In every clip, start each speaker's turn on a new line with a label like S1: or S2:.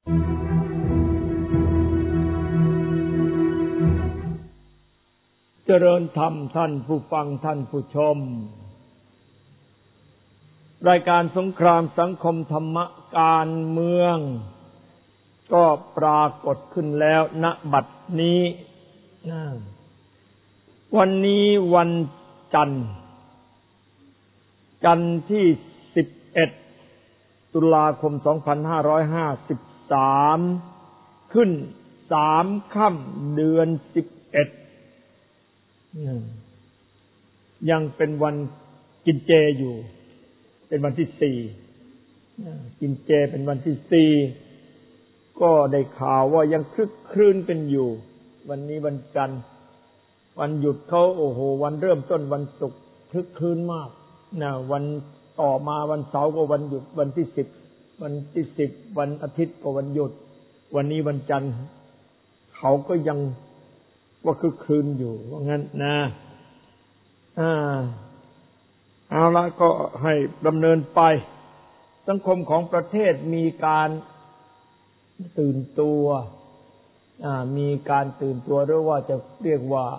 S1: เจริญธรรมท่านผู้ฟังท่านผู้ชมรายการสงครามสังคมธรรมะการเมืองก็ปรากฏขึ้นแล้วณบัดนี้วันนี้วันจันทร์ที่11ตุลาคม2553ขึ้น3ค่ำเดือน11ยังเป็นวันกินเจอยู่เป็นวันที่4กินเจเป็นวันที่4ก็ได้ข่าวว่ายังคลึกครื้นกันอยู่วันนี้วันจันทร์วันหยุดเขาโอ้โหวันเริ่มต้นวันศุกร์คลึกครื้นมากนะวันต่อมาวันเสาร์ก็วันหยุดวันที่10วันที่10วันอาทิตย์ก็วันหยุดวันนี้วันจันทร์เขาก็ยังว่าคึกคืนอยู่ว่างั้นนะเอาละก็ให้ดำเนินไปสังคมของประเทศมีการตื่นตัวมีการตื่นตัวหรือว่าจะเรียกว่า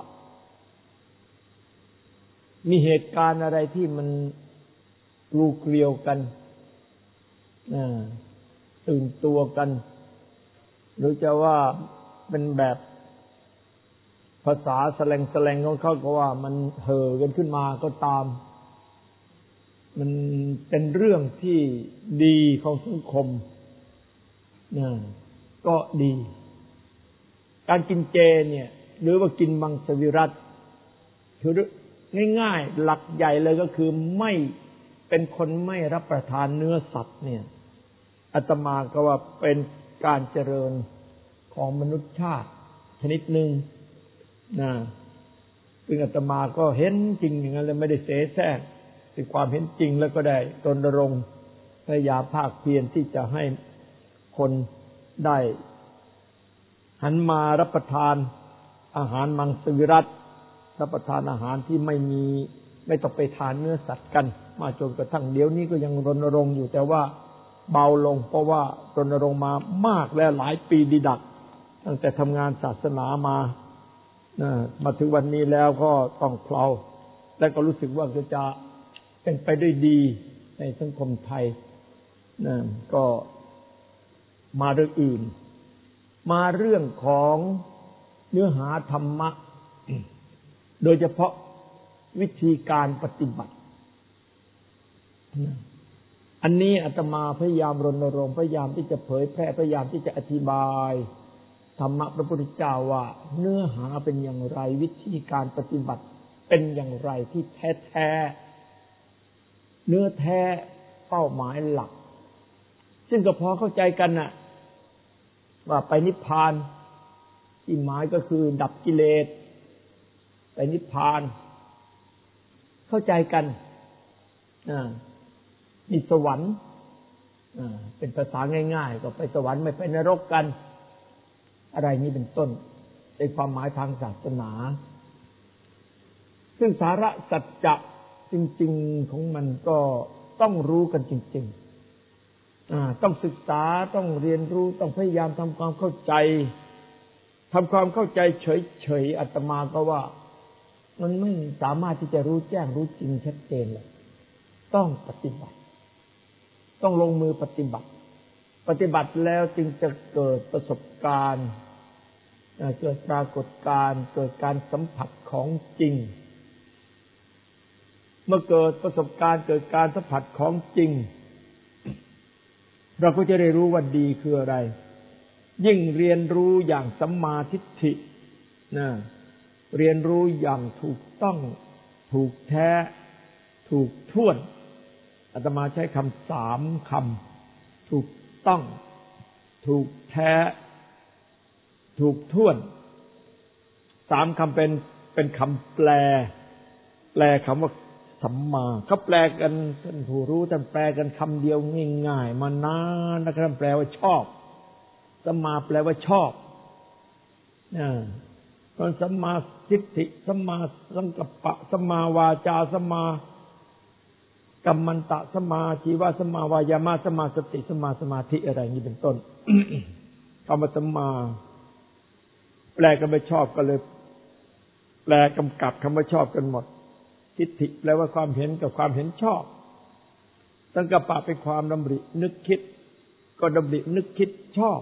S1: มีเหตุการณ์อะไรที่มันกลูเกลียวกันตื่นตัวกันหรือจะว่าเป็นแบบภาษาแสลงของเขาก็ว่ามันเห่อกันขึ้นมาก็ตามมันเป็นเรื่องที่ดีของสังคมก็ดีการกินเจเนี่ยหรือว่ากินมังสวิรัติคือง่ายๆหลักใหญ่เลยก็คือไม่เป็นคนไม่รับประทานเนื้อสัตว์เนี่ยอาตมาก็ว่าเป็นการเจริญของมนุษยชาติชนิดหนึ่งซึ่งอาตมาก็เห็นจริงอย่างนั้นเลยไม่ได้เสแสร้งเป็นความเห็นจริงแล้วก็ได้รณรงค์พยายามภาคเพียรที่จะให้คนได้หันมารับประทานอาหารมังสวิรัติรับประทานอาหารที่ไม่ต้องไปทานเนื้อสัตว์กันมาจนกระทั่งเดี๋ยวนี้ก็ยังรณรงค์อยู่แต่ว่าเบาลงเพราะว่ารณรงค์มามากแล้วหลายปีดีดักตั้งแต่ทำงานศาสนามาถึงวันนี้แล้วก็ต้องเพลาและก็รู้สึกว่าจะเป็นไปได้ดีในสังคมไทยก็มาเรื่องอื่นมาเรื่องของเนื้อหาธรรมะโดยเฉพาะวิธีการปฏิบัติอันนี้อาตมาพยายามรณรงค์พยายามที่จะเผยแพร่พยายามที่จะอธิบายธรรมะพระพุทธเจ้าว่าเนื้อหาเป็นอย่างไรวิธีการปฏิบัติเป็นอย่างไรที่แท้เนื้อแท้เป้าหมายหลักซึ่งก็พอเข้าใจกันน่ะว่าไปนิพพานที่หมายก็คือดับกิเลสไปนิพพานเข้าใจกันมีสวรรค์เป็นภาษาง่ายๆก็ไปสวรรค์ไม่ไปนรกกันอะไรนี้เป็นต้นเป็นความหมายทางศาสนาซึ่งสาระสัจจะจริงๆของมันก็ต้องรู้กันจริงๆต้องศึกษาต้องเรียนรู้ต้องพยายามทำความเข้าใจเฉยๆอาตมาก็ว่ามันไม่สามารถที่จะรู้แจ้งรู้จริงชัดเจนเลยต้องปฏิบัติต้องลงมือปฏิบัติแล้วจึงจะเกิดประสบการณ์เกิดปรากฏการณ์เกิดการสัมผัสของจริงเมื่อเกิดประสบการณ์เกิดการสัมผัสของจริงเราก็จะได้รู้ว่าดีคืออะไรยิ่งเรียนรู้อย่างสัมมาทิฏฐิเรียนรู้อย่างถูกต้องถูกแท้ถูกถ้วนอาตมาใช้คำ3คำถูกต้องถูกแท้ถูกถ้วน3คำเป็นคำแปลคำว่าสัมมาเขาแปลกันท่านผู้รู้ท่านแปลกันคำเดียวง่ายๆมานานนะครับแปลว่าชอบสัมมาแปลว่าชอบตอนสัมมาทิฏฐิสัมมาสังกัปปะสัมมาวาจาสัมมากัมมันตะสัมมาชีวะสัมมาวายามะสัมมาสติสัมมาสมาธิอะไรนี้เป็นต้นคำว่าสัมมาแปลกันไม่ชอบก็เลยแปลกำกับคำว่าชอบกันหมดทิฏฐิแปลว่าความเห็นกับความเห็นชอบสังกัปปะเป็นความดำรินึกคิดก็ดำรินึกคิดชอบ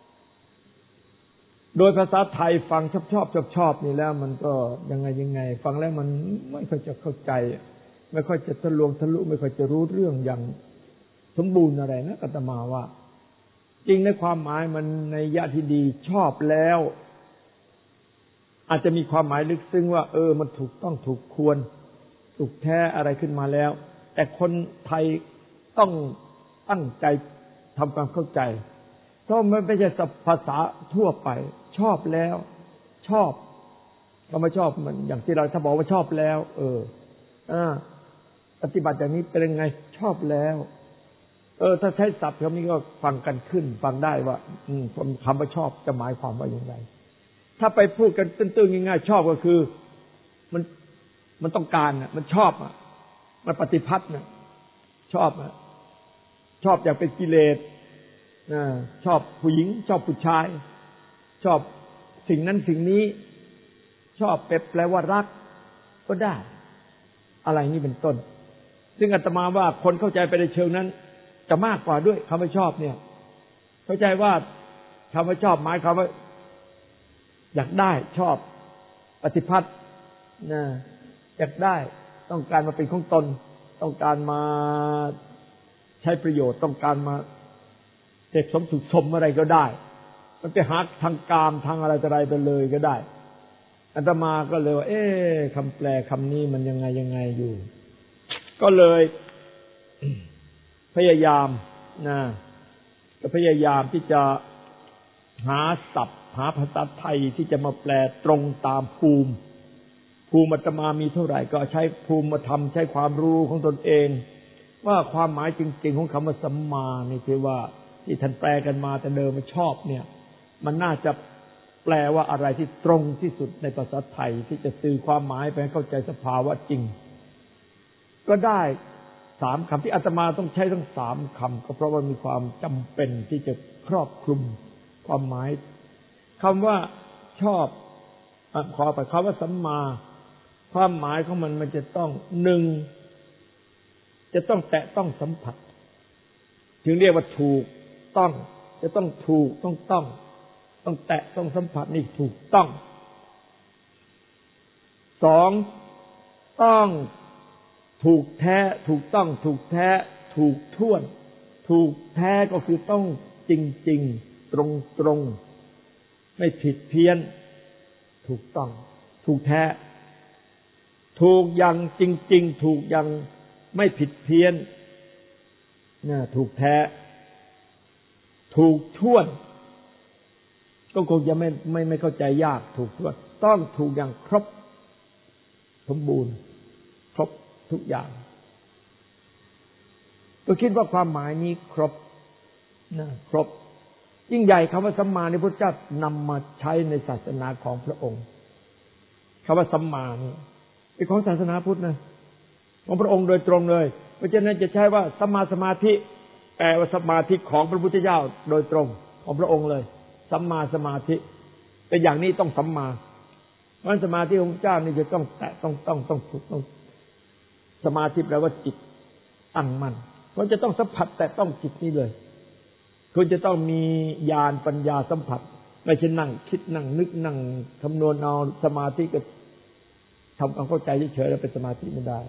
S1: โดยภาษาไทยฟังชอบนี่แล้วมันก็ยังไงฟังแล้วมันไม่ค่อยจะเข้าใจไม่ค่อยจะทะลุไม่ค่อยจะรู้เรื่องอย่างสมบูรณ์อะไรนะอาตมาว่าจริงในความหมายมันในยะที่ดีชอบแล้วอาจจะมีความหมายลึกซึ้งว่ามันถูกต้องถูกควรถูกแท้อะไรขึ้นมาแล้วแต่คนไทยต้องตั้งใจทำความเข้าใจเพราะมันไม่ใช่ภาษาทั่วไปชอบแล้วชอบก็ไม่ชอบมันอย่างที่เราถ้าบอกว่าชอบแล้วปฏิบัติอย่างนี้เป็นยังไงชอบแล้วถ้าใช้ศัพท์คำนี้ก็ฟังกันขึ้นฟังได้ว่าคำว่าชอบจะหมายความว่าอย่างไรถ้าไปพูดกันตื้นๆง่ายๆชอบก็คือมันต้องการมันชอบมันปฏิพัทธ์ชอบอย่างเป็นกิเลสชอบผู้หญิงชอบผู้ชายชอบสิ่งนั้นสิ่งนี้ชอบแปลว่ารักก็ได้อะไรนี้เป็นต้นซึ่งอาตมาว่าคนเข้าใจไปในเชิงนั้นจะมากกว่าด้วยคำว่าชอบเนี่ยเข้าใจว่าคำว่าชอบหมายความว่าอยากได้ชอบปฏิพัทธ์อยากได้ต้องการมาเป็นของตนต้องการมาใช้ประโยชน์ต้องการมาเสพสมสุขสมอะไรก็ได้มันจะหาทางกามทางอะไรไปเลยก็ได้อาตมาก็เลยว่าคำแปลคำนี้มันยังไงอยู่ก็เลยพยายามก็พยายามที่จะหาศัพท์หาภาษาไทยที่จะมาแปลตรงตามภูมิอาตมามีเท่าไหร่ก็ใช้ภูมิมาทำใช้ความรู้ของตนเองว่าความหมายจริงๆของคำว่าสัมมานี่คือว่าที่ท่านแปลกันมาแต่เดิมมันชอบเนี่ยมันน่าจะแปลว่าอะไรที่ตรงที่สุดในภาษาไทยที่จะสื่อความหมายไปให้เข้าใจสภาวะจริงก็ได้3คำที่อาตมาต้องใช้ทั้ง3คำก็เพราะว่ามีความจำเป็นที่จะครอบคลุมความหมายคำว่าชอบขอไปคำว่าสัมมาความหมายของมันจะต้องจะต้องแตะต้องสัมผัสถึงเรียกว่าถูกต้องจะต้องถูกต้องแตะต้องสัมผัสนี่ถูกต้อง2ต้องถูกแท้ถูกต้องถูกแท้ถูกท่วนถูกแท้ก็คือต้องจริงๆตรงไม่ผิดเพี้ยนถูกต้องถูกแท้ถูกอย่างจริงๆถูกอย่างไม่ผิดเพี้ยนถูกแท้ถูกท่วนก็คงจะไม่เข้าใจยากถูกท่วนต้องถูกอย่างครบสมบูรณ์ครบทุกอย่างก็คิดว่าความหมายนี้ครบครบยิ่งใหญ่คำว่าสัมมานี่พระเจ้านำมาใช้ในศาสนาของพระองค์คำว่าสัมมานี่เป็นของศาสนาพุทธนะของพระองค์โดยตรงเลยเพราะฉะนั้นจะใช้ว่าสัมมาสมาธิแปลว่าสมาธิของพระพุทธเจ้าโดยตรงของพระองค์เลยสัมมาสมาธิเป็นอย่างนี้ต้องสัมมาเพราะสมาธิของพระเจ้านี่จะต้องแตะต้องถูกต้องสมาธิแปลว่าจิตตั้งมั่นเพราะจะต้องสัมผัสแต่ต้องจิตนี้เลยคุณจะต้องมีญาณปัญญาสัมผัสไม่ใช่นั่งคิดนั่งนึกนั่งคำนวณเอาสมาธิก็ทำความเข้าใจเฉยๆแล้วเป็นสมาธิไม่ได้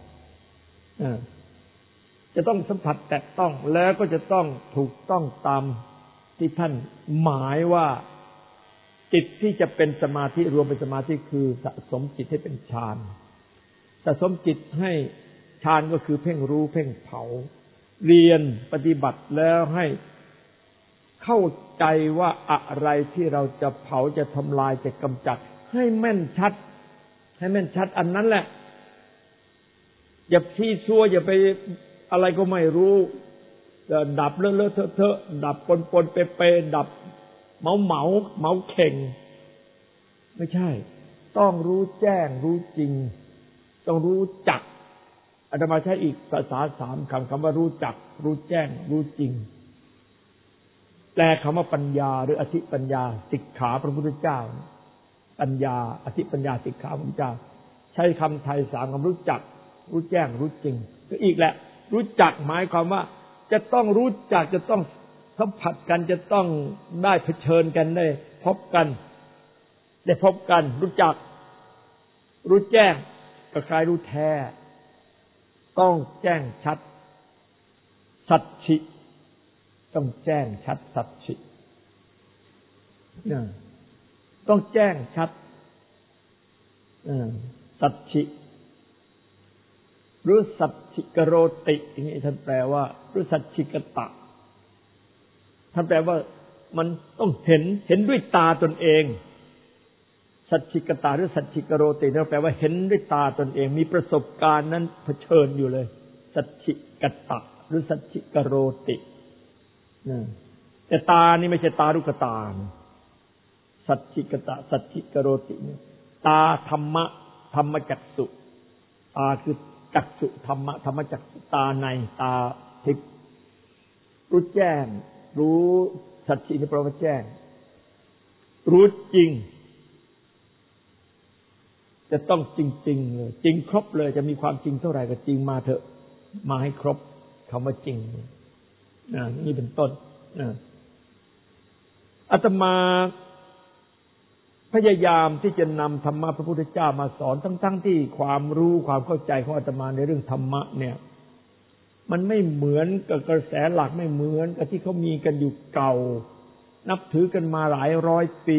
S1: จะต้องสัมผัสแตะต้องแล้วก็จะต้องถูกต้องตามที่ท่านหมายว่าจิตที่จะเป็นสมาธิรวมเป็นสมาธิคือสะสมจิตให้เป็นฌานสะสมจิตให้ฌานก็คือเพ่งรู้เพ่งเผาเรียนปฏิบัติแล้วให้เข้าใจว่าอะไรที่เราจะเผาจะทำลายจะกำจัดให้แม่นชัดอันนั้นแหละอย่าที่ชั่วอย่าไปอะไรก็ไม่รู้ดับเลอะเทอะดับปนเปดับเมาเข่งไม่ใช่ต้องรู้แจ้งรู้จริงต้องรู้จักอาตมาใช้อีกภาษา3คำว่ารู้จักรู้แจ้งรู้จริงแปลคำว่าปัญญาหรืออธิปัญญาสิกขาพระพุทธเจ้าปัญญาอธิปัญญาสิกขาพระพุทธเจ้าใช้คำไทย3คำรู้จักรู้แจ้งรู้จริงก็อีกแหละรู้จักหมายความว่าจะต้องรู้จักจะต้องสัมผัสกันจะต้องได้เผชิญกันได้พบกันรู้จักรู้แจ้งก็คล้ายรู้แท้ต้องแจ้งชัดสัจฉิต้องแจ้งชัดสัจฉิต้องแจ้งชัดสัจฉิหรือสัจฉิกโรติอย่างนี้ท่านแปลว่าหรือสัจฉิกตะท่านแปลว่ามันต้องเห็นด้วยตาตนเองสัจฉิกตะหรือสัจฉิกโรตินั่นแปลว่าเห็นด้วยตาตนเองมีประสบการณ์นั้นเผชิญอยู่เลยสัจฉิกตะหรือสัจฉิกโรติแต่ตานี่ไม่ใช่ตาลูกตาสัจฉิกตะสัจฉิกโรติตาธรรมจักษุตาคือจักษุธรรมจักษุตาในตาทิพย์รู้แจ้งรู้สัจฉินี่แปลว่าแจ้งรู้จริงจะต้องจริงๆเลยจริงครบเลยจะมีความจริงเท่าไหร่ก็จริงมาเถอะมาให้ครบคำว่าจริงนี่เป็นต้นอาตมาพยายามที่จะนำธรรมะพระพุทธเจ้ามาสอนทั้งที่ความรู้ความเข้าใจของอาตมาในเรื่องธรรมะเนี่ยมันไม่เหมือนกับกระแสหลักไม่เหมือนกับที่เขามีกันอยู่เก่านับถือกันมาหลายร้อยปี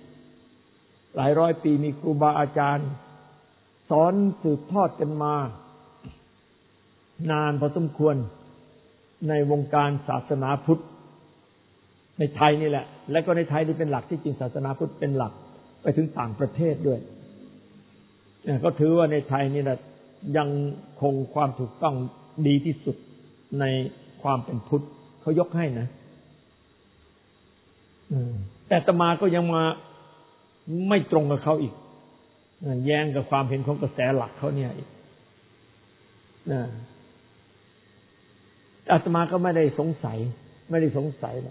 S1: มีครูบาอาจารย์สอนสืบทอดกันมานานพอสมควรในวงการศาสนาพุทธในไทยนี่แหละและก็ในไทยนี่เป็นหลักที่จริงศาสนาพุทธเป็นหลักไปถึงต่างประเทศด้วยก็ถือว่าในไทยนี่แหละยังคงความถูกต้องดีที่สุดในความเป็นพุทธเขายกให้นะแต่อาตมาก็ยังมาไม่ตรงกับเขาอีกแย้งกับความเห็นของกระแสหลักเขาเนี่ยอีกอาตมาก็ไม่ได้สงสัยหรอกไม่ได้สง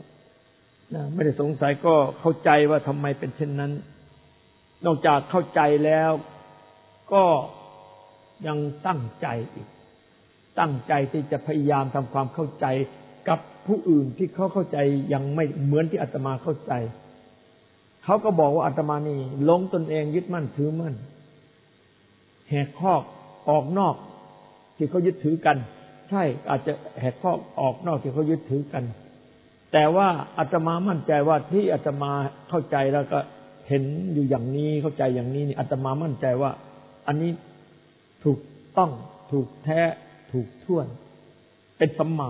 S1: สัยก็เข้าใจว่าทำไมเป็นเช่นนั้นนอกจากเข้าใจแล้วก็ยังตั้งใจอีกตั้งใจที่จะพยายามทำความเข้าใจกับผู้อื่นที่เขาเข้าใจยังไม่เหมือนที่อาตมาเข้าใจเขาก็บอกว่าอาตมานี่หลงตนเองยึดมั่นถือมั่นแหกข้อออกนอกที่เขายึดถือกันใช่อาจจะแหกข้อออกนอกที่เขายึดถือกันแต่ว่าอาตมามั่นใจว่าที่อาตมาเข้าใจแล้วก็เห็นอยู่อย่างนี้เข้าใจอย่างนี้นี่อาตมามั่นใจว่าอันนี้ถูกต้องถูกแท้ถูกถ้วนเป็นสัมมา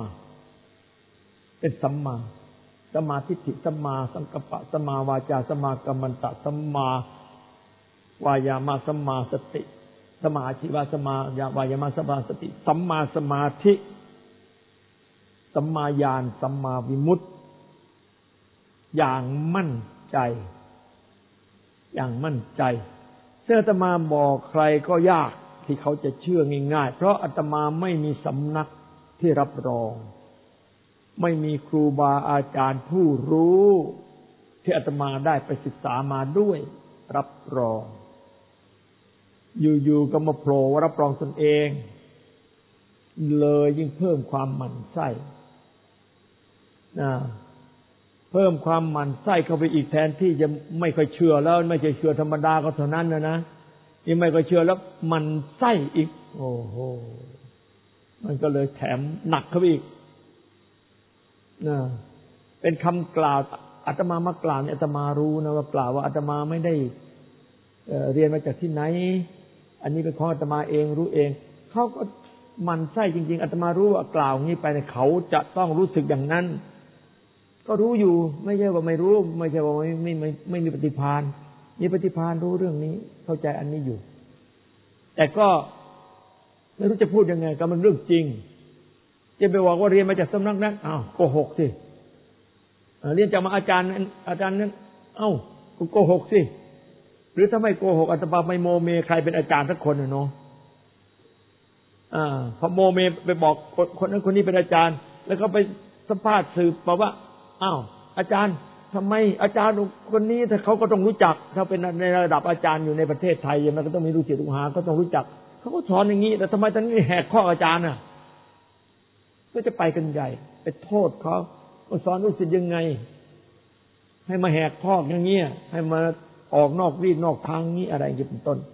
S1: สัมมาทิฏฐิสัมมาสังกัปปะสัมมาวาจาสัมมากัมมันตะสัมมาวายามะสัมมาสติสัมมาอาชีวะสัมมาวายามะสัมมาสติสัมมาสมาธิสัมมาญาณสัมมาวิมุตติอย่างมั่นใจซึ่งอาตมาบอกใครก็ยากที่เขาจะเชื่อง่ายๆเพราะอาตมาไม่มีสำนักที่รับรองไม่มีครูบาอาจารย์ผู้รู้ที่อาตมาได้ไปศึกษามาด้วยรับรองอยู่ๆก็มาโผล่ว่ารับรองตนเองเลยยิ่งเพิ่มความหมั่นไส้เพิ่มความหมั่นไส้เข้าไปอีกแทนที่จะไม่ค่อยเชื่อแล้วไม่ใช่เชื่อธรรมดาก็เท่านั้นนะนี่ไม่ค่อยเชื่อแล้วหมั่นไส้อีกโอ้โหมันก็เลยแถมหนักเข้าไปอีกเป็นคำกล่าวอาตมามากล่าวเนี่ยอาตมารู้นะว่ากล่าวว่าอาตมาไม่ได้เรียนมาจากที่ไหนอันนี้เป็นของอาตมาเองรู้เองเขาก็มันไส้จริงๆอาตมารู้ว่ากล่าวงี้ไปเนี่ยเขาจะต้องรู้สึกอย่างนั้นก็รู้อยู่ไม่ใช่ว่าไม่รู้ไม่ใช่ว่าไม่มีปฏิภาณมีปฏิภาณรู้เรื่องนี้เข้าใจอันนี้อยู่แต่ก็ไม่รู้จะพูดยังไงก็มันเรื่องจริงจะไปบอกว่าเรียนมาจากสำนักนั้นอ้าวโกหกสิเรียนจากมาอาจารย์นั้นเอ้าโกหกสิหรือถ้าไม่โกหกอาตมาไม่โมเมใครเป็นอาจารย์สักคนเนาะพอโมเมไปบอกคนนั้นคนนี้เป็นอาจารย์แล้วก็ไปสัมภาษณ์สืบบอกว่าอ้าวอาจารย์ทำไมอาจารย์คนนี้ถ้าเขาก็ต้องรู้จักถ้าเป็นในระดับอาจารย์อยู่ในประเทศไทยมันก็ต้องมีลูกศิษย์ลูกหาก็ต้องรู้จักเขาก็สอนอย่างนี้แต่ทำไมตอนนี้แหกข้ออาจารย์น่ะก็จะไปกันใหญ่ไปโทษเขาสอนลูกศิษย์ยังไงให้มาแหกข้ออย่างเงี้ยให้มาออกนอกรีดนอกทางนี้อะไรอย่างนี้เป็นต้น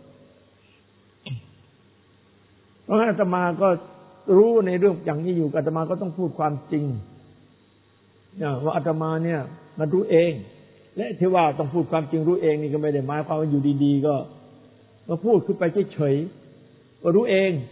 S1: เพราะงั้นอาตมาก็รู้ในเรื่องอย่างนี้อยู่อาตมาก็ต้องพูดความจริงว่าอาตมาเนี่ยมันรู้เองและที่ว่าต้องพูดความจริงรู้เองนี่ก็ไม่ได้หมายความว่าอยู่ดีๆก็มาพูดขึ้นไปเฉยๆก็รู้เอง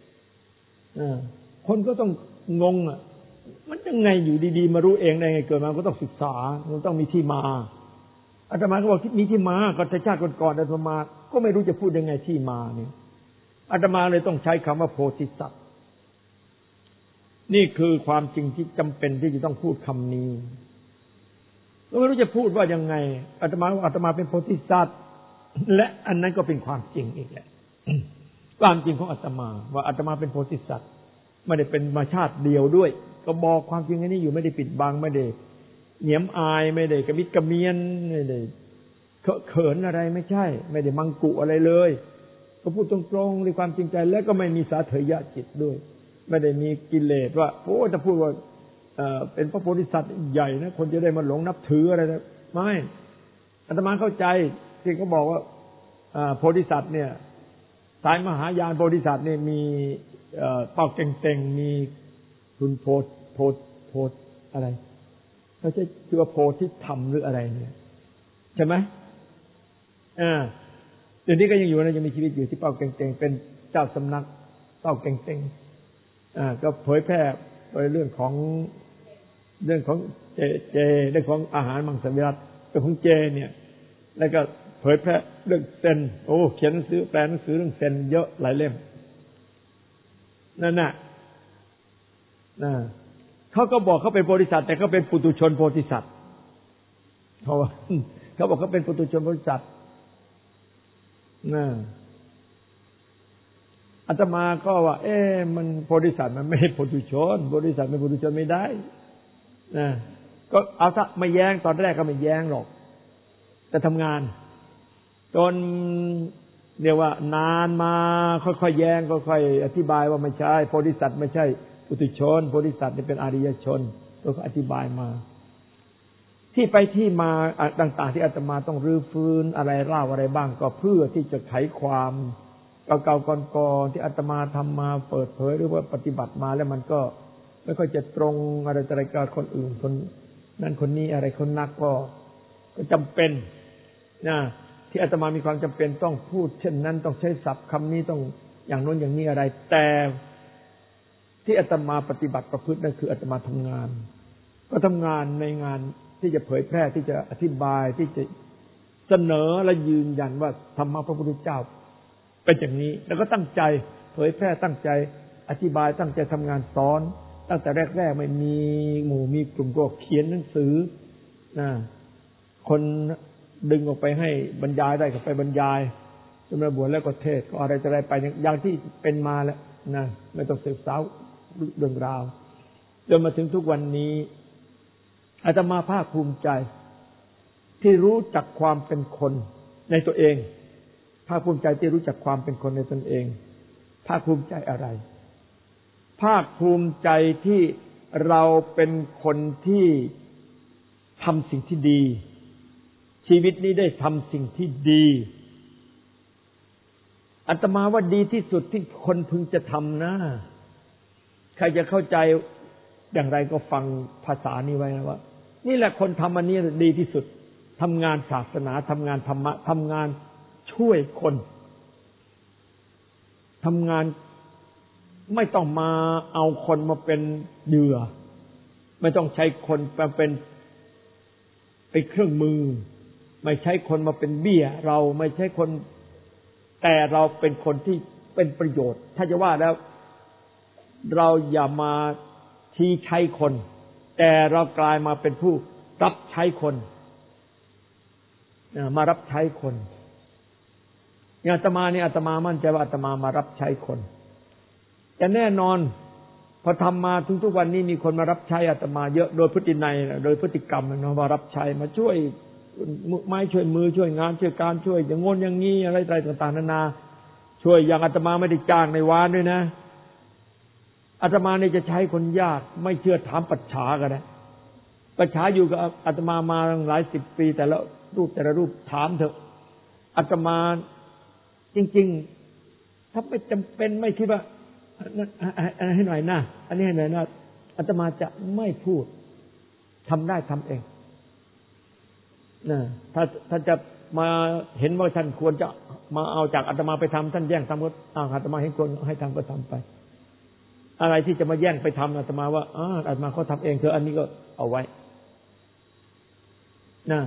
S1: คนก็ต้องงงอ่ะมันยังไงอยู่ดีๆมารู้เองได้ไงเกิดมาก็ต้องศึกษามันต้องมีที่มาอาตมาก็บอกมีที่มาก็ชาติก่อนๆอาตมาก็ไม่รู้จะพูดยังไงที่มาเนี่ยอาตมาเลยต้องใช้คำว่าโพธิสัตว์นี่คือความจริงที่จำเป็นที่จะต้องพูดคำนี้ก็ไม่รู้จะพูดว่ายังไงอาตมาว่าอาตมาเป็นโพธิสัตว์และอันนั้นก็เป็นความจริงอีกแหละความจริงของอาตมาว่าอาตมาเป็นโพธิสัตว์ไม่ได้เป็นมาชาติเดียวด้วยก็บอกความจริงอันนี้อยู่ไม่ได้ปิดบังไม่ได้เหนียมอายไม่ได้กระมิดกระเมียนไม่ได้เขินอะไรไม่ใช่ไม่ได้มังกุอะไรเลยก็พูดตรงๆด้วยความจริงใจและก็ไม่มีสาเถยะจิตด้วยไม่ได้มีกิเลสว่าโอ้จะพูดว่าเป็นพระโพธิสัตว์ใหญ่นะคนจะได้มาหลงนับถืออะไรนะไม่อาตมาเข้าใจที่เขาบอกว่าโพธิสัตว์เนี่ยสายมหายานโพธิสัตว์เนี่ยมีเป่าเก่งๆมีคุณโพอะไรเขาใช้ชื่อว่าโพธิธรรมหรืออะไรเนี่ยใช่ไหมเดี๋ยวนี้ก็ยังอยู่นะยังมีชีวิตอยู่ที่เป่าเก่งๆเป็นเจ้าสำนักเป่าเก่งๆก็เผยแพร่ไปเรื่องของเรื่องของอาหารมังสวิรัติเรื่องของเจเนี่ยแล้วก็เผยแพร่เรื่องเซนเขียนหนังสือแปลหนังสือเรื่องเซนเยอะหลายเล่มนั่นน่ะเขาก็บอกเขาเป็นโพธิสัตว์แต่เขาเป็นปุถุชนโพธิสัตว์เขาบอกเขาเป็นปุถุชนโพธิสัตว์อาตมาก็ว่ามันโพธิสัตว์มันไม่ใช่ปุถุชนโพธิสัตว์เป็นปุถุชนไม่ได้ก็เอาซะไม่แย้งตอนแรกก็ไม่แย้งหรอกแต่ทำงานจนเรียกว่านานมาค่อยๆแย้งค่อยๆอธิบายว่าไม่ใช่โพธิสัตว์ไม่ใช่ปุถุชนโพธิสัตว์นี่เป็นอริยชนแล้วก็อธิบายมาที่ไปที่มาต่างๆที่อาตมาต้องรื้อฟื้นอะไรเล่าอะไรบ้างก็เพื่อที่จะไขความเก่าๆก่อนๆที่อาตมาทำมาเปิดเผยหรือว่าปฏิบัติมาแล้วมันก็ไม่ค่อยจะตรงอะไรกับคนอื่นคนนั้นคนนี้อะไรคนนักก็จำเป็นนะที่อาตมามีความจำเป็นต้องพูดเช่นนั้นต้องใช้ศัพท์คำนี้ต้องอย่างโน้นอย่างนี้อะไรแต่ที่อาตมาปฏิบัติประพฤตินั่นคืออาตมาทำงานก็ทำงานในงานที่จะเผยแพร่ที่จะอธิบายที่จะเสนอและยืนยันว่าธรรมะพระพุทธเจ้าเป็นอย่างนี้แล้วก็ตั้งใจเผยแพร่ตั้งใจอธิบายตั้งใจทำงานสอนตั้งแต่แรกๆไม่มีหมู่มีกลุ่มก็เขียนหนังสือคนดึงออกไปให้บรรยายได้ก็ไปบรรยายจนมาบวชแล้วก็เทศก็อะไรจะอะไรไปอย่างที่เป็นมาแล้วนะไม่ต้องสืบสาวเรื่องราวจนมาถึงทุกวันนี้อาตมาภาคภูมิใจที่รู้จักความเป็นคนในตัวเองภาคภูมิใจที่รู้จักความเป็นคนในตนเองภาคภูมิใจอะไรภาคภูมิใจที่เราเป็นคนที่ทำสิ่งที่ดีชีวิตนี้ได้ทำสิ่งที่ดีอาตมาว่าดีที่สุดที่คนพึงจะทำนะใครจะเข้าใจอย่างไรก็ฟังภาษานี้ไว้นะว่านี่แหละคนทำอันนี้ดีที่สุดทำงานศาสนาทำงานธรรมะทำงานช่วยคนทำงานไม่ต้องมาเอาคนมาเป็นเหยื่อไม่ต้องใช้คนมาเป็นเครื่องมือไม่ใช้คนมาเป็นเบี้ยเราไม่ใช้คนแต่เราเป็นคนที่เป็นประโยชน์ถ้าจะว่าแล้วเราอย่ามาชี้ใช้คนแต่เรากลายมาเป็นผู้รับใช้คนมารับใช้คนอย่างอาตมาเนี่ยอาตมามั่นใจว่าอาตมามารับใช้คนแต่แน่นอนพอทำมาทุกวันนี้มีคนมารับใช้อาตมาเยอะโดยพฤตินัยโดยพฤติกรรมนะมารับใช้มาช่วยไม้ช่วยมือช่วยงานช่วยการช่วยอย่างงนอย่างงี้อะไรต่างๆนานาช่วยอย่างอาตมาไม่ได้จ้างในวานด้วยนะอาตมาเนี่ยจะใช้คนยากไม่เชื่อถามปัจฉากันนะปัจฉาอยู่กับอาตมามาหลาย10 ปีแต่ละรูปถามเถอะอาตมาจริงๆถ้าไม่จำเป็นไม่คิดว่าให้หน่อยนะอันนี้ให้หน่อยนะอาตมาจะไม่พูดทำได้ทำเองนะถ้าจะมาเห็นว่าท่านควรจะมาเอาจากอาตมาไปทำท่านแย่งทำก็อาตมาให้ควรให้ทำก็ทำไปอะไรที่จะมาแย่งไปทำอาตมาว่าอาตมาเขาทำเองเธออันนี้ก็เอาไว้นะ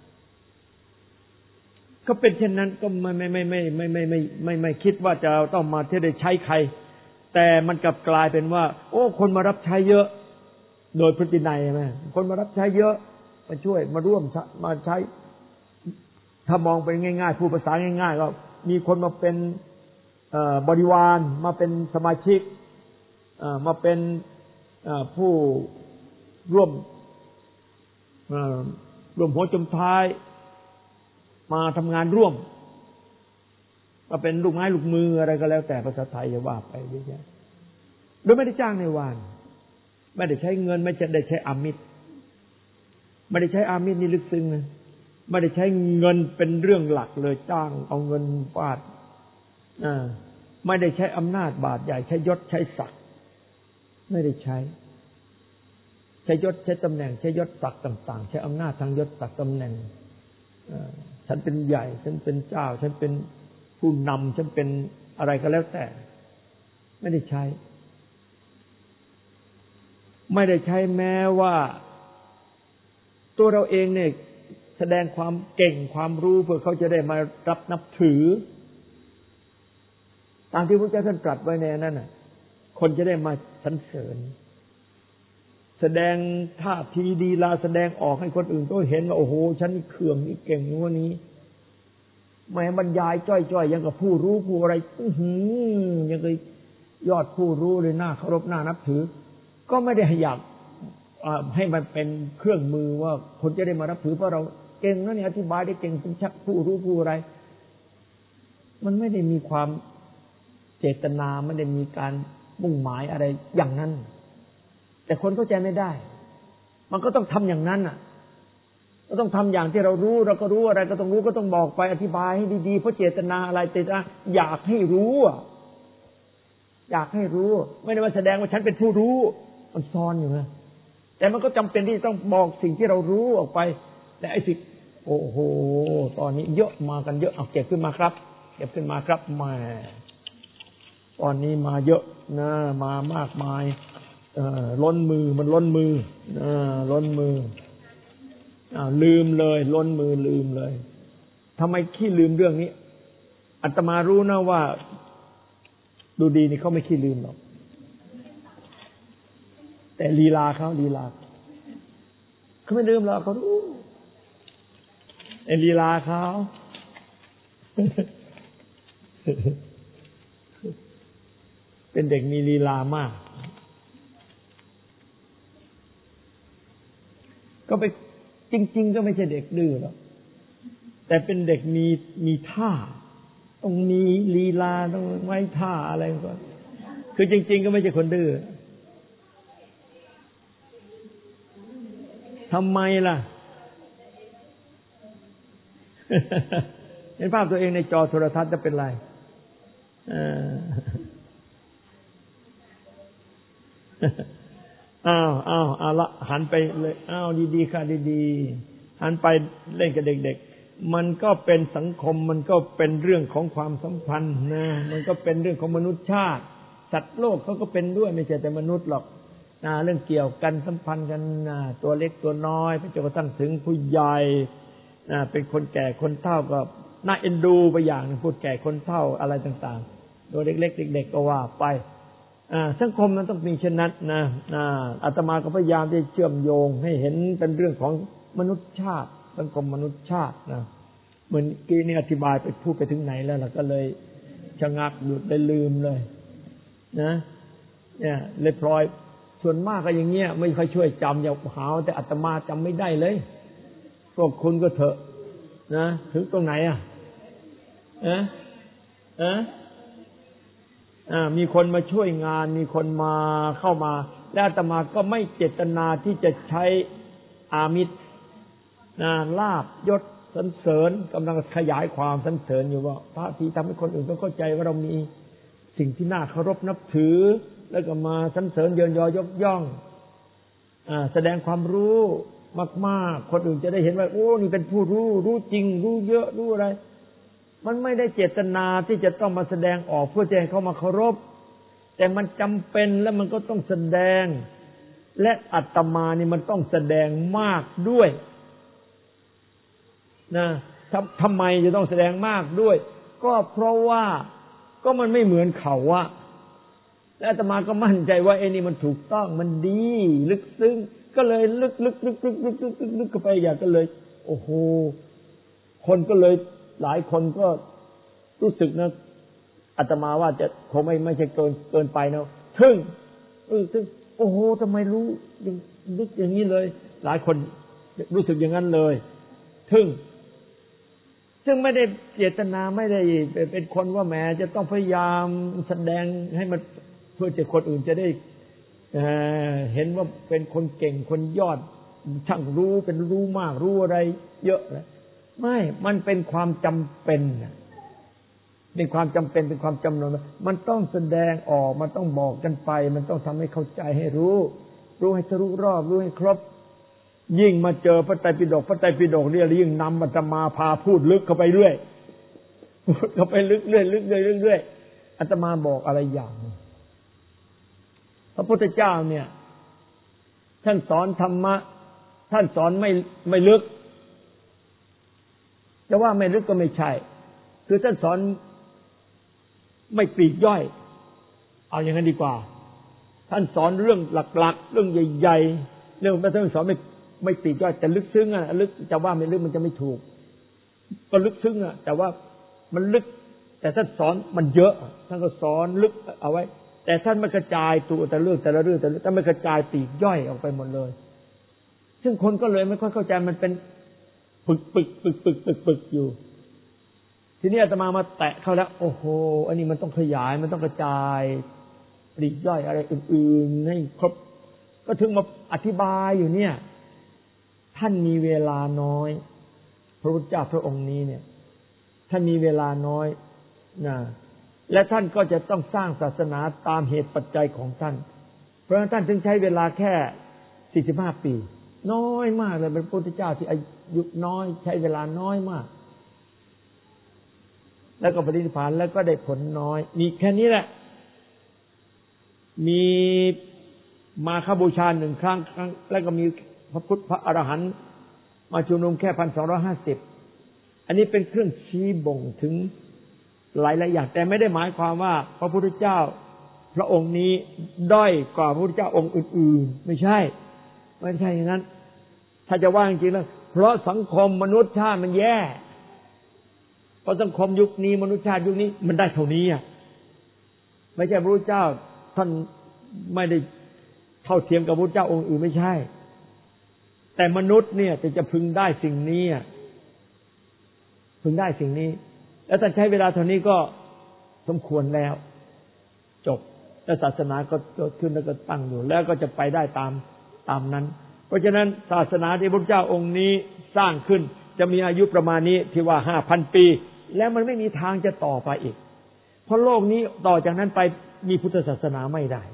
S1: ก็เป็นเช่นนั้นก็ไม่คิดว่าจะต้องมาที่ได้ใช้ใครแต่มันกลับกลายเป็นว่าโอ้คนมารับใช้เยอะโดยพฤตินัยใช่ไหมคนมารับใช้เยอะมาช่วยมาร่วมมาใช้ถ้ามองไปง่ายๆพูดภาษาง่ายๆก็มีคนมาเป็นบริวารมาเป็นสมาชิกมาเป็นผู้ร่วมหัวจมท้ายมาทำงานร่วมก็เป็นลูกไม้ลูกมืออะไรก็แล้วแต่ภาษาไทยจะว่าไปเยอะแยะโดยไม่ได้จ้างในวานไม่ได้ใช้เงินไม่ได้ใช้อามิตรไม่ได้ใช้อามิตรนี่ลึกซึ้งนะไม่ได้ใช้เงินเป็นเรื่องหลักเลยจ้างเอาเงินฟาดไม่ได้ใช้อำนาจบาดใหญ่ใช้ยศใช้ศักดิ์ไม่ได้ใช้ยศใช้ตำแหน่งใช้ยศศักดิ์ต่างๆใช้อำนาจทางยศศักดิ์ตำแหน่งฉันเป็นใหญ่ฉันเป็นเจ้าฉันเป็นผู้นำฉันเป็นอะไรก็แล้วแต่ไม่ได้ใช้ไม่ได้ใช้แม้ว่าตัวเราเองเนี่ยแสดงความเก่งความรู้เพื่อเขาจะได้มารับนับถือตามที่พระเจ้าท่านตรัสไว้ในนั้นน่ะคนจะได้มาสรรเสริญแสดงท่าทีดีลาแสดงออกให้คนอื่นก็เห็นว่าโอ้โหฉันนี่เขื่องนี่เก่งนี่ว่านี้แม้บรรยายจ้อยๆยังกับผู้รู้ผู้อะไรยังกับยอดผู้รู้เลยน่าเคารพน่านับถือก็ไม่ได้อยากให้มันเป็นเครื่องมือว่าคนจะได้มานับถือเพราะเราเก่งนะเนี่ยอธิบายได้เก่งเป็นชักผู้รู้ผู้อะไรมันไม่ได้มีความเจตนาไม่ได้มีการมุ่งหมายอะไรอย่างนั้นแต่คนเข้าใจไม่ได้มันก็ต้องทำอย่างนั้นน่ะก็ต้องทำอย่างที่เรารู้เราก็รู้อะไรก็ต้องรู้ก็ต้องบอกไปอธิบายให้ดีๆเพราะเจตนาอะไรเจตนาอยากให้รู้อยากให้รู้ไม่ได้มาแสดงว่าฉันเป็นผู้รู้มันซ่อนอยู่นะแต่มันก็จำเป็นที่ต้องบอกสิ่งที่เรารู้ออกไปแต่ไอ้สิ่งโอ้โหตอนนี้เยอะมากันเยอะเอาเก็บขึ้นมาครับเก็บขึ้นมาครับมาตอนนี้มาเยอะนะมามากมายล้นมือมันล้นมือล้นมือลืมเลยล้นมือลืมเลยทำไมขี้ลืมเรื่องนี้อาตมารู้นะว่าดูดีนี่เขาไม่ขี้ลืมหรอกแต่ลีลาเขาไม่ลืมหรอกเขารู้ไอ้ลีลาเขาเป็นเด็กมีลีลามากก็ไปจริงๆก็ไม่ใช่เด็กดื้อหรอกแต่เป็นเด็กมีท่าต้องมีลีลาต้องไว้ท่าอะไรก่อนคือจริงๆก็ไม่ใช่คนดื้อทำไมล่ะ เห็นภาพตัวเองในจอโทรทัศน์จะเป็นไรเอาละหันไปเลยดีๆค่ะดีๆหันไปเล่นกับเด็กๆมันก็เป็นสังคมมันก็เป็นเรื่องของความสัมพันธ์นะมันก็เป็นเรื่องของมนุษยชาติสัตว์โลกเขาก็เป็นด้วยไม่ใช่แต่มนุษย์หรอกเรื่องเกี่ยวกันสัมพันธ์กันตัวเล็กตัวน้อยไปจนกระทั่งถึงผู้ใหญ่เป็นคนแก่คนเฒ่าก็น่าเอ็นดูไปอย่างนึงพูดแก่คนเฒ่าอะไรต่างๆตัวเล็กๆเด็กๆก็ว่าไปสังคมมันต้องมีเช่นนั้นนะอาตมาก็พยายามที่เชื่อมโยงให้เห็นเป็นเรื่องของมนุษยชาติสังคมมนุษยชาตินะเหมือนกี้นี่อธิบายไปพูดไปถึงไหนแล้วล่ะก็เลยชะงักหยุดได้ลืมเลยนะเนี่ยเลยพลอยส่วนมากก็อย่างเงี้ยไม่ค่อยช่วยจำอย่าหาแต่อาตมาจำไม่ได้เลยพวกคุณก็เถอะนะถึงตรงไหนมีคนมาช่วยงานมีคนมาเข้ามาแล้วอาตมาก็ไม่เจตนาที่จะใช้อามิตรลาภยศสรรเสริญกำลังขยายความสรรเสริญอยู่ว่าพระที่ทำให้คนอื่นต้องเข้าใจว่าเรามีสิ่งที่น่าเคารพนับถือแล้วก็มาสรรเสริญเยินยอยกย่องแสดงความรู้มากๆคนอื่นจะได้เห็นว่าโอ้นี่เป็นผู้รู้จริงรู้เยอะรู้อะไรมันไม่ได้เจตนาที่จะต้องมาแสดงออกเพื่อจะให้เขามาเคารพแต่มันจำเป็นแล้วมันก็ต้องแสดงและอาตมานี่มันต้องแสดงมากด้วยนะทำไมจะต้องแสดงมากด้วยก็เพราะว่าก็มันไม่เหมือนเขาอะและอาตมาก็มั่นใจว่าไอ้นี่มันถูกต้องมันดีลึกซึ้งก็เลยลึกเข้าไปอย่างก็เลยโอ้โหคนก็เลยหลายคนก็รู้สึกนะอาตมาว่าจะคงไม่ใช่เกินไปนะทึ่งโอ้โหทำไมรู้ลึกอย่างนี้เลยหลายคนรู้สึกอย่างนั้นเลยทึ่งซึ่งไม่ได้เจตนาไม่ได้เป็นคนว่าแหมจะต้องพยายามแสดงให้มันเพื่อจะคนอื่นจะได้เห็นว่าเป็นคนเก่งคนยอดช่างรู้เป็นรู้มากรู้อะไรเยอะนะไม่มันเป็นความจำเป็นเป็นความจำเป็นเป็นความจำนวนมันต้องแสดงออกมันต้องบอกกันไปมันต้องทำให้เข้าใจให้รู้ให้ทะลุรอบรู้ให้ครบยิ่งมาเจอพระไตรปิฎกเนี่ยยิ่งนำอาตมาพาพูดลึกเข้าไปเรื่อยเข้าไปลึกเรื่อยอาตมาบอกอะไรอย่างพระพุทธเจ้าเนี่ยท่านสอนธรรมะท่านสอนไม่ลึกแต่ว่าไม่ลึกก็ไม่ใช่คือท่านสอนไม่ปลีกย่อยเอาอย่างนั้นดีกว่าท่านสอนเรื่องหลักๆเรื่องใหญ่ๆเรื่องท่านสอนไม่ปลีกย่อยแต่ลึกซึ้งลึกจะว่าไม่ลึกมันจะไม่ถูกก็ลึกซึ้งแต่ว่ามันลึกแต่ท่านสอนมันเยอะท่านก็สอนลึกเอาไว้แต่ท่านไม่กระจายตัวแต่ละเรื่องท่านไม่กระจายปลีกย่อยออกไปหมดเลยซึ่งคนก็เลยไม่ค่อยเข้าใจมันเป็นปึกอยู่ทีนี้อาตมาแตะเข้าแล้วโอ้โหอันนี้มันต้องขยายมันต้องกระจายปลีกย่อยอะไรอื่นๆให้ครบก็ถึงมาอธิบายอยู่เนี่ยท่านมีเวลาน้อยพระพุทธเจ้าพระองค์นี้เนี่ยท่านมีเวลาน้อยนะและท่านก็จะต้องสร้างศาสนาตามเหตุปัจจัยของท่านเพราะฉะนั้นท่านถึงใช้เวลาแค่45ปีน้อยมากเลยเป็นพระพุทธเจ้าที่อายุน้อยใช้เวลาน้อยมากแล้วก็ปฏินิพพานแล้วก็ได้ผลน้อยมีแค่นี้แหละมีมาฆบูชา1ครั้งแล้วก็มีพระอรหันต์มาชุมนุมแค่ 1,250 อันนี้เป็นเครื่องชี้บ่งถึงหลายอย่างแต่ไม่ได้หมายความว่าพระพุทธเจ้าพระองค์นี้ด้อยกว่าพระพุทธเจ้าองค์อื่นๆไม่ใช่อย่างนั้นถ้าจะว่าจริงๆแล้วเพราะสังคมมนุษยชาติมันแย่เพราะสังคมยุคนี้มนุษยชาติยุคนี้มันได้เท่านี้ไม่ใช่พระพุทธเจ้าท่านไม่ได้เท่าเทียมกับพระพุทธเจ้าองค์อื่นไม่ใช่แต่มนุษย์เนี่ยจะพึงได้สิ่งนี้พึงได้สิ่งนี้แล้วถ้าใช้เวลาเท่านี้ก็สมควรแล้วจบและศาสนาก็เกิดขึ้นแล้วก็ตั้งอยู่แล้วก็จะไปได้ตามนั้นเพราะฉะนั้นศาสนาที่พระพุทธเจ้าองค์นี้สร้างขึ้นจะมีอายุประมาณนี้ที่ว่า 5,000 ปีแล้วมันไม่มีทางจะต่อไปอีกเพราะโลกนี้ต่อจากนั้นไปมีพุทธศาสนาไม่ได้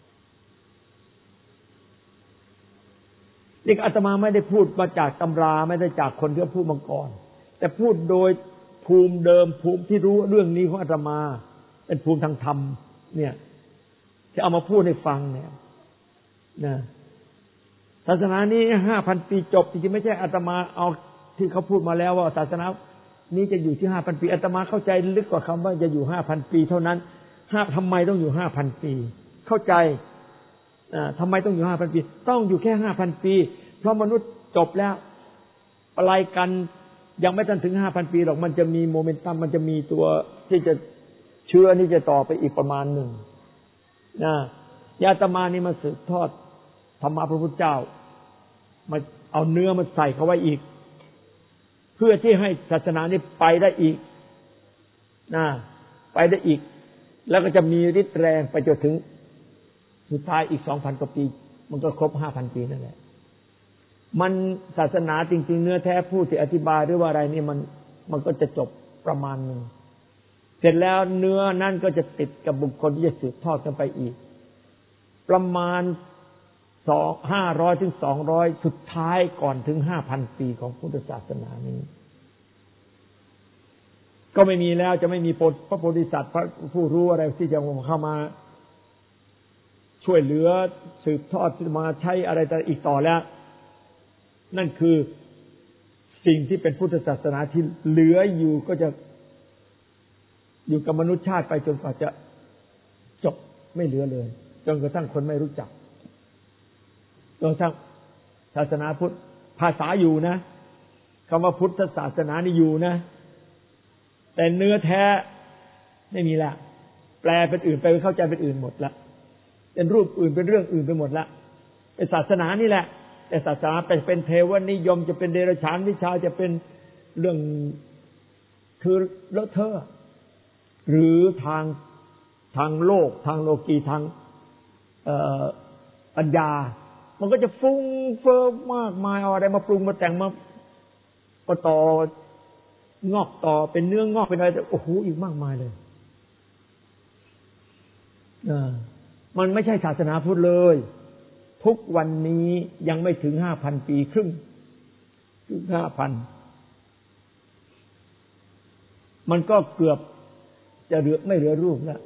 S1: นี่อาตมาไม่ได้พูดมาจากตำราไม่ได้จากคนที่พูดมาก่อนแต่พูดโดยภูมิเดิมภูมิที่รู้เรื่องนี้ของอาตมาเป็นภูมิทางธรรมเนี่ยที่เอามาพูดให้ฟังเนี่ยนะศาสนานี้ 5,000 ปีจบจริงๆไม่ใช่อาตมาเอาที่เขาพูดมาแล้วว่าศาสนานี้จะอยู่ที่ 5,000 ปีอาตมาเข้าใจลึกกว่าคำว่าจะอยู่ 5,000 ปีเท่านั้นทำไมต้องอยู่ 5,000 ปีเข้าใจทำไมต้องอยู่ 5,000 ปีต้องอยู่แค่ 5,000 ปีเพราะมนุษย์จบแล้วอะไรกันยังไม่ทันถึง 5,000 ปีหรอกมันจะมีโมเมนตัมมันจะมีตัวที่จะเชื้อนี่จะต่อไปอีกประมาณหนึ่งนะอาตมานี่มาสืบทอดธรรมะพระพุทธเจ้ามาเอาเนื้อมาใส่เข้าไว้อีกเพื่อที่ให้ศาสนานี้ไปได้อีกไปได้อีกแล้วก็จะมีฤทธิ์แรงไปจนถึงสุดท้ายอีก 2,000 กว่าปีมันก็ครบ 5,000 ปีนั่นแหละมันศาสนาจริงๆเนื้อแท้พูดที่อธิบายหรือว่าอะไรนี่มันก็จะจบประมาณนึงเสร็จแล้วเนื้อนั่นก็จะติดกับบุคคลที่จะสืบทอดกันไปอีกประมาณ500 ถึง 200สุดท้ายก่อนถึง 5,000 ปีของพุทธศาสนานี้ก็ไม่มีแล้วจะไม่มีพระโพธิสัตว์พระผู้รู้อะไรที่จะเข้ามาช่วยเหลือสืบทอดมาใช้อะไรต่ออีกต่อแล้วนั่นคือสิ่งที่เป็นพุทธศาสนาที่เหลืออยู่ก็จะอยู่กับมนุษยชาติไปจนกว่าจะจบไม่เหลือเลยจนกระทั่งคนไม่รู้จักจนกระทั่งศาสนาพุทธภาษาอยู่นะคำว่าพุทธศาสนานี่อยู่นะแต่เนื้อแท้ไม่มีละแปลเป็นอื่นไปเข้าใจเป็นอื่นหมดละเป็นรูปอื่นเป็นเรื่องอื่นไปหมดละเป็นศาสนานี่แหละแต่ศาสนาเป็นเทวนิยมจะเป็นเดรัจฉานวิชาจะเป็นเรื่องคือเลอะเทอะหรือทางโลกทางโลกีทางปัญญามันก็จะฟุ้งเฟ้อมากมายเอาอะไรมาปรุงมาแต่งมาต่องอกต่อเป็นเนื้องอกเป็นอะไรโอ้โหอีกมากมายเลยมันไม่ใช่ศาสนาพุทธเลยทุกวันนี้ยังไม่ถึง 5,000 ปีครึ่งถึง 5,000 มันก็เกือบจะไม่เหลือรูปแล้ว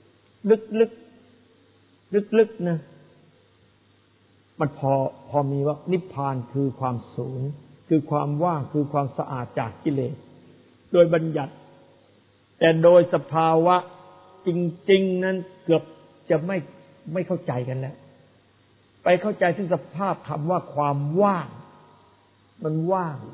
S1: ลึกนะมันพอมีว่านิพพานคือความสูญคือความว่างคือความสะอาดจากกิเลสโดยบัญญัติแต่โดยสภาวะจริงๆนั้นเกือบจะไม่เข้าใจกันแล้วไปเข้าใจถึงสภาพคำว่าความว่างมันว่าง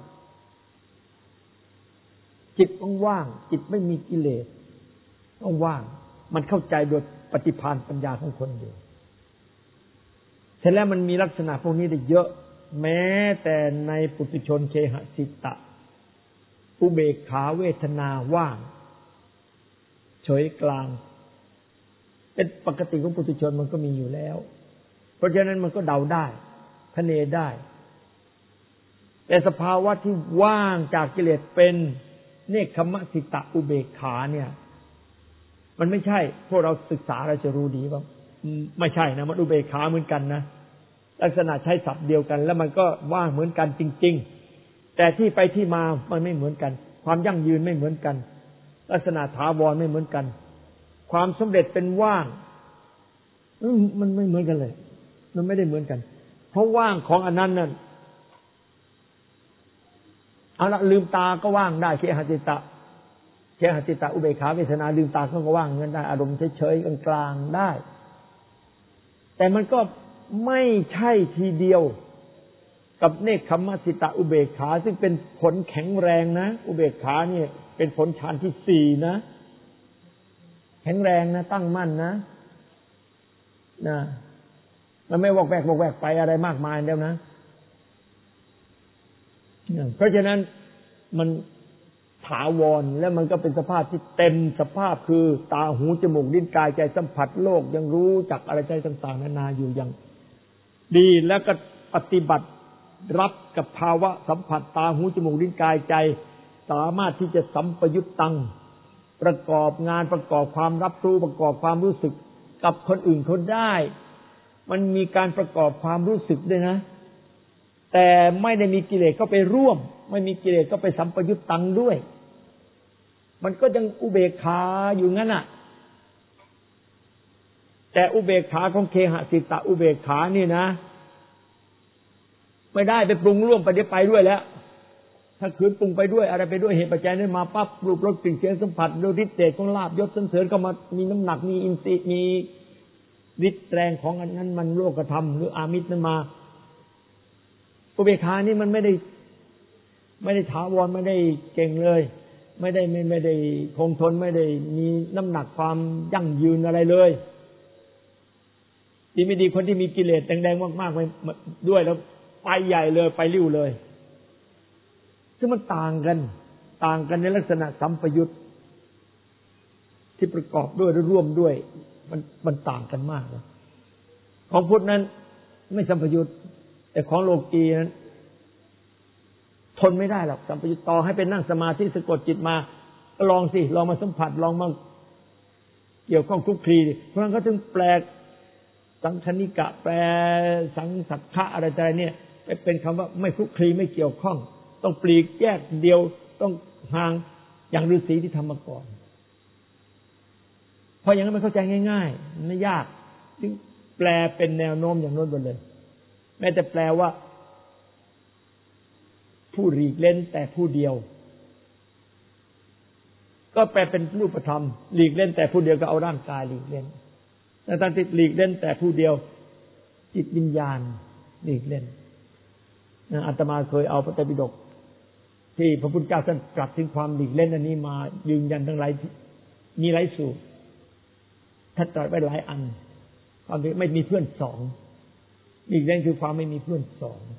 S1: จิตต้องว่างจิตไม่มีกิเลสต้องว่างมันเข้าใจโดยปฏิภาณปัญญาของคนอยู่เสร็จแล้วมันมีลักษณะพวกนี้ได้เยอะแม้แต่ในปุถุชนเคหสิตะอุเบกขาเวทนาว่างเฉยกลางเป็นปกติของปุถุชนมันก็มีอยู่แล้วเพราะฉะนั้นมันก็เดาได้คะเนได้แต่สภาวะที่ว่างจากกิเลสเป็นเนกขมสิตะอุเบกขาเนี่ยมันไม่ใช่พวกเราศึกษาเราจะรู้ดีว่าไม่ใช่นะมันอุเบกขาเหมือนกันนะลักษณะใช้ศัพท์เดียวกันแล้วมันก็ว่างเหมือนกันจริงๆแต่ที่ไปที่มามันไม่เหมือนกันความยั่งยืนไม่เหมือนกันลักษณะถาวรไม่เหมือนกันความสำเร็จเป็นว่างมันไม่เหมือนกันเลยมันไม่ได้เหมือนกันเพราะว่างของอันนั้นนั่นเอาละลืมตาก็ว่างได้เคหสิตะอุเบกขาเวทนาลืมตาก็ว่างงั้นได้อารมณ์เฉยๆกลางๆได้แต่มันก็ไม่ใช่ทีเดียวกับเนกขมสิตะอุเบกขาซึ่งเป็นผลแข็งแรงนะอุเบกขาเนี่ยเป็นผลฌานที่4นะแข็งแรงนะตั้งมั่นนะมันไม่วอกแวกไปอะไรมากมายแล้วนะเพราะฉะนั้นมันถาวรแล้วมันก็เป็นสภาพที่เต็มสภาพคือตาหูจมูกลิ้นกายใจสัมผัสโลกยังรู้จักอะไรใจต่างๆนานาอยู่อย่างดีแล้วก็ปฏิบัติรับกับภาวะสัมผัสตาหูจมูกลิ้นกายใจสามารถที่จะสัมปยุตตังประกอบงานประกอบความรับรู้ประกอบความรู้สึกกับคนอื่นเขาได้มันมีการประกอบความรู้สึกด้วยนะแต่ไม่ได้มีกิเลสเข้าไปร่วมไม่มีกิเลสเข้าไปสัมปยุตตังด้วยมันก็ยังอุเบกขาอยู่งั้นน่ะแต่อุเบกขาของเคหสิตะอุเบกขานี่นะไม่ได้ไปปรุงร่วมไปเดี๋ยวไปด้วยแล้วถ้าคืนปรุงไปด้วยอะไรไปด้วยเหตุปัจจัยนั้นมาปั๊บรูปรสกลิ่นเสียงสัมผัสโดยฤทธิ์เดชของลาภยศสรรเสริญเข้ามามีน้ำหนักมีอินทรีย์มีฤทธิ์แรงของอันนั้นมันโลกธรรมหรืออามิตรนั้นมาอุเบกขานี่มันไม่ได้ถาวรไม่ได้เก่งเลยไม่ได้คงทนไม่ได้มีน้ำหนักความยั่งยืนอะไรเลยดีไม่ดีคนที่มีกิเลสแดงๆมากๆไปด้วยแล้วไปใหญ่เลยไปริ้วเลยซึ่งมันต่างกันในลักษณะสัมปยุตที่ประกอบด้วยหรือร่วมด้วยมันต่างกันมากนะของพุทธนั้นไม่สัมปยุตแต่ของโลกีนั้นทนไม่ได้หรอกสัมปยุตต่อให้เป็นนั่งสมาธิสะกดจิตมาลองสิลองมาสัมผัสลองมาเกี่ยวข้องคลุกคลีเพราะงั้นก็ถึงแปลสังคณิกะแปลสังสักขะอะไรเนี่ยเป็นคำว่าไม่คลุกคลีไม่เกี่ยวข้องต้องปลีกแยกเดียวต้องห่างอย่างฤาษีที่ทำมาก่อนเพราะอย่างนั้นมันเข้าใจง่ายๆไม่ยากจึงแปลเป็นแนวโน้มอย่างโน้นไปเลยแม้แต่แปลว่าผู้หลีกเล่นแต่ผู้เดียวก็แปลเป็นรูปธรรมหลีกเล่นแต่ผู้เดียวก็เอาร่างกายหลีกเล่นแต่ตอนที่หลีกเล่นแต่ผู้เดียวจิตวิญญาณหลีกเล่นอาตมาเคยเอาพระไตรปิฎกที่พระพุทธเจ้าท่านตรัสถึงความหลีกเล่นอันนี้มายืนยันทั้งหลายมีหลายสูตรท่านตรัสไว้หลายอันความที่ไม่มีเพื่อนสองหลีกเล่นคือความไม่มีเพื่อนสอง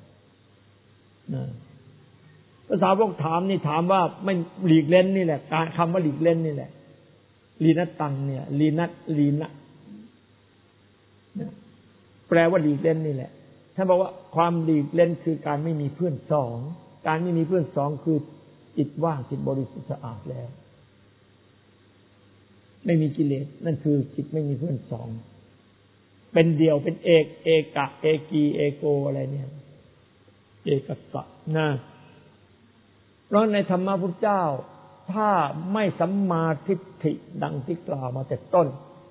S1: ภาษาพวกถามนี่ถามว่าไม่หลีกเล่นนี่แหละการคำว่าหลีกเล่นนี่แหละลีนัตตังเนี่ยลีนะแปลว่าหลีกเล่นนี่แหละท่านบอกว่าความหลีกเล่นคือการไม่มีเพื่อนสองการไม่มีเพื่อนสองคือจิตว่างจิตบริสุทธิ์สะอาดแล้วไม่มีกิเลสนั่นคือจิตไม่มีเพื่อนสองเป็นเดียวเป็นเอกะเอกีเอโกอะไรเนี่ยเอกสะนะเพราะในธรรมะพุทธเจ้าถ้าไม่สัมมาทิฏฐิดังที่กล่าวมาแต่ต้น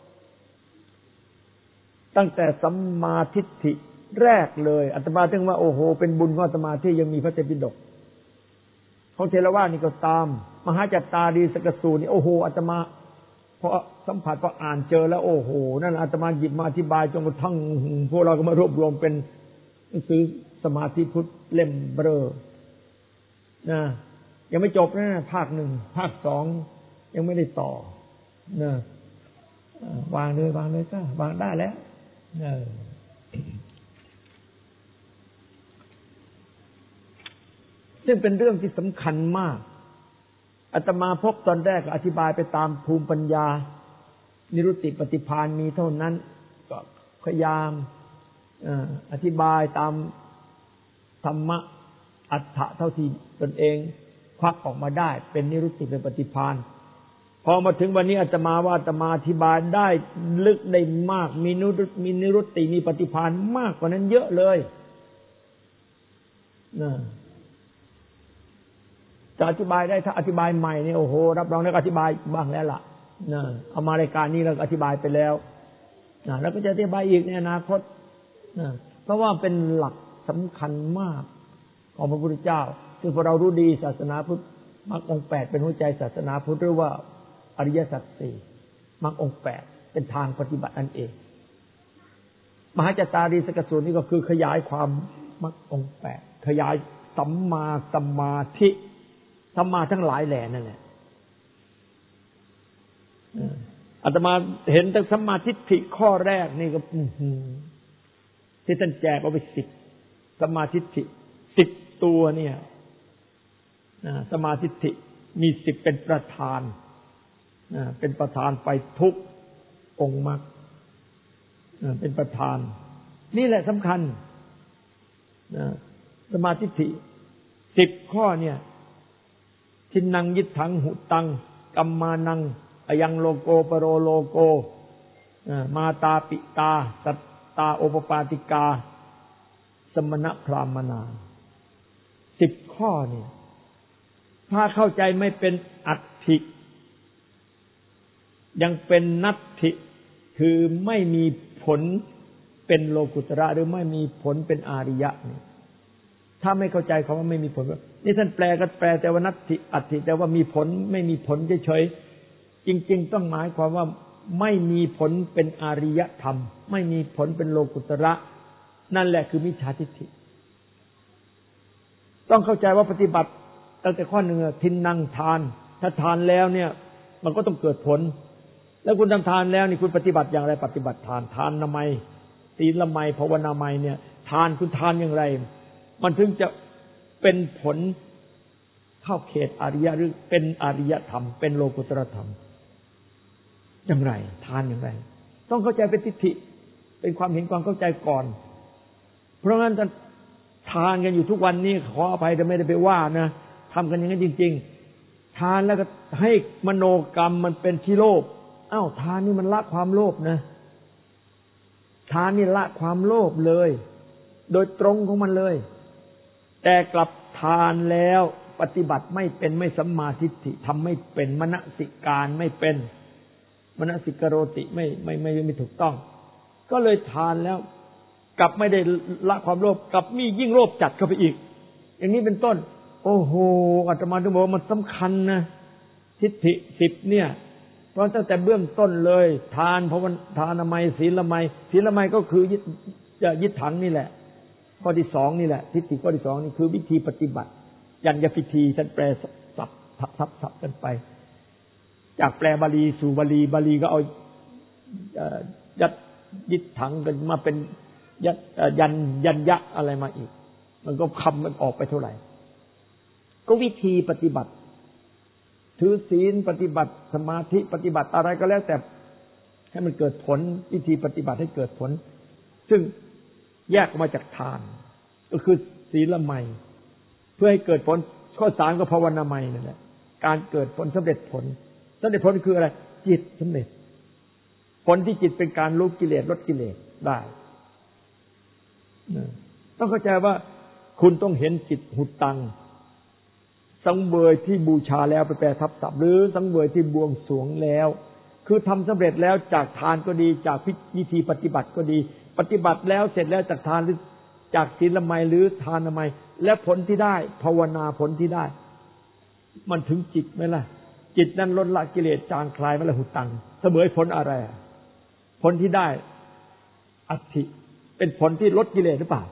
S1: ตั้งแต่สัมมาทิฏฐิแรกเลยอาตมาถึงว่าโอ้โหเป็นบุญของอาตมาที่ยังมีพระไตรปิฎกของเทรวาสนี่ก็ตามมหาจัตตารีสกสูตรนี่โอ้โหอาตมาพอสัมผัสพออ่านเจอแล้วโอ้โหนั่นอาตมาหยิบมาอธิบายจนกระทั่งพวกเราก็มารวบรวมเป็นหนังสือสมาธิพุทธเล่มเบ้อนะยังไม่จบนะภาคหนึ่งภาคสองยังไม่ได้ต่อนะวางเลยก็วางได้แล้วซึ่งเป็นเรื่องที่สำคัญมากอาตมาพบตอนแรกอธิบายไปตามภูมิปัญญานิรุตติปฏิภาณมีเท่านั้นก็พยายามอธิบายตามธรรมะอัฏฐะเท่าที่ตนเองควักออกมาได้เป็นนิรุตติเป็นปฏิภาณพอมาถึงวันนี้อาตมาว่าอาตมาอธิบายได้ลึกได้มากมีนิรุตติมีปฏิภาณมากกว่านั้นเยอะเลยจะอธิบายได้ถ้าอธิบายใหม่เนี่ยโอ้โหรับรองได้อธิบายบ้างแล้วล่ะเอามารายการนี้เราอธิบายไปแล้วแล้วก็จะอธิบายอีกในอนาคตเพราะว่าเป็นหลักสำคัญมากของพระพุทธเจ้าซึ่งพวกเรารู้ดีศาสนาพุทธมรรคองค์ 8เป็นหัวใจศาสนาพุทธหรือว่าอริยสัจ 4มรรคองค์ 8เป็นทางปฏิบัติอันเองมหาจัตตารีสกสูตรนี่ก็คือขยายความมรรคองค์ 8ขยายสัมมาสมาธิสัมมาทั้งหลายแหล่นั่นแหละอาตมาเห็นตั้งสัมมาทิฏฐิข้อแรกนี่ก็ที่ท่านแจกเอาไป10สัมมาทิฏฐิ10ตัวเนี่ยสัมมาทิฏฐิมี10เป็นประธานเป็นประธานไปทุกองค์มรรคเป็นประธานนี่แหละสำคัญสัมมาทิฏฐิ10ข้อเนี่ยทินังยิถังหุตังกัมมานังอยังโลโกปโรโลโกมาตาปิตาสัตตาโอปปาติกาสมณพราหมนา10ข้อเนี่ยถ้าเข้าใจไม่เป็นอัตถิยังเป็นนัตถิคือไม่มีผลเป็นโลกุตระหรือไม่มีผลเป็นอาริยะเนี่ยถ้าไม่เข้าใจคำว่าไม่มีผลนี่ท่านแปลก็แปลแต่ว่านัตถิอัตถิแต่ว่ามีผลไม่มีผลเฉยๆจริงๆต้องหมายความว่าไม่มีผลเป็นอาริยธรรมไม่มีผลเป็นโลกุตระนั่นแหละคือมิจฉาทิฏฐิต้องเข้าใจว่าปฏิบัติตั้งแต่ข้อหนึ่งทินนังทานถ้าทานแล้วเนี่ยมันก็ต้องเกิดผลแล้วคุณทำทานแล้วนี่คุณปฏิบัติอย่างไรปฏิบัติทานทานทำไมศีลไมยภาวนาไมยเนี่ยทานคุณทานอย่างไรมันถึงจะเป็นผลเข้าเขตอริยะหรือเป็นอริยธรรมเป็นโลกุตตรธรรมอย่างไรทานอย่างไรต้องเข้าใจเป็นทิฏฐิเป็นความเห็นความเข้าใจก่อนเพราะงั้นจะทานกันอยู่ทุกวันนี้ขออภัยแต่ไม่ได้ไปว่านะทำกันอย่างนั้นจริงๆทานแล้วก็ให้มโนกรรมมันเป็นที่โลภทานนี่มันละความโลภนะทานนี่ละความโลภเลยโดยตรงของมันเลยแต่กลับทานแล้วปฏิบัติไม่เป็นไม่สัมมาทิฏฐิทำไม่เป็นมนสิการไม่เป็นมนสิกโรติไม่ถูกต้องก็เลยทานแล้วกลับไม่ได้ละความโลภกลับมียิ่งโลภจัดเข้าไปอีกอย่างนี้เป็นต้นโอ้โหอาตมาถึงบอกว่ามันสำคัญนะทิฏฐิ10เนี่ยเพราะตั้งแต่เบื้องต้นเลยทานภาวนาทานไมยศีลไมยศีลไมยก็คือยึดถังนี่แหละข้อที่2นี่แหละทิฏฐิข้อที่2นี่คือวิธีปฏิบัติยัญญพิธีฉันแปลสับกันไปจากแปลบาลีสู่บาลีก็เอายึดถังกันมาเป็นยัญญะอะไรมาอีกมันก็คำมันออกไปเท่าไหร่ก็วิธีปฏิบัติถือศีลปฏิบัติสมาธิปฏิบัติอะไรก็แล้วแต่ให้มันเกิดผลวิธีปฏิบัติให้เกิดผลซึ่งแยกออกมาจากทานก็คือศีลไมยเพื่อให้เกิดผลข้อ3ก็ภาวนาไมยนั่นแหละการเกิดผลสำเร็จผลคืออะไรจิตสำเร็จผลที่จิตเป็นการลดกิเลสลดกิเลสได้ต้องเข้าใจว่าคุณต้องเห็นจิตหุตังสังเวยที่บูชาแล้วไปแปลทับศัพท์หรือสังเวยที่บวงสรวงแล้วคือทำสำเร็จแล้วจากทานก็ดีจากวิธีปฏิบัติก็ดีปฏิบัติแล้วเสร็จแล้วจากทานหรือจากศีลไมยหรือทานไมยและผลที่ได้ภาวนาผลที่ได้มันถึงจิตไหมล่ะจิตนั้นลดละกิเลสจางคลายไหมล่ะหุตังเสมอผลอะไรผลที่ได้อัตถิเป็นผลที่ลดกิเลสหรือเปล่า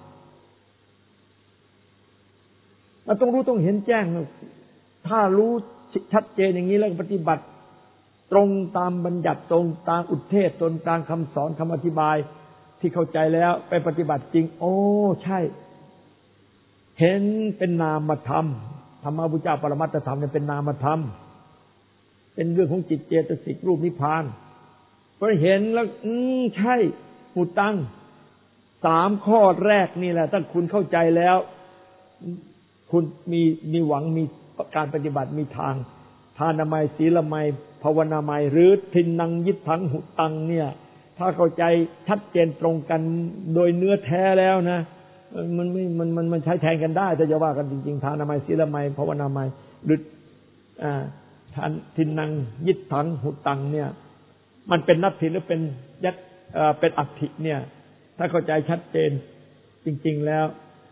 S1: เราต้องรู้ต้องเห็นแจ้งถ้ารู้ชัดเจนอย่างนี้แล้วปฏิบัติตรงตามบัญญัติตรงตามอุทเทศตรงตามคำสอนคำอธิบายที่เข้าใจแล้วไปปฏิบัติจริงโอ้ใช่เห็นเป็นนามธรรมธรรมพุทธเจ้าปรมัตถธรรมเนี่ยเป็นนามธรรมเป็นเรื่องของจิตเจตสิกรูปนิพพานพอเห็นแล้วใช่หุตัง3ข้อแรกนี่แหละถ้าคุณเข้าใจแล้วคุณมีหวังมีการปฏิบัติมีทางทานไมยศีลไมยภาวนาไมยหรือทินนังยิตถังหุตังเนี่ยถ้าเข้าใจชัดเจนตรงกันโดยเนื้อแท้แล้วนะมันใช้แทนกันได้ถ้าจะว่ากันจริงๆทานไมยศีลไมยภาวนาไมยหรือทินนังยิตถังหุตังเนี่ยมันเป็นนัตถิหรือเป็นเป็นอัตถิเนี่ยถ้าเข้าใจชัดเจนจริงๆแล้ว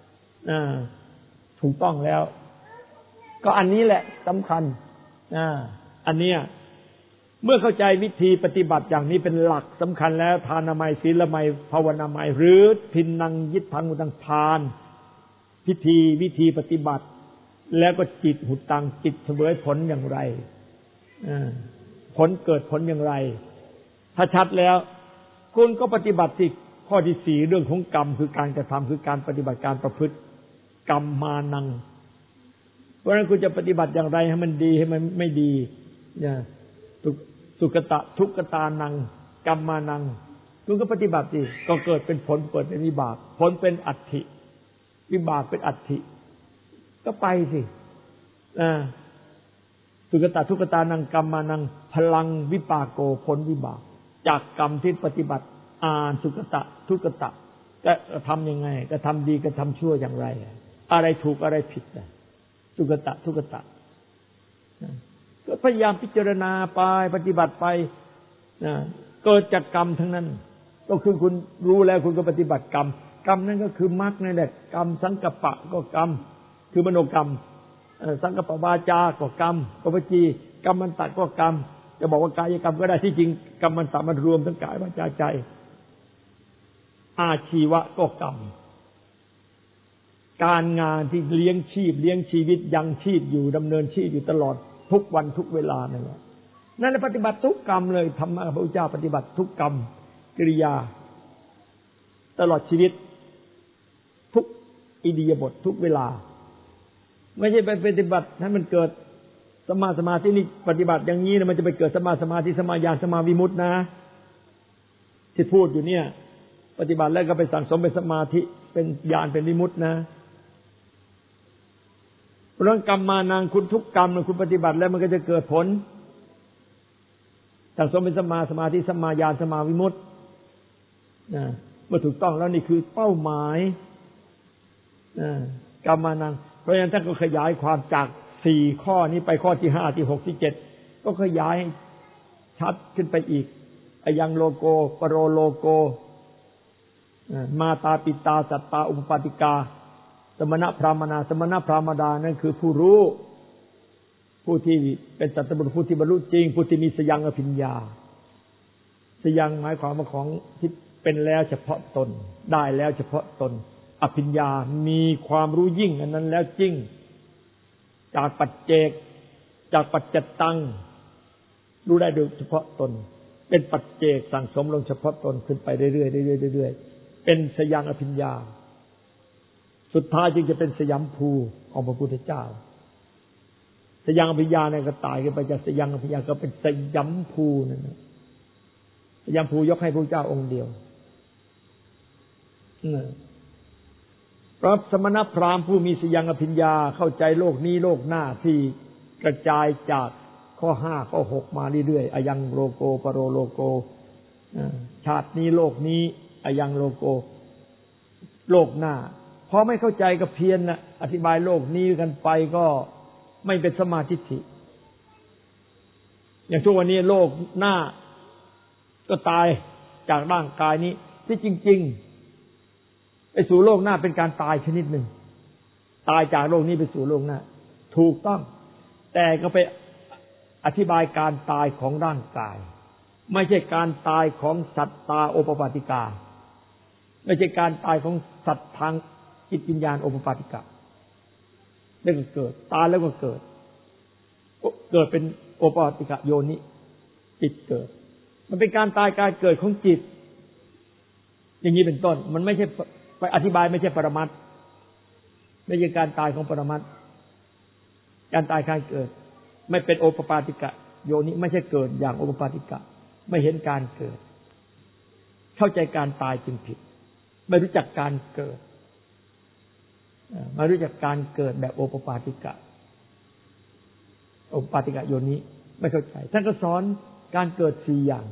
S1: ถูกต้องแล้วก็อันนี้แหละสำคัญอันเนี้ยเมื่อเข้าใจวิธีปฏิบัติอย่างนี้เป็นหลักสำคัญแล้วทานไมยศีลไมยภาวนาไมยหรือทินนังยิตถังหุตังทานวิธีปฏิบัติแล้วก็จิตหุตังจิตเสวยผลอย่างไรผลเกิดผลอย่างไรถ้าชัดแล้วคุณก็ปฏิบัติสิข้อที่4เรื่องของกรรมคือการกระทำคือการปฏิบัติการประพฤติกรรมมานังเพราะฉะนั้นคุณจะปฏิบัติอย่างไรให้มันดีให้มันไม่ดีเนี่ยสุขตะทุกขตานังกรรมมานังคุณก็ปฏิบัติสิก็เกิดเป็นผลเกิดเป็นวิบากผลเป็นอัตถิวิบากเป็นอัตถิก็ไปสิสุขตะทุกขตานังกรรมมานังพลังวิปากโกผลวิบากจากกรรมที่ปฏิบัติสุขตะทุกขตะก็ทำยังไงก็ทำดีก็ทำชั่วอย่างไรอะไรถูกอะไรผิดสุขตะทุกขตะก็พยายามพิจารณาไปปฏิบัติไปเกิดจากกรรมทั้งนั้นก็คือคุณรู้แล้วคุณก็ปฏิบัติกรรมนั่นก็คือมรรคนั่นแหละกรรมสังกัปปะก็กรรมคือมโนกรรมสังกัปปวาจาก็กรรมวจีกรรมันตะก็กรรมจะบอกว่ากายกรรมก็ได้ที่จริงกรรมันตะมันรวมทั้งกายวาจาใจอาชีวะก็กรรมการงานที่เลี้ยงชีพเลี้ยงชีวิตยังชีพอยู่ดำเนินชีพอยู่ตลอดทุกวันทุกเวลานั่นแหละนั่นแหละปฏิบัติทุกกรรมเลยธรรมะพระพุทธเจ้าปฏิบัติทุกกรรมกิริยาตลอดชีวิตทุกอิริยาบถทุกเวลาไม่ใช่ไปปฏิบัติให้มันเกิดสมาสมาธินี่ปฏิบัติอย่างนี้นะมันจะไปเกิดสมาสมาธิสมาญาณสมาวิมุตตินะที่พูดอยู่เนี่ยปฏิบัติแล้วก็ไปสั่งสมเป็นสมาธิเป็นญาณเป็นวิมุตตินะเรื่องกรรมานังคุณทุกกรรมคุณปฏิบัติแล้วมันก็จะเกิดผลสั่งสมเป็นสมาสมาธิสมาญาณสมาวิมุตติเมื่อถูกต้องแล้วนี่คือเป้าหมายกรรมานังเพราะฉะนั้นท่านก็ขยายความจาก4ข้อนี้ไปข้อที่5ที่6ที่7ก็ขยายชัดขึ้นไปอีกอยังโลโกปโรโลโกมาตาปิตาสัตตาอุปปาติกาสมณพราหมณาสมณพราหมดานั่นคือผู้รู้ผู้ที่เป็นสัตบุรุษผู้ที่บรรลุจริงผู้ที่มีสยังอภิญญาสยังหมายความว่าของที่เป็นแล้วเฉพาะตนได้แล้วเฉพาะตนอภิญญามีความรู้ยิ่งอันนั้นแล้วจริงจากปัจเจกจากปัจจตังรู้ได้โดยเฉพาะตนเป็นปัจเจกสั่งสมลงเฉพาะตนขึ้นไปเรื่อยๆเรื่อยๆเป็นสยังอภิญญาสุดท้ายจึงจะเป็นสยัมภูของพระพุทธเจ้าสยังอภิญญาเนี่ยก็ตายกันไปจากสยังอภิญญาก็เป็นสยัมภูนั่นนะสยัมภูยกให้พระเจ้าองค์เดียวเพราะสมณพราหมณ์ผู้มีสยังอภิญญาเข้าใจโลกนี้โลกหน้าที่กระจายจากข้อ5ข้อ6มาเรื่อยๆอยังโลโกปโรโลโกชาตินี้โลกนี้อยังโลโกโลกหน้าพอไม่เข้าใจก็เพี้ยนนะอธิบายโลกนี้กันไปก็ไม่เป็นสมาธิิอย่างทุกวันนี้โลกหน้าก็ตายจากร่างกายนี้ที่จริงๆไปสู่โลกหน้าเป็นการตายชนิดหนึ่งตายจากโลกนี้ไปสู่โลกหน้าถูกต้องแต่ก็ไปอธิบายการตายของร่างกายไม่ใช่การตายของสัตตาโอปปาติกาไม่ใช่การตายของสัตว์ทางจิตวิญญาณโอปปาติกาแล้วก็เกิดตายแล้วก็เกิดเป็นโอปปาติกะโยนิจิตเกิดมันเป็นการตายการเกิดของจิตอย่างนี้เป็นต้นมันไม่ใช่ไปอธิบายไม่ใช่ปรมัตถ์ไม่ใช่การตายของปรมัตถ์การตายการเกิดไม่เป็นโอปปาติกะโยนิไม่ใช่เกิดอย่างโอปปาติกะไม่เห็นการเกิดเข้าใจการตายจึงผิดไม่รู้จักการเกิดมารู้จักการเกิดแบบโอปปาติกะโอปปาติกะโยนิไม่เข้าใจท่านก็สอนการเกิด4อย่าง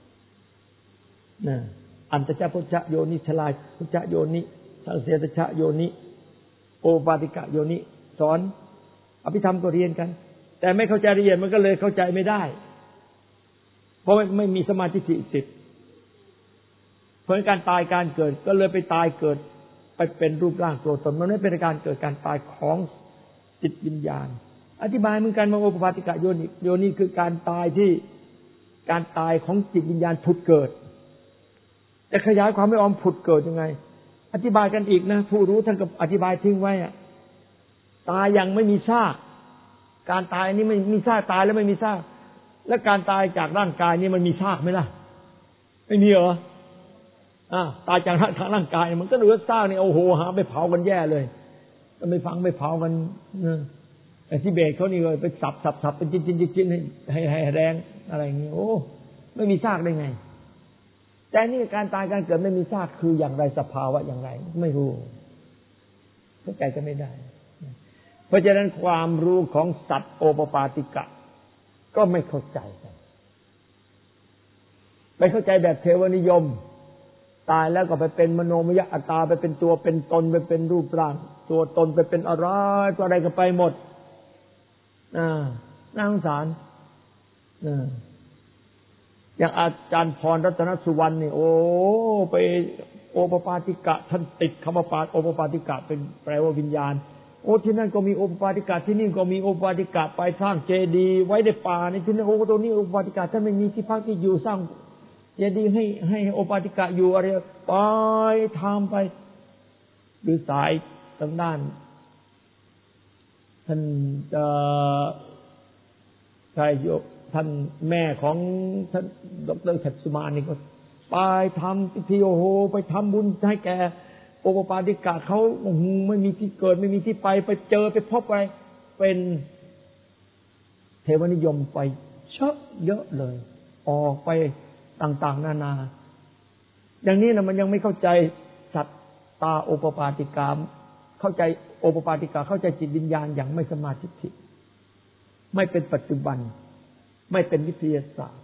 S1: อันตชะพุทธะโยนิชลายพุทธะโยนิสังเสตชะโยนิโอปปาติกะโยนิสอนอภิธรรมก็เรียนกันแต่ไม่เข้าใจละเอียดมันก็เลยเข้าใจไม่ได้เพราะไม่มีสมาธิสิทธิ์เพราะการตายการเกิดก็เลยไปตายเกิดไปเป็นรูปร่างตัวตนมันไม่เป็นการเกิดการตายของจิตวิญญาณอธิบายเหมือนกันว่าโอปปาติกะโยนิคือการตายที่การตายของจิตวิญญาณผุดเกิดแต่ขยายความไม่ออมผุดเกิดยังไงอธิบายกันอีกนะผู้รู้ท่านก็อธิบายทิ้งไว้อะตายยังไม่มีซากการตายนี้ไม่มีซากตายแล้วไม่มีซากแล้วการตายจากร่างกายนี้มันมีซากไหมล่ะไม่มีเหรอตายจากร่างกายมันก็เหลือซากนี่โอ้โหหาไปเผากันแย่เลยก็ไม่ฟังไม่เผากันไอ้ทิเบตเขานี่ไปสับเป็นชิ้นๆให้แรงอะไรอย่างงี้โอ้ไม่มีซากได้ไงแต่นี่การตายการเกิดไม่มีซากคืออย่างไรสภาวะอย่างไรไม่รู้เข้าใจก็ไม่ได้เพราะฉะนั้นความรู้ของสัตว์โอปปาติกะก็ไม่เข้าใจกันไปเข้าใจแบบเทวนิยมตายแล้วก็ไปเป็นมโนมยอัตตาไปเป็นตัวเป็นตนไปเป็นรูปร่างตัวตนไปเป็นอะไรก็ไปหมดน่าสงสารอย่างอาจารย์พรรัตนสุวรรณนี่โอ้ไปโอปปาติกะท่านติดคำว่าโอปปาติกะเป็นแปลว่าวิญญาณโอ้ที่นั่นก็มีโอปปาติกะที่นี่ก็มีโอปปาติกะไปสร้างเจดีย์ไว้ในป่าในที่นั่นโอ้ตรงนี้โอปปาติกะท่านไม่มีที่พักที่อยู่สร้างเจดีย์ให้โอปปาติกะอยู่อะไรไปทำไปหรือสายทางด้านท่านใช่โยท่านแม่ของท่านดร.ฉัตรสุมานี่ก็ไปทำพิธีโอ้โหไปทำบุญให้แกโอปปาติกะเขาไม่มีที่เกิดไม่มีที่ไปเจอไปพบไปเป็นเทวนิยมไปเยอะเลยออกไปต่างๆนานาอย่างนี้นะมันยังไม่เข้าใจสัตตาโอปปาติกาเข้าใจโอปปาติกาเข้าใจจิตวิญญาณอย่างไม่สมาธิิไม่เป็นปัจจุบันไม่เป็นวิทยาศาสตร์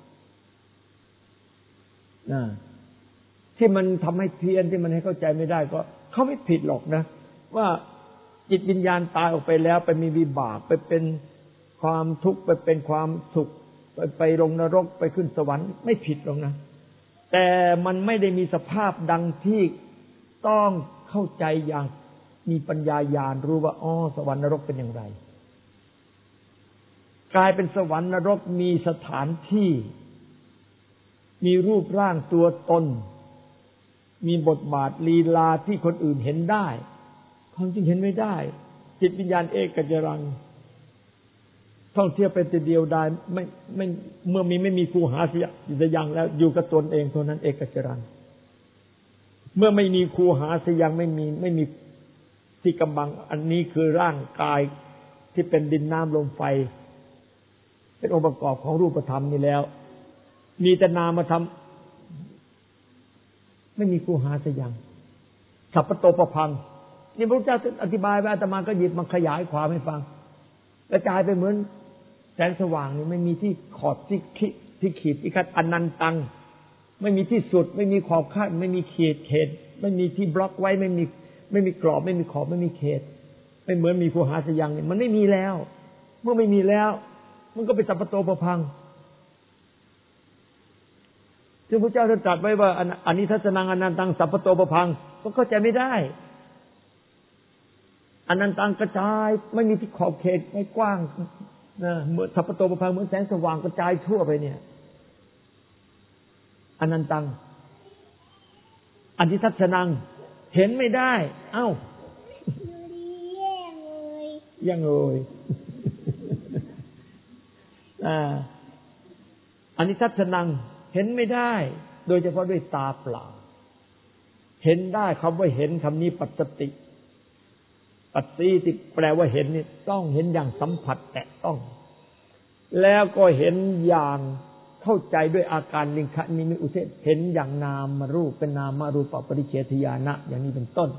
S1: ที่มันทำให้เพี้ยนที่มันให้เข้าใจไม่ได้ก็เขาไม่ผิดหรอกนะว่าจิตวิญญาณตายออกไปแล้วไปมีวิบากไปเป็นความทุกข์ไปเป็นความสุขไปลงนรกไปขึ้นสวรรค์ไม่ผิดหรอกนะแต่มันไม่ได้มีสภาพดังที่ต้องเข้าใจอย่างมีปัญญาญาณรู้ว่าอ๋อสวรรค์นรกเป็นอย่างไรกลายเป็นสวรรค์นรกมีสถานที่มีรูปร่างตัวตนมีบทบาทลีลาที่คนอื่นเห็นได้ความจริงเห็นไม่ได้จิตวิญญาณเอกจรังท่องเที่ยวไปแต่เดียวดายไม่เมื่อไม่มีครูหาสิยังแล้วอยู่กับตนเองเท่านั้นเอกจรังเมื่อไม่มีครูหาสิยังไม่มีที่กำบังอันนี้คือร่างกายที่เป็นดินน้ำลมไฟเป็นองค์ประกอบของรูปธรรมนี่แล้วมีแต่นามธรรมไม่มีครูหาสิยังสัพพโตปพังนี่พระพุทธเจ้าอธิบายไว้อาตมาก็หยิบมาขยายความให้ฟังกระจายไปเหมือนแสงสว่างนี่ไม่มีที่ขอบที่ขีดที่คัดอนันตังไม่มีที่สุดไม่มีขอบคาดไม่มีเขตไม่มีที่บล็อกไว้ไม่มีกรอบไม่มีขอบไม่มีเขตไม่เหมือนมีภูหาสยังเนี่ยมันไม่มีแล้วเมื่อไม่มีแล้วมันก็เป็นสัพพโตปพังซึ่งพระเจ้าท่านตรัสไว้ว่าอันนี้ทัศนังอนันตังสัพพโตปพังก็เข้าใจไม่ได้อนันตังกระจายไม่มีที่ขอบเขตไม่กว้างนะเหมือนสัพพโตปพังเหมือนแสงสว่างกระจายทั่วไปเนี่ยอนันตังอันที่ทัศนังเห็นไม่ได้เอ้ายังเลยอันนี้ทัศนังเห็นไม่ได้โดยเฉพาะด้วยตาเปล่าเห็นได้คำว่าเห็นคำนี้ปัจจติปัจจีที่แปลว่าเห็นนี่ต้องเห็นอย่างสัมผัสแตะต้องแล้วก็เห็นอย่างเข้าใจด้วยอาการลิงคะนิมิตอุเทศเห็นอย่างนามรูปเป็นนามรูปปริเฉทญาณะอย่างนี้เป็นต้น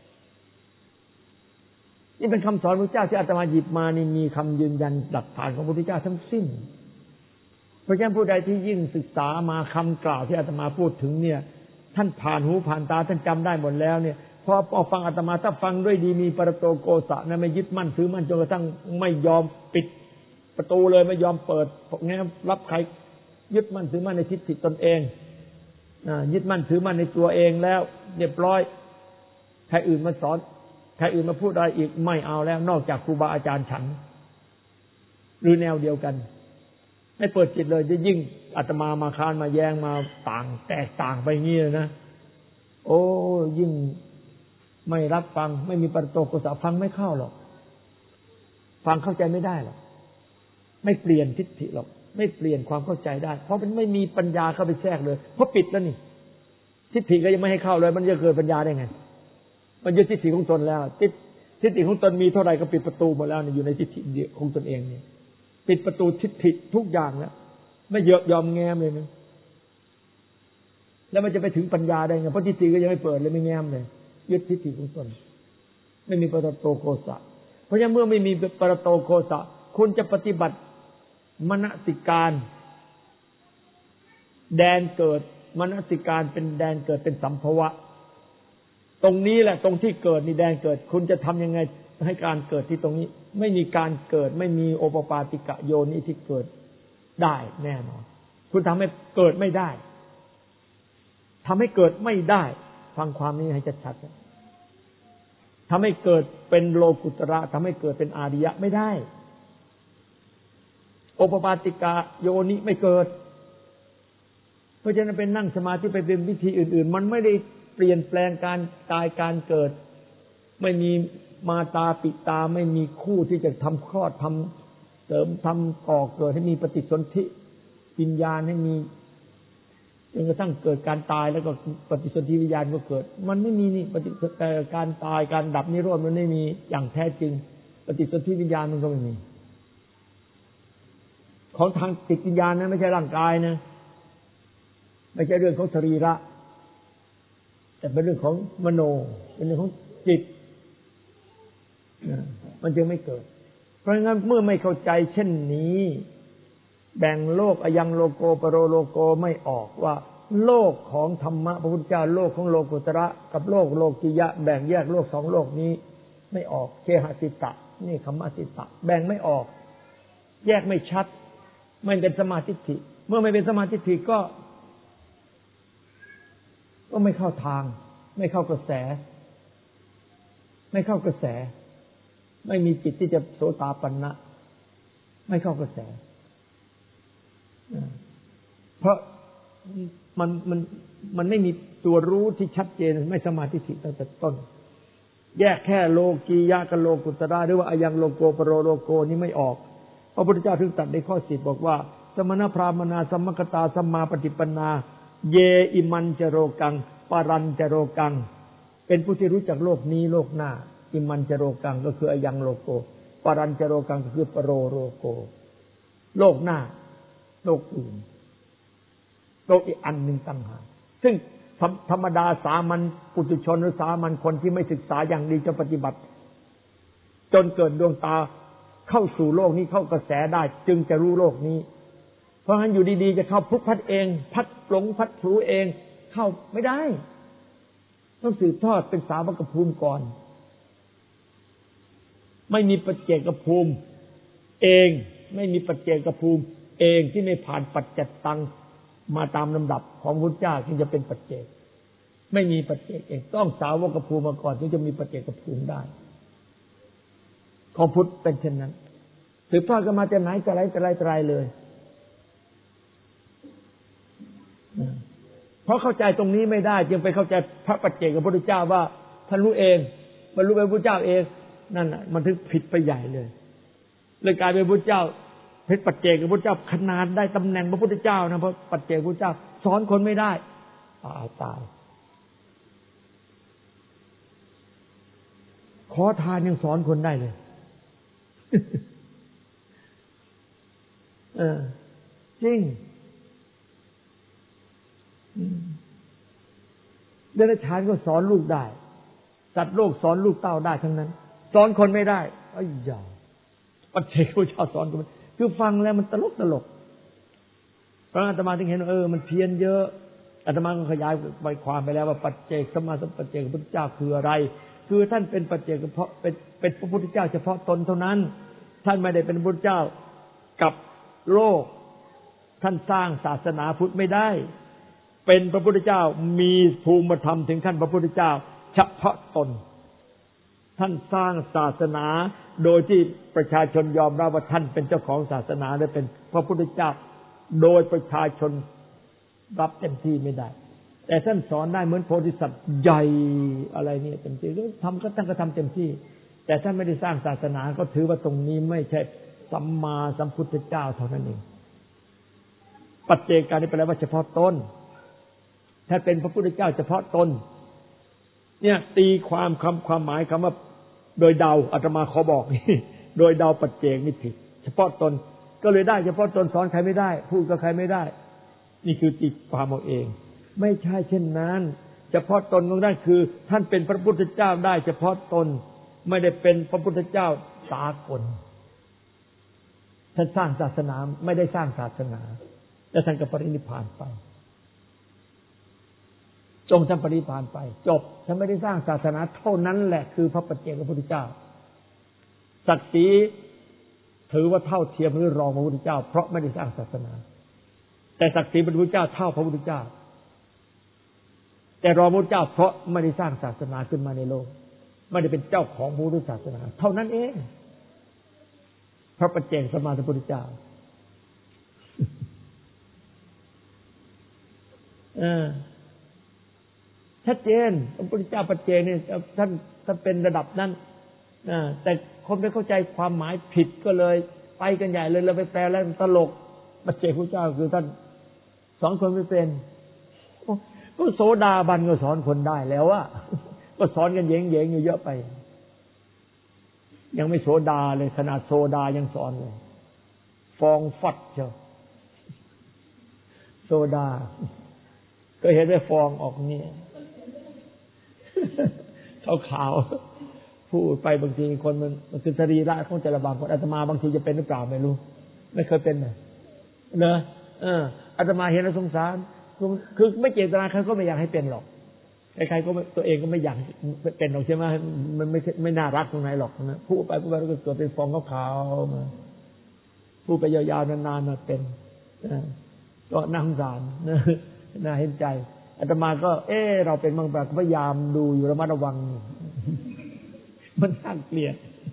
S1: นี่เป็นคำสอนพระเจ้าที่อาตมาหยิบมานี่มีคำยืนยันหลักฐานของพระพุทธเจ้าทั้งสิ้นเพราะฉะนั้นผู้ใดที่ยิ่งศึกษามาคำกล่าวที่อาตมาพูดถึงเนี่ยท่านผ่านหูผ่านตาท่านจำได้หมดแล้วเนี่ยพอฟังอาตมาถ้าฟังด้วยดีมีปรโตโกสะนะไม่ยึดมั่นถือมั่นจนกระทั่งไม่ยอมปิดประตูเลยไม่ยอมเปิดงั้นรับใครยึดมั่นถือมั่นในทิฏฐิตนเองยึดมั่นถือมั่นในตัวเองแล้วเรียบร้อยใครอื่นมาสอนใครอื่นมาพูดอะไรอีกไม่เอาแล้วนอกจากครูบาอาจารย์ฉันหรือแนวเดียวกันไม่เปิดจิตเลยจะยิ่งอาตมามาค้านมาแย้งมาต่างแตกต่างไปงี้เลยนะโอ้ยิ่งไม่รับฟังไม่มีปรโตโกสะฟังไม่เข้าหรอกฟังเข้าใจไม่ได้หรอกไม่เปลี่ยนทิฏฐิหรอกไม่เปลี่ยนความเข้าใจได้เพราะมันไม่มีปัญญาเข้าไปแทรกเลยเพราะปิดแล้วนี่ทิฏฐิก็ยังไม่ให้เข้าเลยมันจะเกิดปัญญาได้ไงมันยึดทิฏฐิของตนแล้วทิฏฐิของตนมีเท่าไหร่ก็ปิดประตูหมดแล้วอยู่ในทิฏฐิของตนเองเนี่ยปิดประตูทิฏฐิทุกอย่างแล้วไม่ยอมแง้มเลยนะแล้วมันจะไปถึงปัญญาได้ไงเพราะทิฏฐิก็ยังไม่เปิดเลยไม่แง้มเลยยึดทิฏฐิของตนไม่มีปรโตโกสะเพราะฉะนั้นเมื่อไม่มีปรโตโกสะคุณจะปฏิบัติมนสิการแดนเกิดมนสิการเป็นแดนเกิดเป็นสัมภวะตรงนี้แหละตรงที่เกิดนี่แดนเกิดคุณจะทำยังไงให้การเกิดที่ตรงนี้ไม่มีการเกิดไม่มีโอปปาติกะโยนิที่เกิดได้แน่นอนคุณทำให้เกิดไม่ได้ทำให้เกิดไม่ได้ฟังความนี้ให้ชัดๆทำให้เกิดเป็นโลกุตระทำให้เกิดเป็นอาริยะไม่ได้โอปปาติกะโยนิไม่เกิดเพราะฉะนั้นเป็นนั่งสมาธิไปเป็นวิธีอื่นๆมันไม่ได้เปลี่ยนแปลงการตายการเกิดไม่มีมาตาปิตาไม่มีคู่ที่จะทำคลอดทำเสริมทำก่อเกิดให้มีปฏิสนธิวิญญาณให้มีจนกระทั่งเกิดการตายแล้วก็ปฏิสนธิวิญญาณก็เกิดมันไม่มีนี่การตายการดับนิโรธมันไม่มีอย่างแท้จริงปฏิสนธิวิญญาณมันก็ไม่มีของทางจิตวิญญาณนะไม่ใช่ร่างกายนะไม่ใช่เรื่องของสรีระแต่เป็นเรื่องของมโนเป็นเรื่องของจิตมันจึงไม่เกิดเพราะงั้นเมื่อไม่เข้าใจเช่นนี้แบ่งโลกอยังโลโกปโรโลโกไม่ออกว่าโลกของธรรมะพระพุทธเจ้าโลกของโลกุตระกับโลกโลกิยะแบ่งแยกโลกสองโลกนี้ไม่ออกเคหสิตะนี่คัมมสิตะแบ่งไม่ออกแยกไม่ชัดไม่เป็นสมาธิทิเมื่อไม่เป็นสมาธิทิก็ไม่เข้าทางไม่เข้ากระแสไม่เข้ากระแสไม่มีจิตที่จะโสตาปันนะไม่เข้ากระแสเพราะมันไม่มีตัวรู้ที่ชัดเจนไม่สมาธิทิตั้งแต่ต้นแยกแค่โลกียะกับโลกุตระหรือว่าอยังโลโกปโรโลโกนี้ไม่ออกพระพุทธเจ้าถึงตรัสในข้อ10บอกว่าสมณพราหมนาสัมมกตาสัมมาปฏิปนาเยอิมันจโรกังปรัญจโรกังเป็นผู้ที่รู้จักโลกนี้โลกหน้าอิมันจโรกังก็คืออยังโลโกปรัญจโรกังก็คือปโรโลโกโลกหน้าโลกอื่นโลกอีกอันหนึ่งต่างหากซึ่งธรรมดาสามัญปุถุชนหรือสามัญคนที่ไม่ศึกษาอย่างดีจะปฏิบัติจนเกิดดวงตาเข้าสู่โลกนี้เข้ากระแสได้จึงจะรู้โลกนี้เพราะฉะนั้นอยู่ดีๆจะเข้าพุกพัดเองพัดหลงพัดผูเองเข้าไม่ได้ต้องสืบทอดเป็นสาวกภูมิก่อนไม่มีปัจเจกภูมิเองไม่มีปัจเจกภูมิเองที่ไม่ผ่านปัจจัตตังมาตามลำดับของพุทธเจ้าจึงจะเป็นปัจเจกไม่มีปัจเจกเองต้องสาวกภูมิมาก่อนถึงจะมีปัจเจกภูมิได้ของพุทธเป็นเช่นนั้นสืบทอดกันมาแต่ไหนแต่ไรเลยเพราะเข้าใจตรงนี้ไม่ได้จึงไปเข้าใจพระปัจเจกพระพุทธเจ้าว่าท่านรู้เองบรรลุเป็นพระพุทธเจ้าเองนั่นน่ะมันถึงผิดไปใหญ่เลยกลายเป็นพระพุทธเจ้าเพชรปัจเจกพระพุทธเจ้าขนาดได้ตำแหน่งพระพุทธเจ้านะเพราะปัจเจกพระพุทธเจ้าสอนคนไม่ได้ตายขอทานยังสอนคนได้เลยจริงเดรัจฉานก็สอนลูกได้สัตว์โลกสอนลูกเต้าได้ทั้งนั้นสอนคนไม่ได้อ้ยาปัจเจกพระเจ้าสอนคนคือฟังแล้วมันตลกเพราะอาตมาถึงเห็นมันเพี้ยนเยอะอาตมาก็ขยายใบความไปแล้วว่าปัจเจกสัมมาสัมปัจเจกพระพุทธเจ้าคืออะไรคือท่านเป็นปัจเจกเฉพาะเป็นพระพุทธเจ้าเฉพาะตนเท่านั้นท่านไม่ได้เป็นพระพุทธเจ้ากับโลกท่านสร้างศาสนาพุทธไม่ได้เป็นพระพุทธเจ้ามีภูมิธรรมถึงขั้นพระพุทธเจ้าเฉพาะตนท่านสร้างศาสนาโดยที่ประชาชนยอมรับว่าท่านเป็นเจ้าของศาสนาและเป็นพระพุทธเจ้าโดยประชาชนรับเต็มที่ไม่ได้แต่ท่านสอนได้เหมือนโพธิสัตว์ใหญ่อะไรเนี่ยเต็มที่ทำก็ท่านก็ทำเต็มที่แต่ท่านไม่ได้สร้างศาสนาก็ถือว่าตรงนี้ไม่ใช่สัมมาสัมพุทธเจ้าเท่านั้นเองปัจเจกานี่แปลว่าเฉพาะตนถ้าเป็นพระพุทธเจ้าเฉพาะตนเนี่ยตีความหมายคำว่าโดยเดาอาตมาขอบอกนี่โดยเดาปัจเจกนี่ผิดเฉพาะตนก็เลยได้เฉพาะตนสอนใครไม่ได้พูดกับใครไม่ได้นี่คือตีความเอาเองไม่ใช่เช่นนั้นเฉพาะตนของท่านคือท่านเป็นพระพุทธเจ้าได้เฉพาะตนไม่ได้เป็นพระพุทธเจ้าสากลท่านสร้างศาสนาไม่ได้สร้างศาสนาแต่ท่านก็ปรินิพพานไปจงท่านปรินิพพานไปจบท่านไม่ได้สร้างศาสนาเท่านั้นแหละคือพระปัจเจกพระพุทธเจ้าศักดิ์ศรีถือว่าเท่าเทียมหรือรองพระพุทธเจ้าเพราะไม่ได้สร้างศาสนาแต่ศักดิ์ศรีพระพุทธเจ้าเท่าพระพุทธเจ้าแต่รองพระพุทธเจ้าเพราะไม่ได้สร้างศาสนาขึ้นมาในโลกไม่ได้เป็นเจ้าของพระพุทธศาสนาเท่านั้นเองพระปัจเจกสัมมาสัมพุทธเจ้าชัดเจนพระพุทธเจ้าปัจเจกเนี่ยท่านเป็นระดับนั้นแต่คนไปเข้าใจความหมายผิดก็เลยไปกันใหญ่เลยเราไปแปลแล้วตลกปัจเจกพระเจ้าคือท่านสองคนไม่เป็นก็โสดาบันก็สอนคนได้แล้วอะก็สอนกันเย้งๆอยู่เยอะไปยังไม่โสดาเลยขนาดโซดายังสอนเลยฟองฟัดเชียวโซดาก็เห็นได้ฟองออกนี่ขาวๆพูดไปบางทีคนมันคือสรีระของแต่ละบางคนอาตมาบางทีจะเป็นหรือเปล่าไม่รู้ไม่เคยเป็นเลยเนอะอาตมาเห็นแล้วสงสารคือไม่เจตนาใครก็ไม่อยากให้เป็นหรอกใครๆก็ตัวเองก็ไม่อยากเป็นหรอกใช่ไหมมันไม่น่ารักตรงไหนหรอกนะพูดไปแล้วก็เกิดเป็นฟองขาวๆมาพูดไปยาวๆนานๆมาเป็นก็น่าสงสารน่าเห็นใจอาตมาก็เราเป็นบางแบบพยายามดูอยู่ระมัดระวังมันน่าเกลียด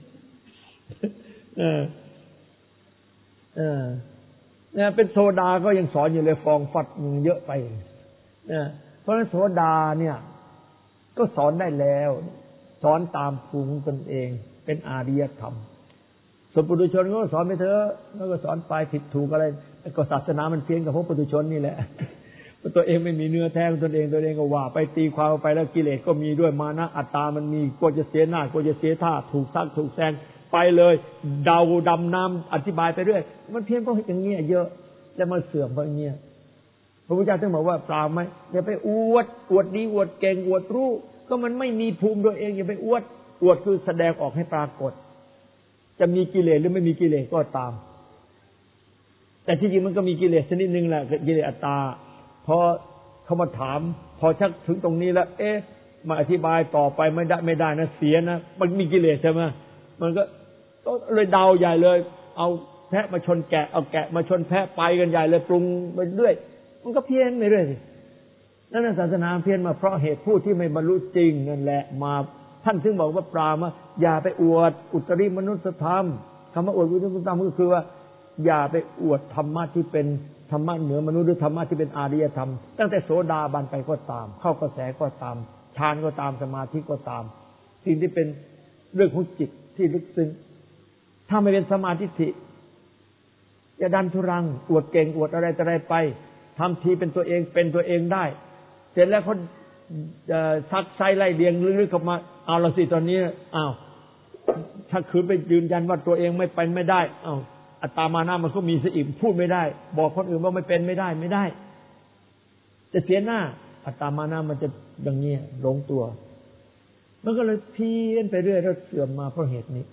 S1: เนี่ยเป็นโซดาก็ยังสอนอยู่เลยฟองฟัดเยอะไปเพราะฉะนั้นโซดาเนี่ยก็สอนได้แล้วสอนตามภูมิตนเองเป็นอาริยธรรมส่วนปุถุชนก็สอนไปเถอะแล้วก็สอนไปผิดถูกอะไรก็ศาสนามันเพี้ยนกับพวกปุถุชนนี่แหละตัวเองไม่มีเนื้อแท้ของตนเองก็ว่าไปตีความไปแล้วกิเลสก็มีด้วยมานะอัตตามันมีกลัวจะเสียหน้ากลัวจะเสียท่าถูกซักถูกแซงไปเลยเดาดำน้ำอธิบายไปเรื่อยมันเพี้ยนเพราะอย่างเงี้ยเยอะแล้วมันเสื่อมเพราะอย่างเงี้ยพระพุทธเจ้าถึงบอกว่าเปล่าไหมอย่าไปอวดดีอวดเก่งอวดรู้ก็มันไม่มีภูมิตัวเองอย่าไปอวดคือแสดงออกให้ปรากฏจะมีกิเลสหรือไม่มีกิเลสก็ตามแต่ที่จริงมันก็มีกิเลสชนิดนึงแหละกิเลสอัตตาพอเขามาถามพอชักถึงตรงนี้แล้วมาอธิบายต่อไปไม่ได้นะเสียนะมันมีกิเลสใช่ไหมมันก็เลยเดาใหญ่เลยเอาแพะมาชนแกะเอาแกะมาชนแพะไปกันใหญ่เลยปรุงไปเรื่อยมันก็เพี้ยนไปเรื่อยนั่นศาสนาเพี้ยนมาเพราะเหตุผู้ที่ไม่บรรลุจริงนั่นแหละมาท่านถึงบอกว่าปรามาอย่าไปอวดอุตริมนุสธรรมคำว่าอวดอุตริมนุสธรรมก็คือว่าอย่าไปอวดธรรมะที่เป็นธรรมะเหนือมนุษย์หรือธรรมะที่เป็นอาริยธรรมตั้งแต่โสดาบันไปก็ตามเข้ากระแสก็ตามฌานก็ตามสมาธิก็ตามสิ่งที่เป็นเรื่องของจิตที่ลึกซึ้งถ้าไม่เป็นสมาธิอย่าดันทุรังอวดเก่งอวดอะไรต่ออะไรไปทำทีเป็นตัวเองได้เสร็จแล้วเขาซักไซไล่เลียงลึกๆเข้ามาเอาละสิตอนนี้ถ้าคืนไปยืนยันว่าตัวเองไม่ได้อัตตามานะมันก็มีซะอีกพูดไม่ได้บอกคนอื่นว่าไม่ได้จะเสียหน้าอัตตามานะมันจะอย่างนี้หลงตัวมันก็เลยเพี้ยนไปเรื่อยแล้วเสื่อมมาเพราะเหตุนี้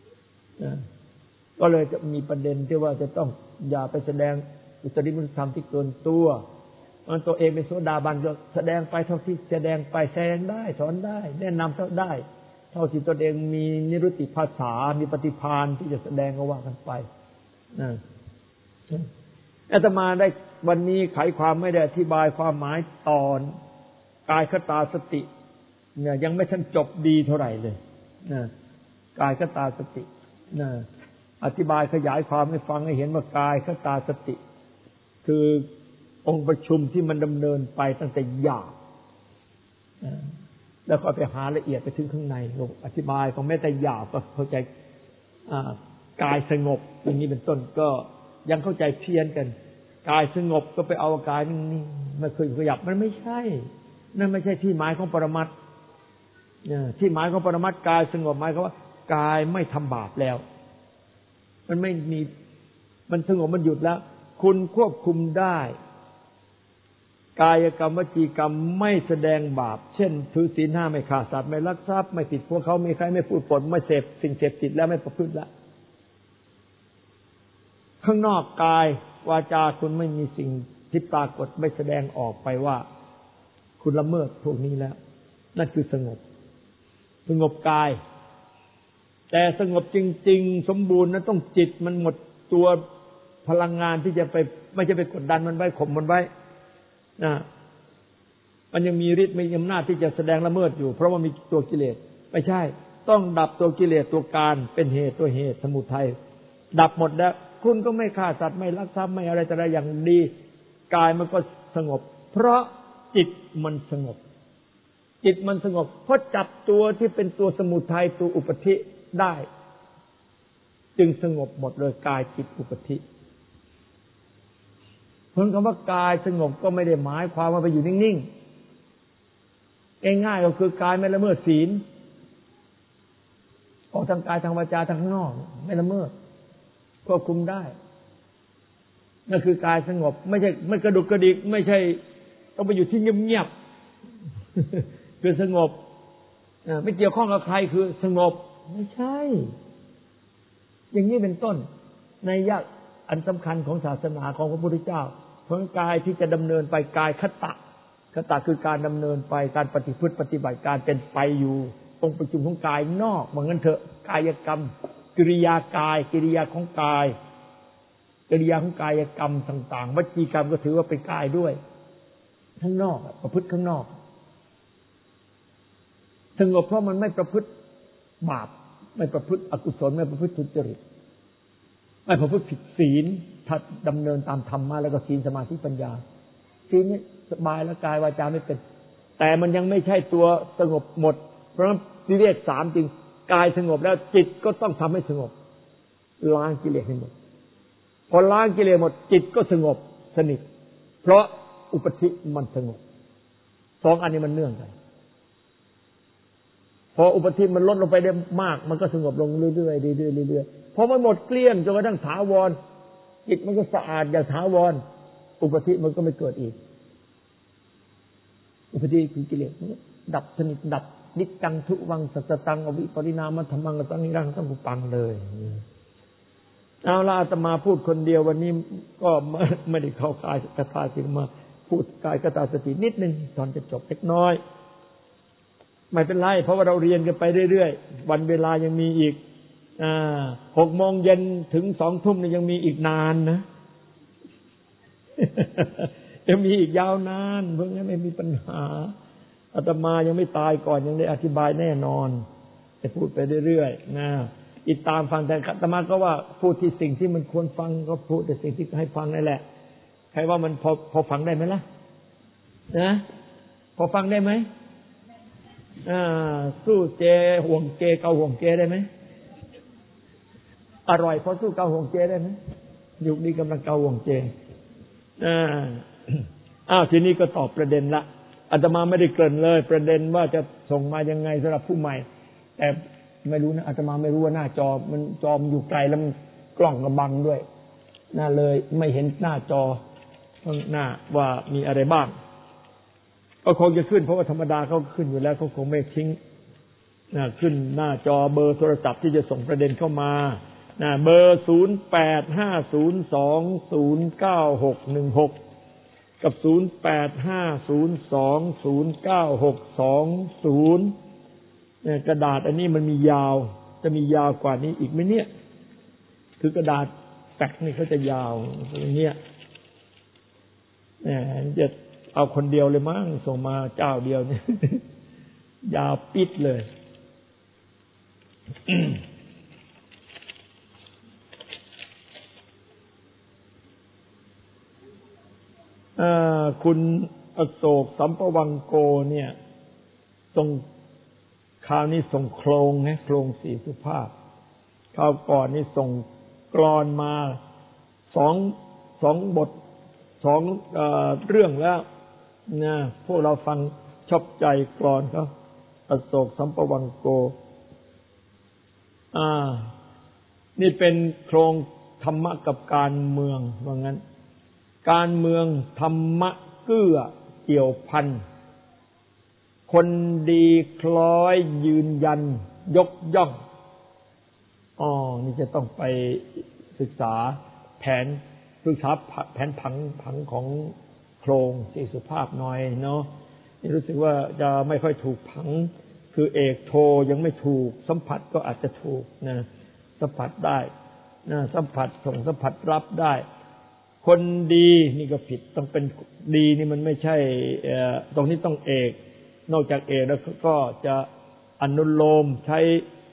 S1: ก็เลยจะมีประเด็นที่ว่าจะต้องอย่าไปแสดงอุตริมนุสธรรมที่เกินตัวมันตัวเองเป็นโสดาบันก็แสดงไปเท่าที่แสดงไปแสดงได้สอนได้แนะนำเท่าได้เท่าที่ตัวเองมีนิรุตติภาษามีปฏิภาณที่จะแสดงก็ว่ากันไปอาตมาได้วันนี้ไขความไม่ได้อธิบายความหมายตอนกายคตาสติเนี่ยยังไม่ทันจบดีเท่าไหร่เลยกายคตาสติอธิบายขยายความให้ฟังให้เห็นว่ากายคตาสติคือองค์ประชุมที่มันดำเนินไปตั้งแต่หยาบแล้วก็ไปหาละเอียดไปถึงข้างในอธิบายของแม้แต่หยาบก็เข้าใจกายสงบอย่างนี้เป็นต้นก็ยังเข้าใจเพี้ยนกันกายสงบก็ไปเอากายนิ่งๆไม่เคยขยับมันไม่ใช่นั่นไม่ใช่ที่หมายของปรมัตถ์ที่หมายของปรมัตถ์กายสงบหมายความว่ากายไม่ทำบาปแล้วมันไม่มีมันสงบมันหยุดแล้วคุณควบคุมได้กายกรรมวจีกรรมไม่แสดงบาปเช่นถือศีล 5ไม่ฆ่าสัตว์ไม่ลักทรัพย์ไม่ผิดพวกเขาไม่ใครไม่พูดปดไม่เสพสิ่งเสพติดแล้วไม่ประพฤติละข้างนอกกายวาจาคุณไม่มีสิ่งที่ปรากฏไม่แสดงออกไปว่าคุณละเมิดพวกนี้แล้วนั่นคือสงบกายแต่สงบจริงๆสมบูรณ์นั้นต้องจิตมันหมดตัวพลังงานที่จะไปไม่จะไปกดดันมันไว้ข่มมันไว้มันยังมีฤทธิ์มีอำนาจที่จะแสดงละเมิดอยู่เพราะว่ามีตัวกิเลสไม่ใช่ต้องดับตัวกิเลสตัวการเป็นเหตุตัวเหตุสมุทัยดับหมดแล้วคุณก็ไม่ฆ่าสัตว์ไม่ลักทรัพย์ไม่อะไรแต่อะไรอย่างดีกายมันก็สงบเพราะจิตมันสงบจิตมันสงบเพราะจับตัวที่เป็นตัวสมุทัยตัวอุปธิได้จึงสงบหมดเลยกายจิตอุปธิเพราะคำว่ากายสงบก็ไม่ได้หมายความว่าไปอยู่นิ่งๆง่ายๆก็คือกายไม่ละเมิดศีลออกทางกายทางวาจาทางข้างนอกไม่ละเมิดควบคุมได้นั่นคือกายสงบไม่ใช่ไม่กระดุกกระดิกไม่ใช่ต้องไปอยู่ที่เงียบๆคือสงบไม่เกี่ยวข้องกับใครคือสงบไม่ใช่อย่างนี้เป็นต้นในยะอันสำคัญของศาสนาของพระพุทธเจ้าเพราะกายที่จะดำเนินไปกายคตะคือการดำเนินไปการปฏิพฤติปฏิบัติการเป็นไปอยู่องค์ประชุมของกายนอกเหมือนกันเถอะกายกรรมกิริยากายกิริยาของกายกิริยาของกายกรรมต่างๆวจีกรรมก็ถือว่าเป็นกายด้วยข้างนอกประพฤติข้างนอกสงบเพราะมันไม่ประพฤติบาปไม่ประพฤติอกุศลไม่ประพฤติทุจริตไม่ประพฤติผิดศีลถ้าดำเนินตามธรรมะแล้วก็ศีลสมาธิปัญญาศีลนี่สบายแล้วกายวาจาไม่เป็นแต่มันยังไม่ใช่ตัวสงบหมดเพราะวิเวกสามจริงกายสงบแล้วจิตก็ต้องทำให้สงบล้างกิเลสให้หมดพอล้างกิเลสหมดจิตก็สงบสนิทเพราะอุปธิมันสงบสองอันนี้มันเนื่องกันพออุปธิมันลดลงไปได้มากมันก็สงบลงเรื่อยๆเรื่อยๆเรื่อยๆพอมันหมดเกลี้ยงจนกระทั่งถาวรจิตมันก็สะอาดอย่างถาวรอุปธิมันก็ไม่เกิดอีกอุปธิคือกิเลสดับสนิทดับนิจจังทุวังสัจตังอวิปริณามธรรมังตังนิรังสัมปุปังเลยเอาล่ะอาตมาพูดคนเดียววันนี้ก็ไม่ได้เข้ากายคตาสิมาพูดกายคตาสตินิดนึงตอนจะจบเล็กน้อยไม่เป็นไรเพราะว่าเราเรียนกันไปเรื่อยๆวันเวลายังมีอีก6 โมงเย็นถึง2 ทุ่มนี่ยังมีอีกนานนะ ยังมีอีกยาวนานเพราะงั้นไม่มีปัญหาอาตมายังไม่ตายก่อนยังได้อธิบายแน่นอนจะพูดไปเรื่อยๆนะติดตามฟังแต่อาตมาก็ว่าพูดที่สิ่งที่มันควรฟังก็พูดแต่สิ่งที่ให้ฟังนั่นแหละใครว่ามันพอฟังได้ไหมล่ะนะพอฟังได้ไหมสู้เจห่วงเจเกาห่วงเจได้ไหมอร่อยพอสู้เกาห่วงเจได้ไหมยุคนี้กำลังเกาห่วงเจทีนี้ก็ตอบประเด็นละอาตมาไม่ได้เกริ่นเลยประเด็นว่าจะส่งมายังไงสำหรับผู้ใหม่แต่ไม่รู้นะอาตมาไม่รู้ว่าหน้าจอมันอยู่ไกลแล้วมันกล้องกระบังด้วยน่าเลยไม่เห็นหน้าจอข้างหน้าว่ามีอะไรบ้างก็คงจะขึ้นเพราะว่าธรรมดาเขาขึ้นอยู่แล้วเขาคงไม่ทิ้งขึ้นหน้าจอเบอร์โทรศัพท์ที่จะส่งประเด็นเข้ามาเบอร์0850209616กับ0850209620กระดาษอันนี้มันมียาวจะมียาวกว่านี้อีกไหมเนี่ยคือกระดาษแฟกซ์นี่เขาจะยาวอย่างเงี้ยจะเอาคนเดียวเลยมั้งส่งมาเจ้าเดียวเนี่ยยาวปิดเลย คุณอโศกสัมปวังโกเนี่ยส่งคราวนี้ส่งโครงนะโครงสีสุภาพคราวก่อนนี่ส่งกลอนมาสองบทเรื่องแล้วนะพวกเราฟังชอบใจกลอนเขาอโศกสัมปวังโกนี่เป็นโครงธรรมะกับการเมืองว่างั้นการเมืองธรรมะเกื้อเกี่ยวพันคนดีคล้อยยืนยันยกย่องนี่จะต้องไปศึกษาแผนผังของโครงสีสุภาพหน่อยเนาะนี่รู้สึกว่าจะไม่ค่อยถูกผังคือเอกโทยังไม่ถูกสัมผัสก็อาจจะถูกนะสัมผัสได้นะสัมผัสส่งสัมผัสรับได้คนดีนี่ก็ผิดต้องเป็นดีนี่มันไม่ใช่ตรงนี้ต้องเอกนอกจากเอกแล้วก็จะอนุโลมใช้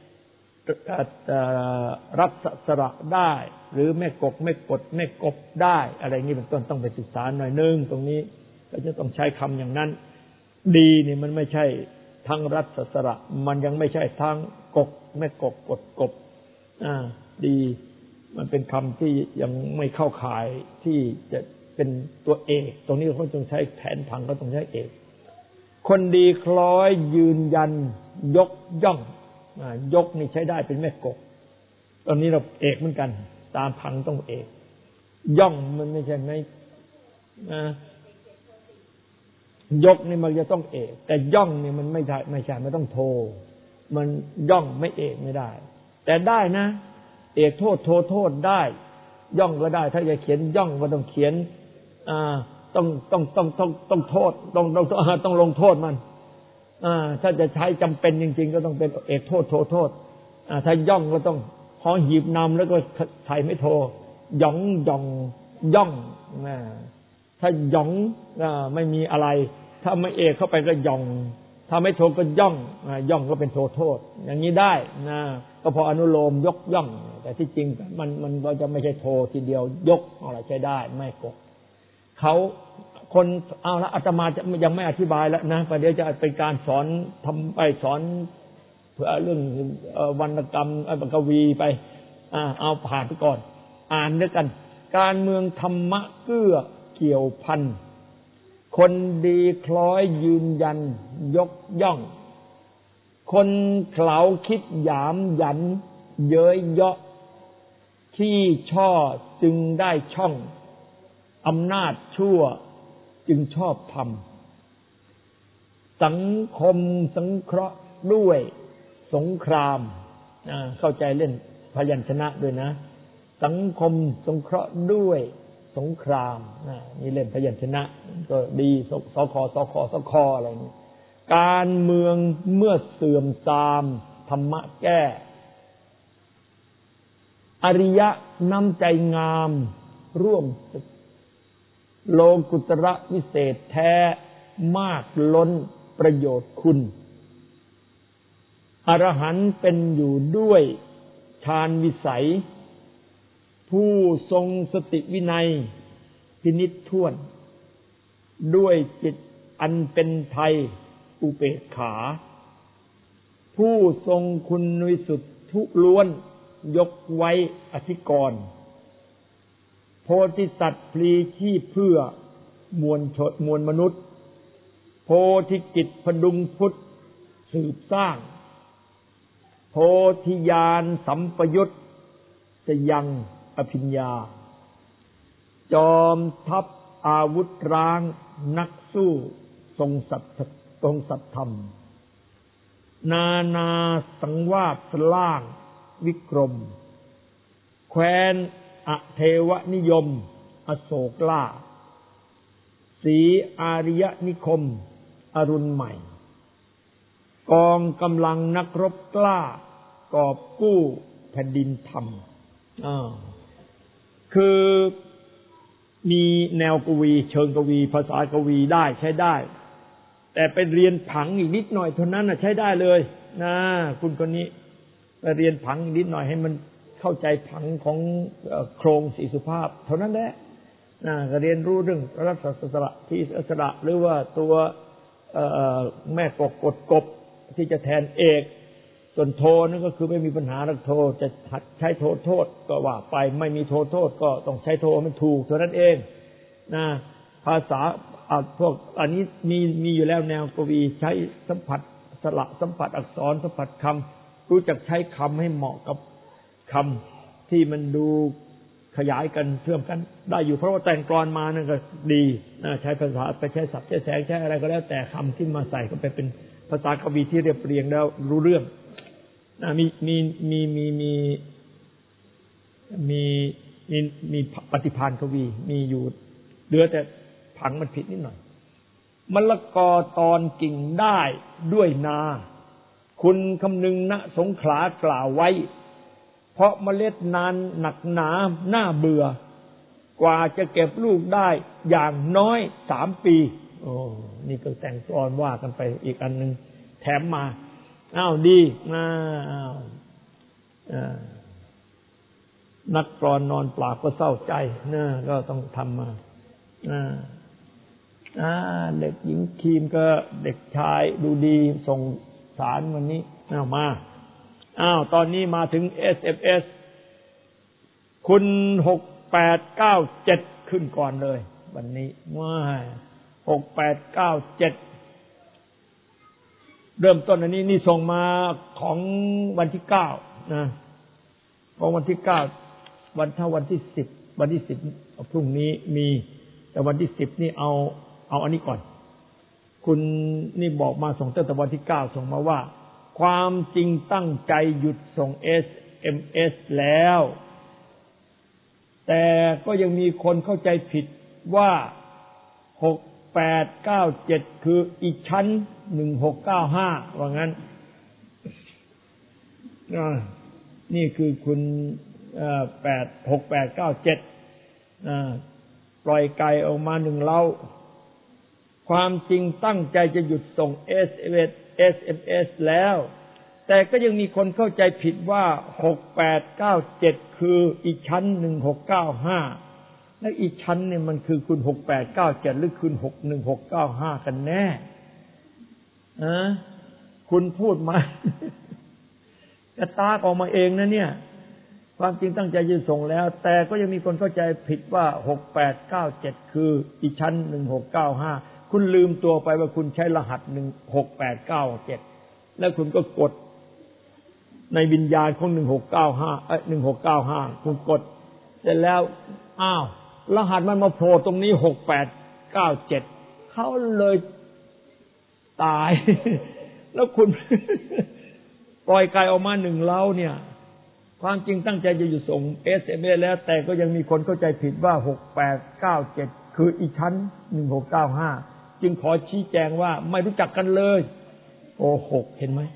S1: รับสระได้หรือแม่กบแม่กดแม่กบได้อะไรงี้เป็นต้นต้องไปศึกษาหน่อยนึงตรงนี้ก็จะต้องใช้คำอย่างนั้นดีนี่มันไม่ใช่ทั้งรัศสระมันยังไม่ใช่ทั้งกบแม่กบกดกบดีมันเป็นคำที่ยังไม่เข้าข่ายที่จะเป็นตัวเอกตรงนี้เขาต้องใช้แผนผังก็ต้องใช้เอกคนดีคล้อยยืนยันยกย่องยกนี่ใช้ได้เป็นแม่กบตอนนี้เราเอกเหมือนกันตามผังต้องเอกย่องมันไม่ใช่ไม่ยกนี่มันจะต้องเอกแต่ย่องนี่มันไม่ใช่ไม่ต้องโทมันย่องไม่เอกไม่ได้แต่ได้นะเอกโทษโทโทษได้ย่องก็ได้ถ้าจะเขียนย่องก็ต้องเขียนต้องโทษต้องลงโทษมันถ้าจะใช้จำเป็นจริงๆก็ต้องเป็นเอกโทษโทโทษถ้าย่องก็ต้องหอหีบนำแล้วก็ไทยไม่โทหยองย่องย่องถ้าหยองไม่มีอะไรถ้าไม่เอกเข้าไปก็ย่องถ้าไม่โทก็ย่องย่องก็เป็นโทโทษอย่างนี้ได้นะก็พออนุโลมยกย่องแต่ที่จริงมันก็จะไม่ใช่โททีเดียวยกอะไรใช้ได้ไม่กดเขาคนเอาละอาตมาจะยังไม่อธิบายแล้วนะประเดี๋ยวจะเป็นการสอนทำไปสอนเพื่อเรื่องวรรณกรรมกวีไปเอาผ่านไปก่อนอ่านด้วยกันการเมืองธรรมะเกื้อเกี่ยวพันคนดีคล้อยยืนยันยกย่องคนเขลาคิดหยามหยันเย้ยเยาะที่ช่อจึงได้ช่องอำนาจชั่วจึงชอบทำสังคมสังเคราะห์ด้วยสงครามเข้าใจเล่นพยัญชนะด้วยนะสังคมสงเคราะห์ด้วยสงครามนี่เล่นพยัญชนะก็ดีสคอะไรนี่การเมืองเมื่อเสื่อมทรามธรรมะแก้อริยะน้ำใจงามร่วมโลกุตระวิเศษแท้มากล้นประโยชน์คุณอรหันต์เป็นอยู่ด้วยฌานวิสัยผู้ทรงสติวินัยพินิจถ้วนด้วยจิตอันเป็นไทยอุเบกขาผู้ทรงคุณวิสุทธิล้วนยกไว้อธิกรณ์โพธิสัตว์พลีชีพเพื่อมวลมนุษย์โพธิกิจพดุงพุทธสืบสร้างโพธิญาณสัมปยุตจะยังอภิญญาจอมทัพอาวุธร้างนักสู้ทรงสัตย์ธรรมนานาสังวาสล่างวิกรมแคว้นอเทวนิยมอโศกล่าศรีอาริยนิคมอรุณใหม่กองกำลังนักรบกล้ากอบกู้แผ่นดินธรรมคือมีแนวกวีเชิงกวีภาษากวีได้ใช้ได้แต่ไปเรียนผังอีกนิดหน่อยเท่านั้นใช้ได้เลยนะคุณคนนี้ไปเรียนผังอีกนิดหน่อยให้มันเข้าใจผังของโครงสีสุภาพเท่านั้นแหละก็เรียนรู้เรื่องรัศสระที่สระหรือว่าตัวแม่กบที่จะแทนเอกส่วนโทนั่นก็คือไม่มีปัญหาหรอกโทจะใช้โทษก็ว่าไปไม่มีโทษก็ต้องใช้โทมันถูกเท่านั้นเองนะภาษาพวกอันนี้มีอยู่แล้วแนวกวีใช้สัมผัสสระสัมผัสอักษรสัมผัสคำรู้จักใช้คำให้เหมาะกับคำที่มันดูขยายกันเชื่อมกันได้อยู่เพราะว่าแต่งกลอนมานั่นก็ดีใช้ภาษาไปใช้ศัพท์ใช้แสงใช้อะไรก็แล้วแต่คำที่มาใส่ก็เป็นภาษากวีที่เรียบเรียงแล้วรู้เรื่องมีปฏิภาณกวีมีอยู่เหลือแต่ผังมันผิดนิดหน่อยมะละกอตอนกิ่งได้ด้วยนาคุณคำนึงณสงขลากล่าวไว้เพราะเมล็ดนานหนักหนาหน้าเบื่อกว่าจะเก็บลูกได้อย่างน้อย3 ปีโอ้นี่ก็แต่งกลอนว่ากันไปอีกอันนึงแถมมาดีนักกลอนนอนปลาก็เศร้าใจก็ต้องทำมาเด็กหญิงครีมก็เด็กชายดูดีส่งสารวันนี้มาตอนนี้มาถึง SMS คุณ6897ขึ้นก่อนเลยวันนี้ว้าย6 8 9 7เริ่มต้นอันนี้นี่ส่งมาของวันที่9นะของวันที่9วันที่10วันที่10พรุ่งนี้มีแต่วันที่10นี่เอาอันนี้ก่อนคุณนี่บอกมาส่งตั้งแต่วันที่9ส่งมาว่าความจริงตั้งใจหยุดส่ง SMS แล้วแต่ก็ยังมีคนเข้าใจผิดว่า6 8 9 7คืออีกชั้น1695ว่างั้นนี่คือคุณ6 8 9 7ปล่อยไก่ออกมา1เล้าความจริงตั้งใจจะหยุดส่ง SMS แล้วแต่ก็ยังมีคนเข้าใจผิดว่า6 8 9 7คืออีกชั้น1695และอีกชั้นเนี่ยมันคือคุณ6 8 9 7หรือคุณ1695กันแน่คุณพูดมากระตากออกมาเองนะเนี่ยความจริงตั้งใจจะส่งแล้วแต่ก็ยังมีคนเข้าใจผิดว่า6 8 9 7คืออีกชั้น1695คุณลืมตัวไปว่าคุณใช้รหัส6 8 9 7แล้วคุณก็กดในวิญญาณของ1695คุณกดเสร็จแล้วอ้าวรหัสมันมาโผล่ตรงนี้6 8 9 7เขาเลยตาย แล้วคุณ ปล่อยไก่ออกมา1เล้าเนี่ยความจริงตั้งใจจะอยู่ส่ง SMS แล้วแต่ก็ยังมีคนเข้าใจผิดว่า6 8 9 7คืออีกชั้น1695จึงขอชี้แจงว่าไม่รู้จักกันเลยโกหกเห็นไหม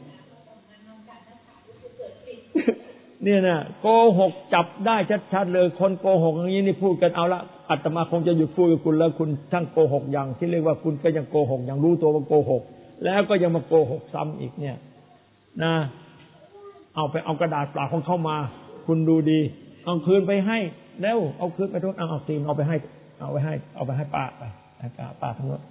S1: เนี่ยนะโกหกจับได้ชัดๆเลยคนโกหกอย่างนี้นี่พูดกันเอาละอาตมาคงจะหยุดพูดกับคุณแล้วคุณช่างโกหกอย่างที่เรียกว่าคุณก็ยังโกหกอย่างรู้ตัวว่าโกหกแล้วก็ยังมาโกหกซ้ำอีกเนี่ยนะเอากระดาษเปล่าของเข้ามาคุณดูดีเอาคืนไปให้แล้วเอาคืนไปทุกเอาตีมเอาไปให้ป้าไปป้าทั้งหมด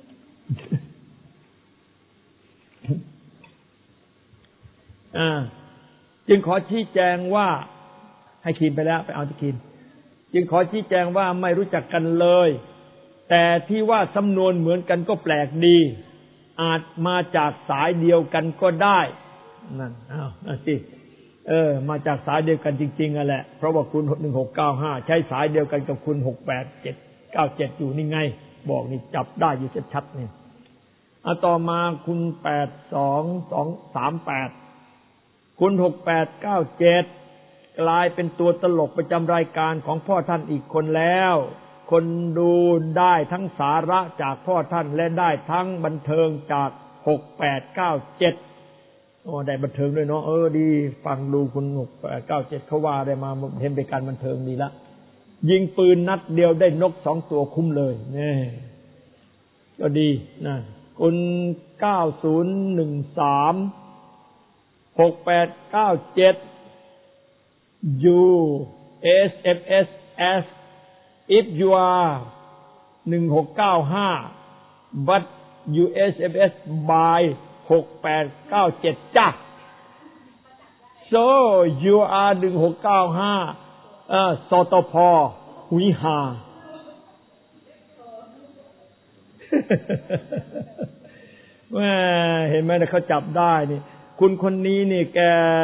S1: จึงขอชี้แจงว่าให้คีนไปแล้วไปเอาที่คีนจึงขอชี้แจงว่าไม่รู้จักกันเลยแต่ที่ว่าสำนวนเหมือนกันก็แปลกดีอาจมาจากสายเดียวกันก็ได้นั่นสิมาจากสายเดียวกันจริงๆอ่ะแหละเพราะว่าคุณ1695ใช้สายเดียวกันกับคุณ68797อยู่นี่ไงบอกนี่จับได้อยู่ชัดๆนี่ต่อมาคุณ82238คุณ6897กลายเป็นตัวตลกประจำรายการของพ่อท่านอีกคนแล้วคนดูได้ทั้งสาระจากพ่อท่านและได้ทั้งบันเทิงจาก6897ได้บันเทิงด้วยเนาะดีฟังดูคุณ6897เขาว่าได้มาเห็นเป็นการบันเทิงดีละยิงปืนนัดเดียวได้นก2ตัวคุ้มเลยนี่ก็ดีนะคุณ9013 6897 you SMS as if you are 1695 but you SMS by 6897จ้ะ so you are 1695สตพ.วิหา เห็นไหมนะเขาจับได้นี่คุณคนนี้นี่แก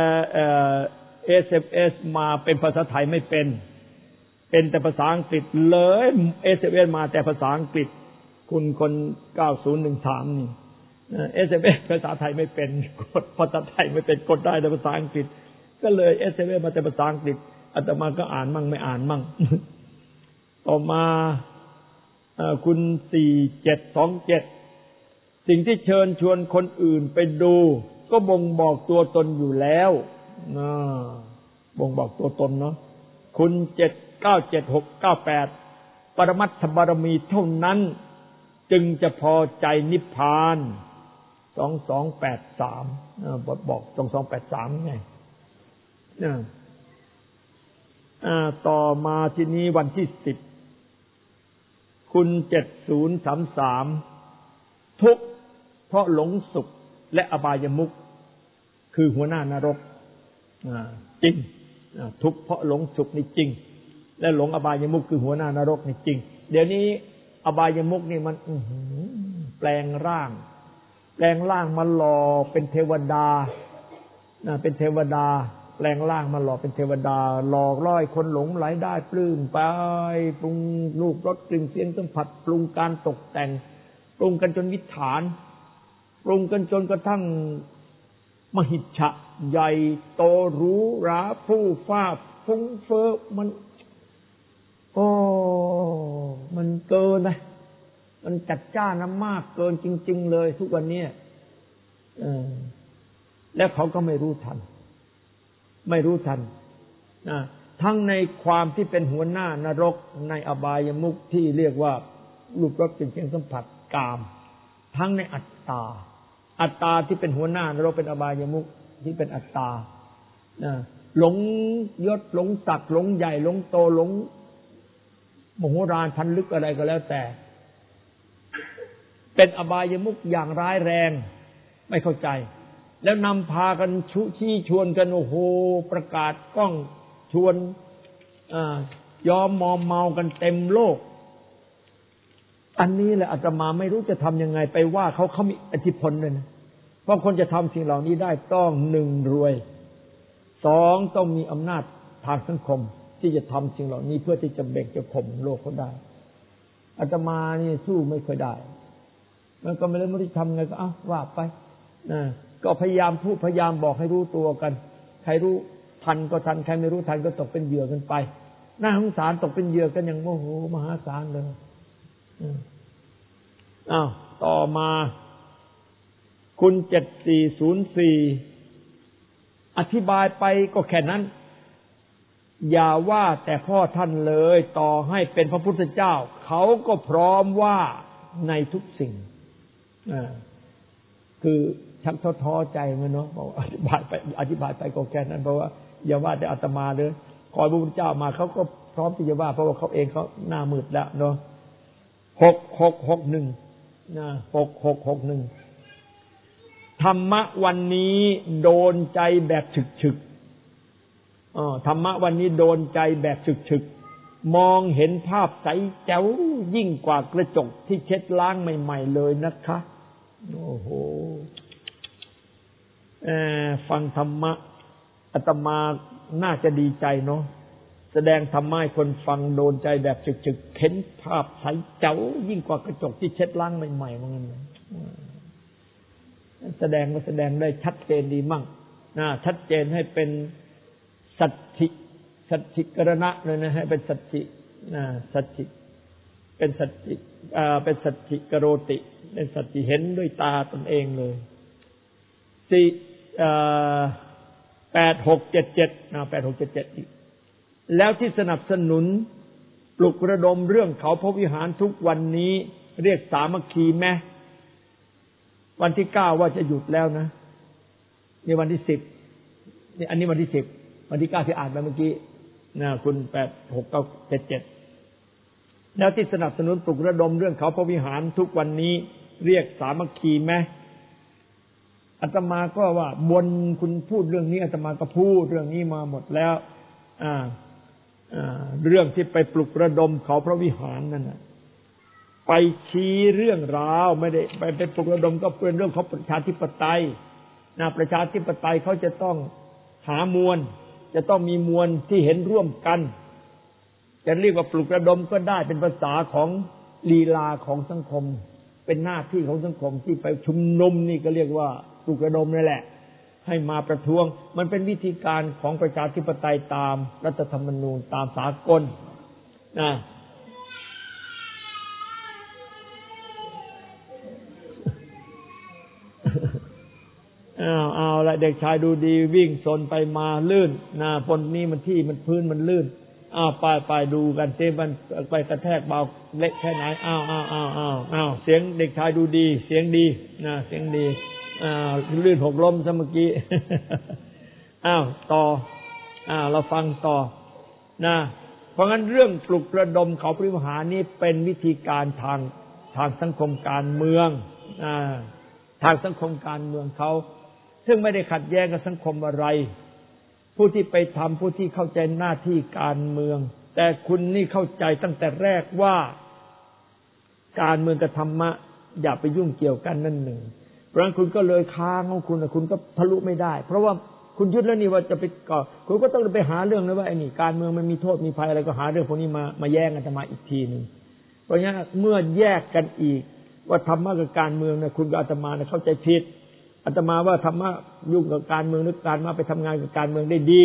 S1: SMS มาเป็นภาษาไทยไม่เป็นแต่ภาษาอังกฤษเลย SMS มาแต่ภาษาอังกฤษคุณคน9013นี่SMS ภาษาไทยไม่เป็นกดภาษาไทยไม่เป็นกดได้แต่ภาษาอังกฤษก็เลย SMS มาแต่ภาษาอังกฤษอาตมาก็อ่านมั่งไม่อ่านมั่ง ต่อมาคุณ4727สิ่งที่เชิญชวนคนอื่นไปดูก็บ่งบอกตัวตนอยู่แล้วบ่งบอกตัวตนเนาะคุณ797698ปรมัตถบารมีเท่านั้นจึงจะพอใจนิพพาน2283บอก2283ไงต่อมาทีนี้วันที่10คุณ7033ทุกข์เพราะหลงสุขและอบายมุขคือหัวหน้านรกจริงทุกข์เพราะหลงสุขนี่จริงและหลงอบายมุขคือหัวหน้านรกนี่จริงเดี๋ยวนี้อบายมุขนี่มันแปลงร่างมาหล่อเป็นเทวดาเป็นเทวดาแปลงร่างมาหล่อเป็นเทวดาหลอกล่อคนหลงไหลได้ปลื้มไปปรุงรูปรสกลิ่นเสียงสัมผัสปรุงการตกแต่งปรุงกันจนวิถานปรุงกันจนกระทั่งมหิจฉะใหญ่โตหรูหราฟู่ฟ้าฟุ้งเฟ้อมันมันเกินนะมันจัดจ้านมากเกินจริงๆเลยทุกวันนี้แล้วเขาก็ไม่รู้ทันทั้งในความที่เป็นหัวหน้านรกในอบายมุขที่เรียกว่ารูปรสกลิ่นเสียงสัมผัสกามทั้งในอัตตาที่เป็นหัวหน้านรกเป็นอบายมุขที่เป็นอัตตาหลงยศหลงศักดิ์หลงใหญ่หลงโตหลงมโหฬารพันลึกอะไรก็แล้วแต่เป็นอบายมุขอย่างร้ายแรงไม่เข้าใจแล้วนำพากันชี้ชวนกันโอ้โหประกาศกล้องชวนยอมมอมเมากันเต็มโลกอันนี้แหละอาตมาไม่รู้จะทำยังไงไปว่าเขามีอิทธิพลเลยนะเพราะคนจะทำสิ่งเหล่านี้ได้ต้อง1รวย2ต้องมีอำนาจทางสังคมที่จะทำสิ่งเหล่านี้เพื่อที่จะเบ่งจะข่มโลกเขาได้อาตมานี่สู้ไม่ค่อยได้มันก็ไม่รู้จะทำไงก็ว่าไปก็พยายามพูดพยายามบอกให้รู้ตัวกันใครรู้ทันก็ทันใครไม่รู้ทันก็ตกเป็นเหยื่อกันไปน่าสงสารตกเป็นเหยื่อกันอย่างโมโหมหาศาลเลยต่อมาคุณ7404อธิบายไปก็แค่นั้นอย่าว่าแต่พ่อท่านเลยต่อให้เป็นพระพุทธเจ้าเขาก็พร้อมว่าในทุกสิ่งคือชักท้อใจมันเนาะบอกอธิบายไปก็แค่นั้นเพราะว่าอย่าว่าแต่อาตมาเลยคอยพระพุทธเจ้ามาเขาก็พร้อมที่จะว่าเพราะว่าเขาเองเขาหน้ามืดแล้วเนาะ6661ธรรมะวันนี้โดนใจแบบฉึกธรรมะวันนี้โดนใจแบบฉึกมองเห็นภาพใสแจ๋วยิ่งกว่ากระจกที่เช็ดล้างใหม่ๆเลยนะคะโอ้โหฟังธรรมะอาตมาน่าจะดีใจเนาะแสดงธรรมะให้คนฟังโดนใจแบบฉึกๆเห็นภาพใสแจ๋วยิ่งกว่ากระจกที่เช็ดล้างใหม่ๆว่างั้นแสดงได้ชัดเจนดีมั่งชัดเจนให้เป็นสัจฉิกรณะเลยนะให้เป็นสัจฉิเป็นสัจฉิกโรติเป็นสัจฉิเห็นด้วยตาตนเองเลย8677อีกแล้วที่สนับสนุนปลุกระดมเรื่องเขาพระวิหารทุกวันนี้เรียกสามัคคีแม้วันที่9ว่าจะหยุดแล้วนะนี่วันที่10นี่อันนี้วันที่10วันที่9ที่อ่านไปเมื่อกี้นะคุณ8697แล้วที่สนับสนุนปลุกระดมเรื่องเขาพระวิหารทุกวันนี้เรียกสามัคคีแม้อาตมาก็ว่าบนคุณพูดเรื่องนี้อาตมาก็พูดเรื่องนี้มาหมดแล้วเรื่องที่ไปปลุกระดมเขาพระวิหารนั่นน่ะไปชี้เรื่องราวไม่ได้ไปปลุกระดมก็เป็นเรื่องของประชาธิปไตยประชาธิปไตยเขาจะต้องหามวลจะต้องมีมวลที่เห็นร่วมกันจะเรียกว่าปลุกระดมก็ได้เป็นภาษาของลีลาของสังคมเป็นหน้าที่ของสังคมที่ไปชุมนุมนี่ก็เรียกว่าปลุกระดมนั่นแหละให้มาประท้วงมันเป็นวิธีการของประชาธิปไตยตามรัฐธรรมนูญตามสากลเอาละเด็กชายดูดีวิ่งซนไปมาลื่นบนนี้มันที่มันพื้นมันลื่นไปดูกันเต้มันไปกระแทกเบาเล็กแค่ไหนเสียงเด็กชายดูดีเสียงดีเสียงดีลื่นหกล้มซะเมื่อกี้ต่อเราฟังต่อเพราะงั้นเรื่องปลุกระดมเขาพระวิหารนี้เป็นวิธีการทางสังคมการเมืองทางสังคมการเมืองเขาซึ่งไม่ได้ขัดแย้งกับสังคมอะไรผู้ที่ไปทำผู้ที่เข้าใจหน้าที่การเมืองแต่คุณนี่เข้าใจตั้งแต่แรกว่าการเมืองกับธรรมะอย่าไปยุ่งเกี่ยวกันนั่นหนึ่งเพราะฉะนั้นคุณก็เลยค้างของคุณคุณก็ทะลุไม่ได้เพราะว่าคุณยึดแล้วนี่ว่าจะไปก่อคุณก็ต้องไปหาเรื่องนะว่าไอ้นี่การเมืองมันมีโทษมีภัยอะไรก็หาเรื่องพวกนี้มาแย่งกันมาอีกทีนึงเพราะงั้นเมื่อแยกกันอีกว่าธรรมะกับการเมืองนะคุณกับอาตมาเข้าใจผิดอาตมาว่าธรรมะยุ่งกับการเมืองหรือการมาไปทำงานกับการเมืองได้ดี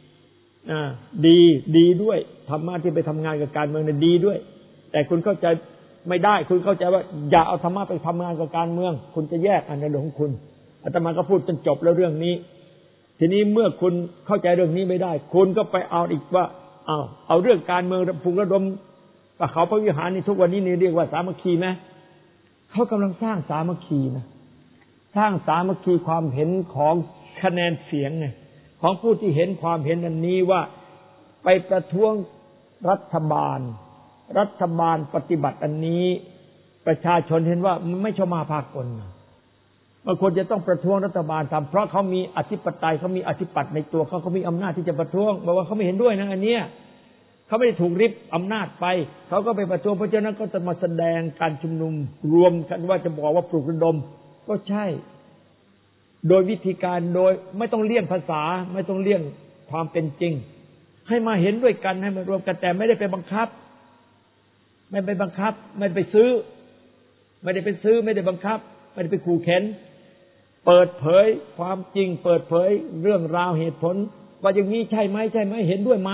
S1: ดีด้วยธรรมะที่ไปทำงานกับการเมืองดีด้วยแต่คุณเข้าใจไม่ได้คุณเข้าใจว่าอย่าเอาธรรมะไปทำงานกับการเมืองคุณจะแยกอันในเรื่องของคุณอาตมาก็พูดจนจบแล้วเรื่องนี้ทีนี้เมื่อคุณเข้าใจเรื่องนี้ไม่ได้คุณก็ไปเอาอีกว่าเอาเรื่องการเมืองผูกระดมกับเขาพระวิหารนี่ทุกวันนี้นี่เรียกว่าสามัคคีไหมเขากำลังสร้างสามัคคีนะสร้างสามัคคีความเห็นของคะแนนเสียงไงของผู้ที่เห็นความเห็นอันนี้ว่าไปประท้วงรัฐบาลปฏิบัติอันนี้ประชาชนเห็นว่ามันไม่ชอบมาพากลบางคนจะต้องประท้วงรัฐบาลทำเพราะเขามีอธิปไตยเขามีอธิปัตย์ในตัวเขามีอำนาจที่จะประท้วงบอกว่าเขาไม่เห็นด้วยนะอันเนี้ยเขาไม่ได้ถูกริบอำนาจไปเขาก็ไปประท้วงเพราะฉะนั้นก็จะมาแสดงการชุมนุมรวมกันว่าจะบอกว่าปลุกระดมก็ใช่โดยวิธีการโดยไม่ต้องเลี่ยงภาษาไม่ต้องเลี่ยงความเป็นจริงให้มาเห็นด้วยกันให้มารวมกันแต่ไม่ได้ไปบังคับไม่ไปบังคับไม่ไปซื้อไม่ได้ไปซื้อไม่ได้บังคับไม่ได้ไปขู่เข็นเปิดเผยความจริงเปิดเผยเรื่องราวเหตุผลว่าอย่างนี้ใช่ไหมเห็นด้วยมา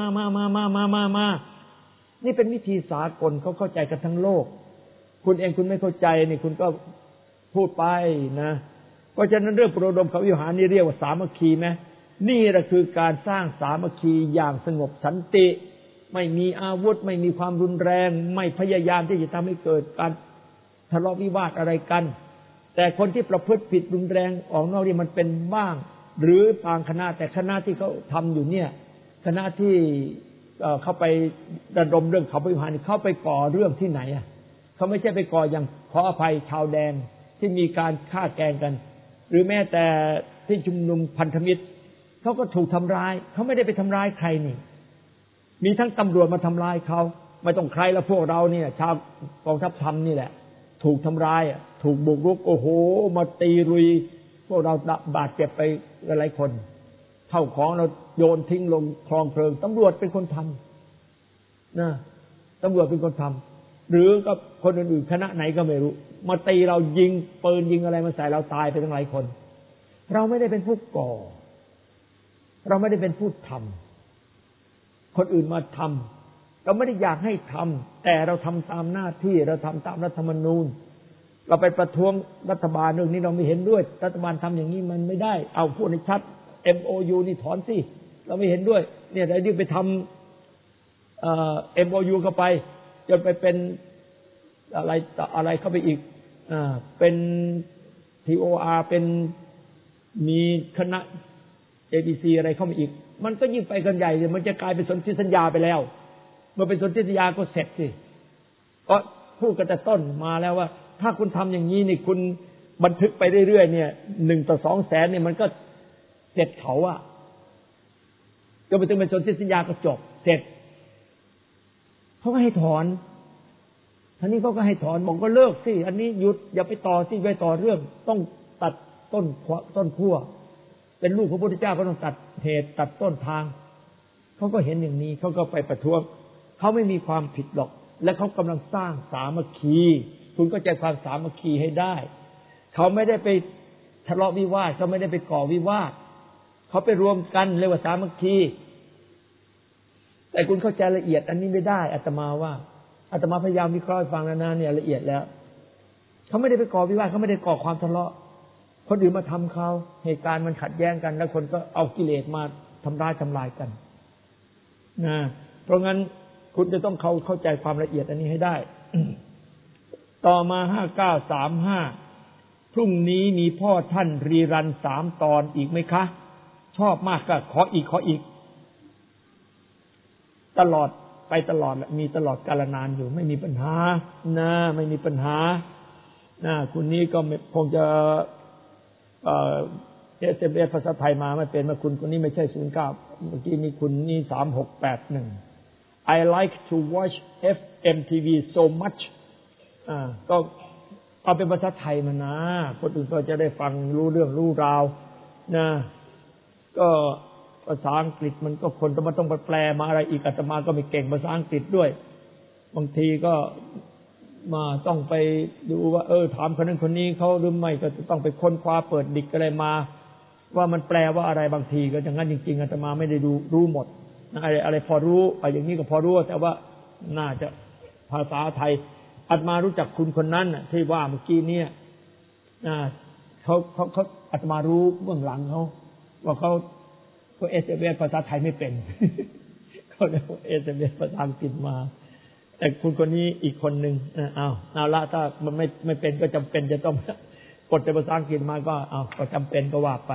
S1: นี่เป็นวิธีสากลเขาเข้าใจกันทั้งโลกคุณเองคุณไม่เข้าใจนี่คุณก็พูดไปนะเพราะฉะนั้นเรื่องปรดมเขาวิหารนี่เรียกว่าสามัคคีไหมนี่แหละคือการสร้างสามัคคีอย่างสงบสันติไม่มีอาวุธไม่มีความรุนแรงไม่พยายามที่จะทำให้เกิดการทะเลาะวิวาทอะไรกันแต่คนที่ประพฤติผิดรุนแรงออกนอกนี่มันเป็นบ้างหรือบางคณะแต่คณะที่เขาทำอยู่เนี่ยคณะที่เข้าไประดมเรื่องเขาวิหารนี่เข้าไปก่อเรื่องที่ไหนอ่ะเขาไม่ใช่ไปก่ออย่างขออภัยชาวแดงที่มีการฆ่าแกล้งกันหรือแม้แต่ที่ชุมนุมพันธมิตรเขาก็ถูกทำร้ายเขาไม่ได้ไปทำร้ายใครนี่มีทั้งตำรวจมาทำร้ายเขาไม่ต้องใครแล้วพวกเราเนี่ยชาวกองทัพธรรมนี่แหละถูกทำร้ายถูกบุกรุกโอ้โหมาตีรุยพวกเราบาดเจ็บไปหลายคนเข้าของเราโยนทิ้งลงคลองเพลิงตำรวจเป็นคนทำนะตำรวจเป็นคนทำหรือกับคนอื่นๆคณะไหนก็ไม่รู้มาตีเรายิงปืนยิงอะไรมาใส่เราตายไปทั้งหลายคนเราไม่ได้เป็นผู้ก่อเราไม่ได้เป็นผู้ทำคนอื่นมาทำเราไม่ได้อยากให้ทำแต่เราทำตามหน้าที่เราทำตามรัฐธรรมนูญเราไปประท้วงรัฐบาลเรื่องนี้เราไม่เห็นด้วยรัฐบาลทำอย่างนี้มันไม่ได้เอาพูดให้ชัด MOU นี่ถอนสิเราไม่เห็นด้วยเนี่ยเรายิ่งไปทำMOU เข้าไปจนไปเป็นอะไรเข้าไปอีกเป็น TOR เป็นมีคณะ ABC อะไรเข้ามาอีกมันก็ยิ่งไปกันใหญ่เลยมันจะกลายเป็นสนธิสัญญาไปแล้วเมื่อเป็นสนธิสัญญาก็เสร็จสิก็พูดกันแต่ต้นมาแล้วว่าถ้าคุณทำอย่างนี้นี่คุณบันทึกไปเรื่อยๆเนี่ย1:2 แสนเนี่ยมันก็เสร็จเขาอะก็ไปถึงเป็นสนธิสัญญาก็จบเสร็จเขาก็ให้ถอนท่านี้เขาก็ให้ถอนบอกก็เลิกสิอันนี้หยุดอย่าไปต่อสิไปต่อเรื่องต้องตัดต้นขั้วเป็นลูกพระพุทธเจ้าก็ต้องตัดเหตุตัดต้นทางเขาก็เห็นอย่างนี้เขาก็ไปประท้วงเขาไม่มีความผิดหรอกและเขากำลังสร้างสามัคคีคุณก็ใจความสามัคคีให้ได้เขาไม่ได้ไปทะเลาะวิวาทเขาไม่ได้ไปก่อวิวาทเขาไปรวมกันเรียกว่าสามัคคีแต่คุณเข้าใจละเอียดอันนี้ไม่ได้อาตมาว่าอาตมาพยายามวิเคราะห์ฟังแล้วนะเนี่ยละเอียดแล้วเขาไม่ได้ไปก่อวิวาทเขาไม่ได้ก่อความทะเลาะคนอื่นมาทำเขาเหตุการณ์มันขัดแย้งกันแล้วคนก็เอากิเลสมาทำร้ายทำลายกันนะเพราะงั้นคุณจะต้องเข้าใจความละเอียดอันนี้ให้ได้ ต่อมา5935พรุ่งนี้มีพ่อท่านรีรัน3 ตอนอีกไหมคะชอบมากก็ขออีกตลอดไปตลอดมีตลอดกาลนานอยู่ไม่มีปัญหานะไม่มีปัญหานะคุณนี้ก็คงจะSMS ภาษาไทยมาไม่เป็นมาคุณคนนี้ไม่ใช่09เมื่อกี้มีคุณนี่3681 I like to watch FMTV so much ก็เอาเป็นภาษาไทยมานะคนอื่นก็จะได้ฟังรู้เรื่องรู้ราวนะก็ภาษาอังกฤษมันก็คนต้องไปแปลมาอะไรอีกอาตมาก็ไม่เก่งภาษาอังกฤษด้วยบางทีก็มาต้องไปดูว่าถามคนนั้นคนนี้เขาหรือไม่ก็จะต้องไปค้นคว้าเปิดดิกอะไรมาว่ามันแปลว่าอะไรบางทีก็อย่างนั้นจริงๆอาตมาไม่ได้รู้หมดอะไรพอรู้ไปอย่างนี้ก็พอรู้แต่ว่าน่าจะภาษาไทยอาตมารู้จักคุณคนนั้นที่ว่าเมื่อกี้เนี่ยเขาอาตมารู้เบื้องหลังเขาว่าเขาSMS ภาษาไทยไม่เป็นเขาเลยSMS ภาษาอังกฤษมาแต่คุณคนนี้อีกคนนึงเอาละถ้ามันไม่เป็นก็จำเป็นจะต้องกดในภาษาอังกฤษมาก็จำเป็นก็ว่าไป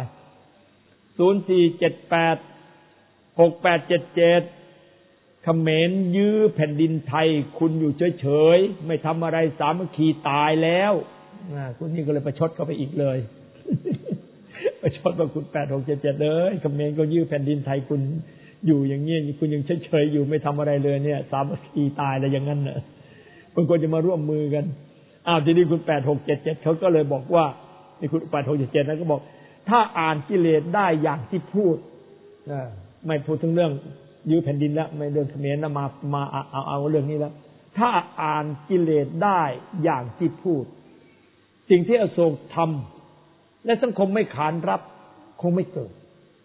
S1: 04786877เขมรยื้อแผ่นดินไทยคุณอยู่เฉยๆไม่ทำอะไรสามัคคีตายแล้วคุณนี่ก็เลยประชดเข้าไปอีกเลยประชดว่าคุณ8677เลยเขมรก็ยื้อแผ่นดินไทยคุณอยู่อย่างนี้คุณยังเฉยๆอยู่ไม่ทำอะไรเลยเนี่ยสามัคคีตายแล้วอย่างนั้นน่ะคุณควรจะมาร่วมมือกันทีนี้คุณ8677เขาก็เลยบอกว่านี่คุณ8677นั้นก็บอกถ้าอ่านกิเลสได้อย่างที่พูดไม่พูดถึงเรื่องยื้อแผ่นดินแล้วไม่เรื่องเขมรแล้วมาเอาเรื่องนี้แล้วถ้าอ่านกิเลสได้อย่างที่พูดสิ่งที่อโศกทำและสังคมไม่ขานรับคงไม่เกิด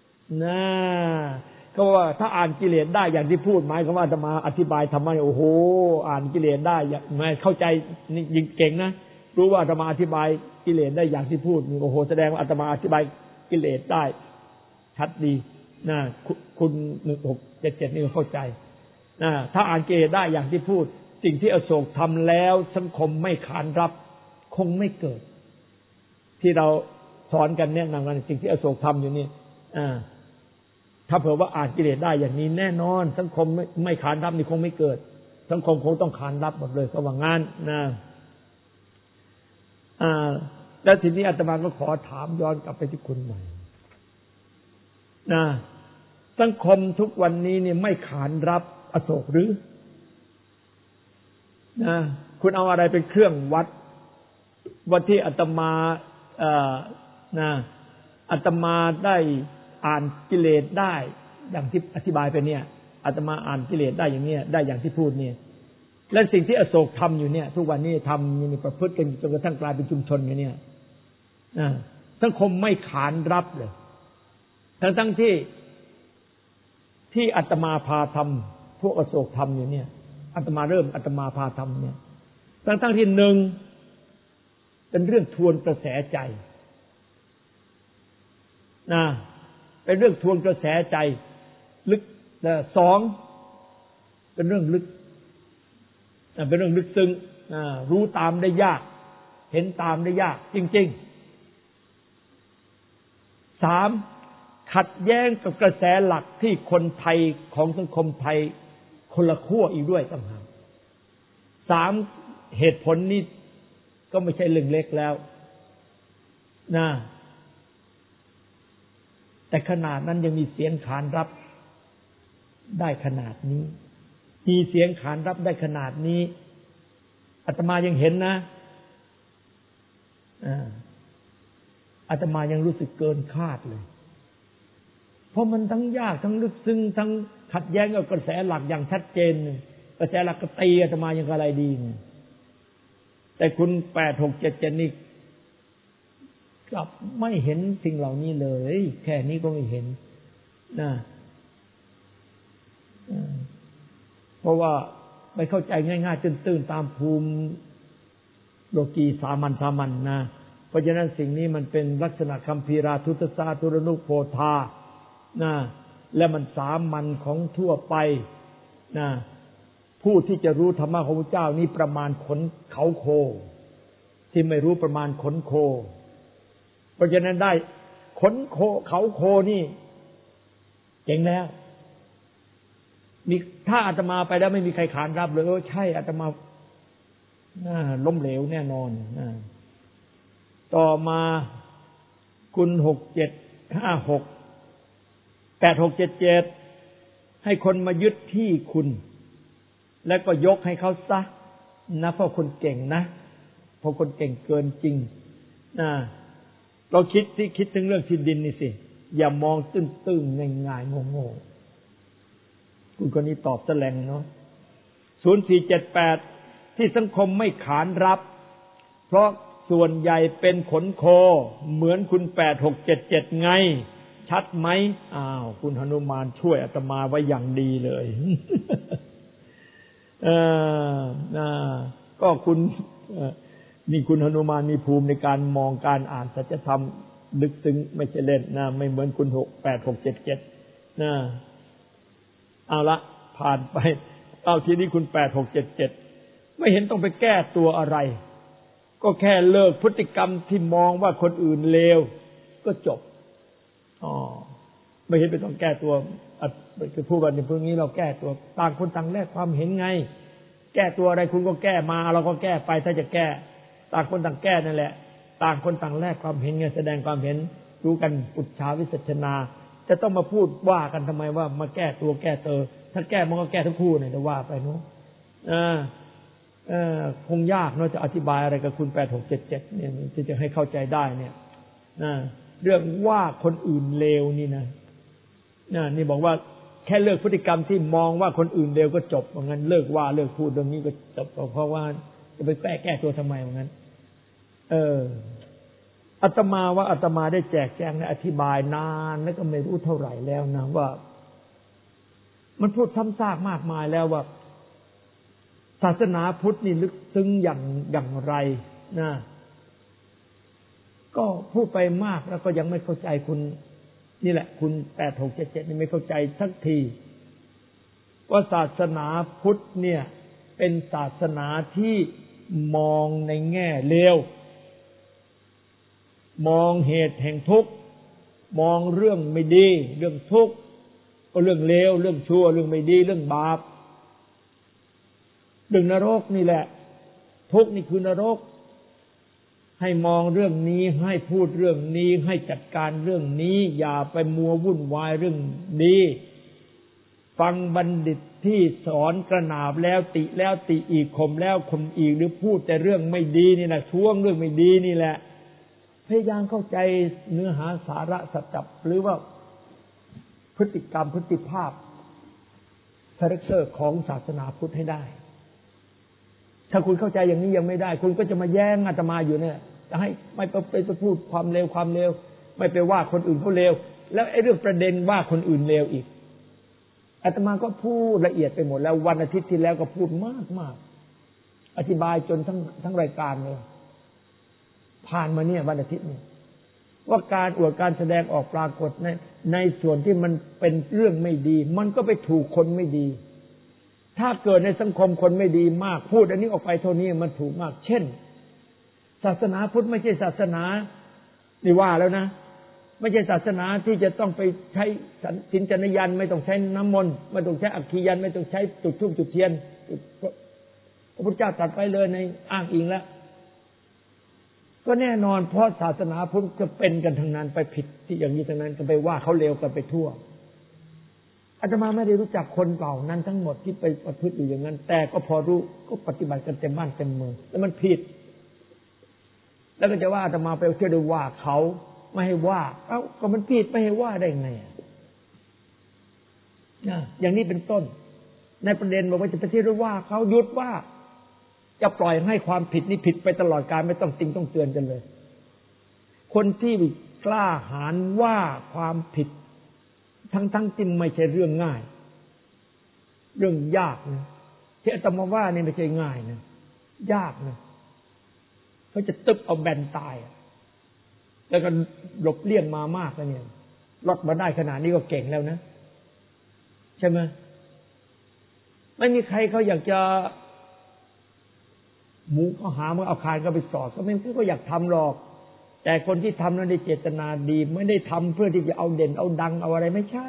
S1: ก็ว่าถ้าอ่านกิเลสได้อย่างที่พูดหมายความว่าจะมาอธิบายธรรมะโอ้โหอ่านกิเลสได้ไม่เข้าใจนี่ยิ่งเก่งนะรู้ว่าจะมาอธิบายกิเลสได้อย่างที่พูดโอ้โหแสดงว่าอาตมาอธิบายกิเลสได้ชัดดีคุณ1677นี่เข้าใจถ้าอ่านกิเลสได้อย่างที่พูดสิ่งที่อโศกทำแล้วสังคมไม่ขานรับคงไม่เกิดที่เราสอนกันแนะนำกันสิ่งที่อโศกทำอยู่นี่ถ้าเผื่อว่าอ่านกิเลสได้อย่างนี้แน่นอนสังคมไม่ขานรับนี่คงไม่เกิดสังคมคงต้องขานรับหมดเลยก็ว่างั้นแล้วทีนี้อาตมาก็ขอถามย้อนกลับไปที่คุณใหม่สังคมทุกวันนี้เนี่ยไม่ขานรับอโศกหรือคุณเอาอะไรเป็นเครื่องวัดว่าที่อาตมาอาตมาได้อ่านกิเลสได้อย่างที่อธิบายไปเนี่ยอาตมาอ่านกิเลสได้อย่างเนี้ยได้อย่างที่พูดเนี่ยและสิ่งที่อโศกทำอยู่เนี่ยทุกวันนี้ทำนี่ประพฤติกันจนกระทั่งกลายเป็นชุมชนอยู่เนี่ยสังคมไม่ขานรับเลยทั้งที่อาตมาพาทำพวกอโศกทำอยู่เนี่ยอาตมาพาทำเนี่ยทั้งที่หนึ่งเป็นเรื่องทวนกระแสใจเป็นเรื่องทวนกระแสใจลึกสองเป็นเรื่องลึกเป็นเรื่องลึกซึ้งรู้ตามได้ยากเห็นตามได้ยากจริงๆสามขัดแย้งกับกระแสหลักที่คนไทยของสังคมไทยคนละขั้วอีกด้วยต่างหากสามเหตุผลนี้ก็ไม่ใช่เรื่องเล็กแล้วแต่ขนาดนั้นยังมีเสียงขานรับได้ขนาดนี้มีเสียงขานรับได้ขนาดนี้อาตมายังเห็นนะอาตมายังรู้สึกเกินคาดเลยเพราะมันทั้งยากทั้งลึกซึ้งทั้งขัดแย้งกับกระแสหลักอย่างชัดเจนกระแสหลักก็ตีอาตมายังอะไรดีแต่คุณ8677นี่กลับไม่เห็นสิ่งเหล่านี้เลยแค่นี้ก็ไม่เห็นเพราะว่าไปเข้าใจง่ายๆตื้นๆตามภูมิโลกีสามัญนะเพราะฉะนั้นสิ่งนี้มันเป็นลักษณะคัมภีราทุตสาธุรนุโพธาและมันสามัญของทั่วไปผู้ที่จะรู้ธรรมะของพระเจ้านี้ประมาณขนเขาโคที่ไม่รู้ประมาณขนโคเพราะฉะนั้นได้ขนโคเขาโคนี่เจ๋งแล้วมีถ้าอาตมาไปแล้วไม่มีใครขานรับเลยใช่อาตมาล้มเหลวแน่นอนต่อมาคุณ8757ให้คนมายึดที่คุณแล้วก็ยกให้เขาซะนะเพราะคนเก่งนะเพราะคนเก่งเกินจริงนะเราคิดถึงเรื่องที่ดินนี่สิอย่ามองตื้นๆง่ายๆโง่ๆคุณคนนี้ตอบแสลงเนาะ0478ที่สังคมไม่ขานรับเพราะส่วนใหญ่เป็นขนโคเหมือนคุณ8677ไงชัดไหมอ้าวคุณหนุมานช่วยอาตมาไว้อย่างดีเลยก็คุณนี่คุณหนุมานมีภูมิในการมองการอ่านสัจธรรมลึกซึ้งไม่ใช่เล่นนะไม่เหมือนคุณ8677นะเอาละผ่านไปเอาทีนี้คุณ8677ไม่เห็นต้องไปแก้ตัวอะไรก็แค่เลิกพฤติกรรมที่มองว่าคนอื่นเลวก็จบไม่เห็นไปต้องแก้ตัวคือพูดวันนี้พรุ่งนี้เราแก้ตัวต่างคนต่างแลกความเห็นไงแก้ตัวอะไรคุณก็แก้มาเราก็แก้ไปถ้าจะแก้ต่างคนต่างแก้นั่นแหละต่างคนต่างแลกความเห็นไงแสดงความเห็นรู้กันปุจฉาวิสัชนาจะต้องมาพูดว่ากันทำไมว่ามาแก้ตัวแก้เตอถ้าแก้มันก็แก้ทั้งคู่เนี่ยจะว่าไปเนาะคงยากเนาะจะอธิบายอะไรกับคุณ8677เนี่ยที่จะให้เข้าใจได้เนี่ยเรื่องว่าคนอื่นเลวนี่นะนี่บอกว่าแค่เลิกพฤติกรรมที่มองว่าคนอื่นเลวก็จบว่างั้นเลิกว่าเลิกพูดเรื่องนี้ก็จบเพราะว่าจะไปแก้ตัวทำไมว่างั้นอาตมาว่าอาตมาได้แจกแจงและอธิบายนานแล้วก็ไม่รู้เท่าไหร่แล้วนะว่ามันพูดซ้ำซากมากมายแล้วว่าศาสนาพุทธนี่ลึกซึ้งอย่างไรนะก็พูดไปมากแล้วก็ยังไม่เข้าใจคุณนี่แหละคุณ8677นี่ไม่เข้าใจสักทีว่าศาสนาพุทธเนี่ยเป็นศาสนาที่มองในแง่เลวมองเหตุแห่งทุกข์มองเรื่องไม่ดีเรื่องทุกข์ก็เรื่องเลวเรื่องชั่วเรื่องไม่ดีเรื่องบาปเรื่องนรกนี่แหละทุกข์นี่คือนรกให้มองเรื่องนี้ให้พูดเรื่องนี้ให้จัดการเรื่องนี้อย่าไปมัววุ่นวายเรื่องดีฟังบัณฑิตที่สอนกระหนาบแล้วติแล้วติอีกข่มแล้วข่มอีกหรือพูดแต่เรื่องไม่ดีนี่แหละช่วงเรื่องไม่ดีนี่แหละพยายามเข้าใจเนื้อหาสาระสัจจะหรือว่าพฤติกรรมพฤติภาพคาแรคเตอร์ของศาสนาพุทธให้ได้ถ้าคุณเข้าใจอย่างนี้ยังไม่ได้คุณก็จะมาแย้งอาตมาอยู่เนี่ยจะให้ไม่ไปพูดความเลวไม่ไปว่าคนอื่นเขาเลวแล้วไอ้เรื่องประเด็นว่าคนอื่นเลวอีกอาตมาก็พูดละเอียดไปหมดแล้ววันอาทิตย์ที่แล้วก็พูดมากอธิบายจนทั้งรายการเลยผ่านมาเนี่ยวันอาทิตย์นี้ว่าการอวดการแสดงออกปรากฏในส่วนที่มันเป็นเรื่องไม่ดีมันก็ไปถูกคนไม่ดีถ้าเกิดในสังคมคนไม่ดีมากพูดอันนี้ออกไปเท่านี้มันถูกมากเช่นศาสนาพุทธไม่ใช่ศาสนานี่ว่าแล้วนะไม่ใช่ศาสนาที่จะต้องไปใช้สินจนยันไม่ต้องใช้น้ำมนต์ไม่ต้องใช้อัคคียันไม่ต้องใช้จุดธูปจุดเทียนพระพุทธเจ้าตรัสไปเลยในอ้างอิงแล้วก็แน่นอนเพราะศาสนาพุทธจะเป็นกันทั้งนั้นไปผิดที่อย่างนี้ทั้งนั้นก็ไปว่าเขาเลวกันไปทั่วอาตมาไม่ได้รู้จักคนเก่านั้นทั้งหมดที่ไปประพฤติอยู่อย่างนั้นแต่ก็พอรู้ก็ปฏิบัติกันเต็มบ้านเต็มเมืองแล้วมันผิดแล้วก็จะว่าอาตมาไปเที่ยวดูว่าเขาไม่ให้ว่าก็มันผิดไม่ให้ว่าได้ไงอย่างนี้เป็นต้นในประเด็นบอกว่าจะไปเที่ยวดูว่าเขาหยุดว่าจะปล่อยให้ความผิดนี้ผิดไปตลอดกาลไม่ต้องติงต้องเตือนกันเลยคนที่กล้าหาญว่าความผิดทั้งที่ไม่ใช่เรื่องง่ายเรื่องยากนะที่อาตมาว่านี่ไม่ใช่ง่ายนะยากนะเขาจะตึ๊บเอาแบนตายแล้วก็หลบเลี่ยงมามากแล้วเนี่ยลดมาได้ขนาดนี้ก็เก่งแล้วนะใช่ไหมไม่มีใครเขาอยากจะหมูเขาหามาเอาคายก็ไปสอดก็ไม่ก็อยากทำหรอกแต่คนที่ทำนั้นได้เจตนาดีไม่ได้ทำเพื่อที่จะเอาเด่นเอาดังเอาอะไรไม่ใช่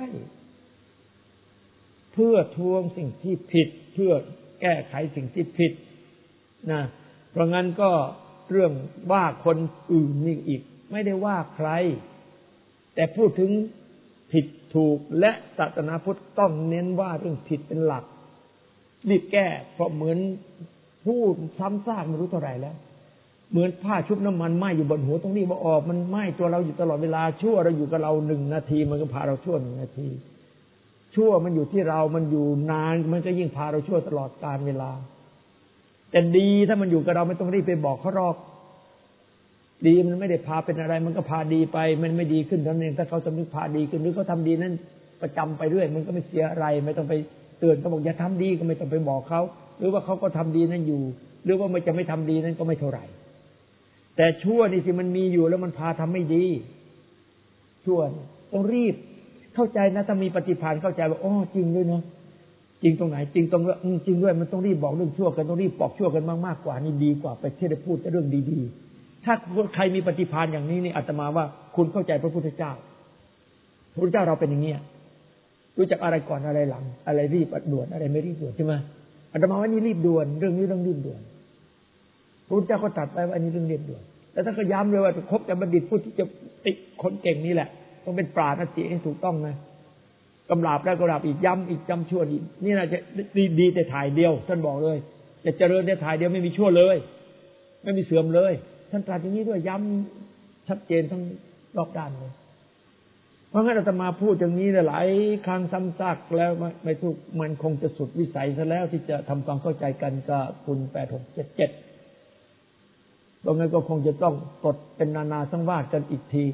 S1: เพื่อทวงสิ่งที่ผิดเพื่อแก้ไขสิ่งที่ผิดนะเพราะงั้นก็เรื่องว่าคนอื่นนี่อีกไม่ได้ว่าใครแต่พูดถึงผิดถูกและศาสนาพุทธต้องเน้นว่าเรื่องผิดเป็นหลักรีบแก้เพราะเหมือนพูดซ้ำซากไม่รู้เท่าไหร่แล้วเหมือนผ้าชุบน้ำมันไหม้อยู่บนหัวตรงนี้ว่าออกมันไหม้ตัวเราอยู่ตลอดเวลาชั่วเราอยู่กับเรา1 นาทีมันก็พาเราชั่ว1 นาทีชั่วมันอยู่ที่เรามันอยู่นานมันก็ยิ่งพาเราชั่วตลอดกาลเวลาแต่ดีถ้ามันอยู่กับเราไม่ต้องรีบไปบอกเขาหรอกดีมันไม่ได้พาเป็นอะไรมันก็พาดีไปมันไม่ดีขึ้นเท่านั้นถ้าเขาจะนึกพาดีขึ้นหรือเขาทำดีนั้นประจำไปเรื่อยมันก็ไม่เสียอะไรไม่ต้องไปเตือนเขาบอกอย่าทำดีก็ไม่ต้องไปบอกเขาหรือว่าเขาก็ทำดีนั้นอยู่หรือว่ามันจะไม่ทำดีนั้นก็ไม่เท่าไหร่แต่ชั่วนี่สิมันมีอยู่แล้วมันพาทำไม่ดีชั่วต้องรีบเข้าใจนะถ้ามีปฏิภาณเข้าใจว่าอ๋อจริงด้วยเนาะจริงตรงไหนจริงตรงว่าจริงด้วยมันต้องรีบบอกเรื่องชั่วกันต้องรีบปอกชั่วกันมากๆกว่านี่ดีกว่าไปที่ได้พูดแต่เรื่องดีๆถ้าใครมีปฏิภาณอย่างนี้นี่อาตมาว่าคุณเข้าใจพระพุทธเจ้าพระพุทธเจ้าเราเป็นอย่างนี้รู้จักอะไรก่อนอะไรหลังอะไรรีบด่วนอะไรไม่รีบด่วนใช่ไหมอาตมาว่านี่รีบด่วนเรื่องนี้ต้องรีบด่วนพระพุทธเจ้าก็ตรัสไว้ว่าอันนี้เรื่องรีบด่วนแต่ถ้าก็ย้ำเลยว่าคบแต่บัณฑิตผู้ที่จะติคนเก่งนี่แหละต้องเป็นปราชญ์นะจิให้ถูกต้องนะกำราบแล้วกำราบอีกย้ำอีกจำชั่วอีกนี่น่าจะดีแต่ถ่ายเดียวท่านบอกเลยจะเจริญแต่ถ่ายเดียวไม่มีชั่วเลยไม่มีเสื่อมเลยท่านตรัสอย่างนี้ด้วยย้ำชัดเจนทั้งรอบด้านเลยเพราะงั้นอาตมาพูดอย่างนี้หลายครั้งซ้ำซากแล้วไม่ถูกมันคงจะสุดวิสัยซะแล้วที่จะทำความเข้าใจกันกับคุณ8677เพราะงั้นก็คงจะต้องกดเป็นนานาสังวาสกันอีกที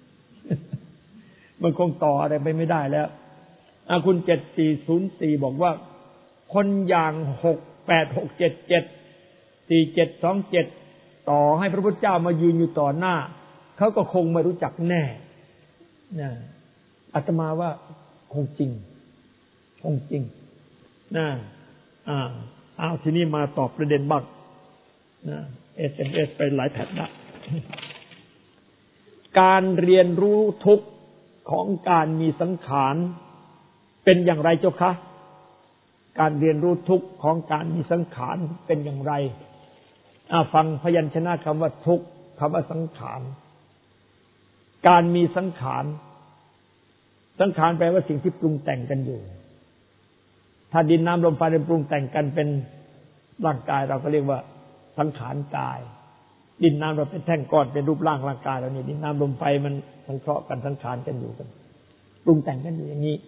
S1: มันคงต่ออะไรไปไม่ได้แล้วคุณ7404บอกว่าคนอย่าง686774727ต่อให้พระพุทธเจ้ามายืนอยู่ต่อหน้าเขาก็คงไม่รู้จักแน่นะอาตมาว่าคงจริงนะทีนี้มาตอบประเด็นบ้างนะ SMS ไปหลายแผ่นละการเรียนรู้ทุกข์ของการมีสังขารเป็นอย่างไรเจ้าคะการเรียนรู้ทุกข์ของการมีสังขารเป็นอย่างไรฟังพยัญชนะคำว่าทุกข์คำว่าสังขารการมีสังขารแปลว่าสิ่งที่ปรุงแต่งกันอยู่ถ้าดินน้ำลมไฟปรุงแต่งกันเป็นร่างกายเราก็เรียกว่าสังขารกายดินน้ำเราเป็นแท่งก้อนเป็นรูปร่างร่างกายเรานี่ดินน้ำลมไฟมันสังเคราะห์กันสังขารกันอยู่กันปรุงแต่งกันอยู่อย่างนี้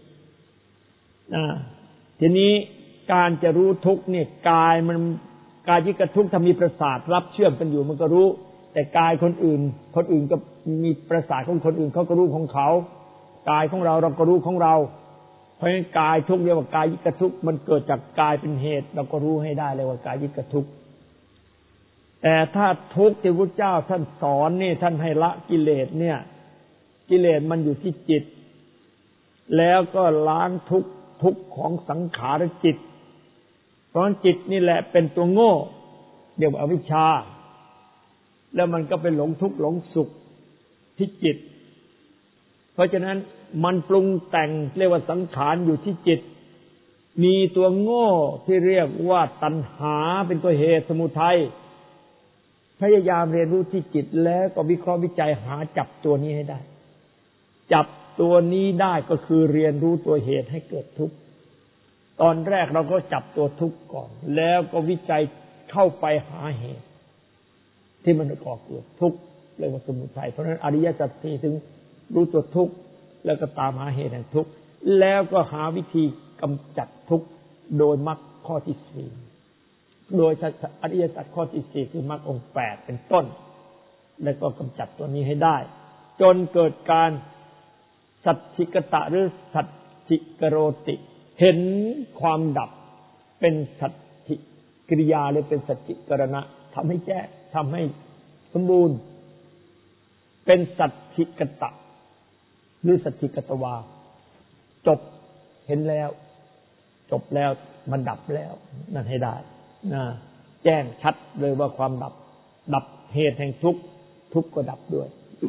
S1: ทีนี้การจะรู้ทุกข์เนี่ยกายยิกทุกข์ถ้ามีประสาทรับเชื่อมกันอยู่มันก็รู้แต่กายคนอื่นก็มีประสาทของคนอื่นเขาก็รู้ของเขากายของเราก็รู้ของเราเพราะฉะนั้นกายทุกข์เรียกว่ากายยิกทุกข์มันเกิดจากกายเป็นเหตุเราก็รู้ให้ได้เลยว่ากายยิกทุกข์แต่ถ้าทุกข์ที่พระเจ้าท่านสอนนี่ท่านให้ละกิเลสเนี่ยกิเลสมันอยู่ที่จิตแล้วก็ล้างทุกข์ของสังขารจิตเพราะจิตนี่แหละเป็นตัวโง่เรียกว่าอวิชชาแล้วมันก็ไปหลงทุกข์หลงสุขที่จิตเพราะฉะนั้นมันปรุงแต่งเรียกว่าสังขารอยู่ที่จิตมีตัวโง่ที่เรียกว่าตัณหาเป็นตัวเหตุสมุทัยพยายามเรียนรู้ที่จิตแล้วก็วิเคราะห์วิจัยหาจับตัวนี้ให้ได้จับตัวนี้ได้ก็คือเรียนรู้ตัวเหตุให้เกิดทุกข์ตอนแรกเราก็จับตัวทุกข์ก่อนแล้วก็วิจัยเข้าไปหาเหตุที่มันก่อเกิดทุกข์เรียกว่าสมุทัยเพราะฉะนั้นอริยสัจสี่ถึงรู้ตัวทุกข์แล้วก็ตามหาเหตุแห่งทุกข์แล้วก็หาวิธีกำจัดทุกข์โดยมรรคข้อที่สี่โดยอริยสัจข้อที่สี่คือมรรคองค์8เป็นต้นแล้วก็กำจัดตัวนี้ให้ได้จนเกิดการสัจฉิกตะหรือสัจฉิกโรติเห็นความดับเป็นสัจฉิกิริยาหรือเป็นสัจฉิกรณะทำให้แจ้งทำให้สมบูรณ์เป็นสัจฉิกตะหรือสัจฉิกตวาจบเห็นแล้วจบแล้วมันดับแล้วนั่นให้ได้แจ้งชัดเลยว่าความดับเหตุแห่งทุกข์ก็ดับด้วย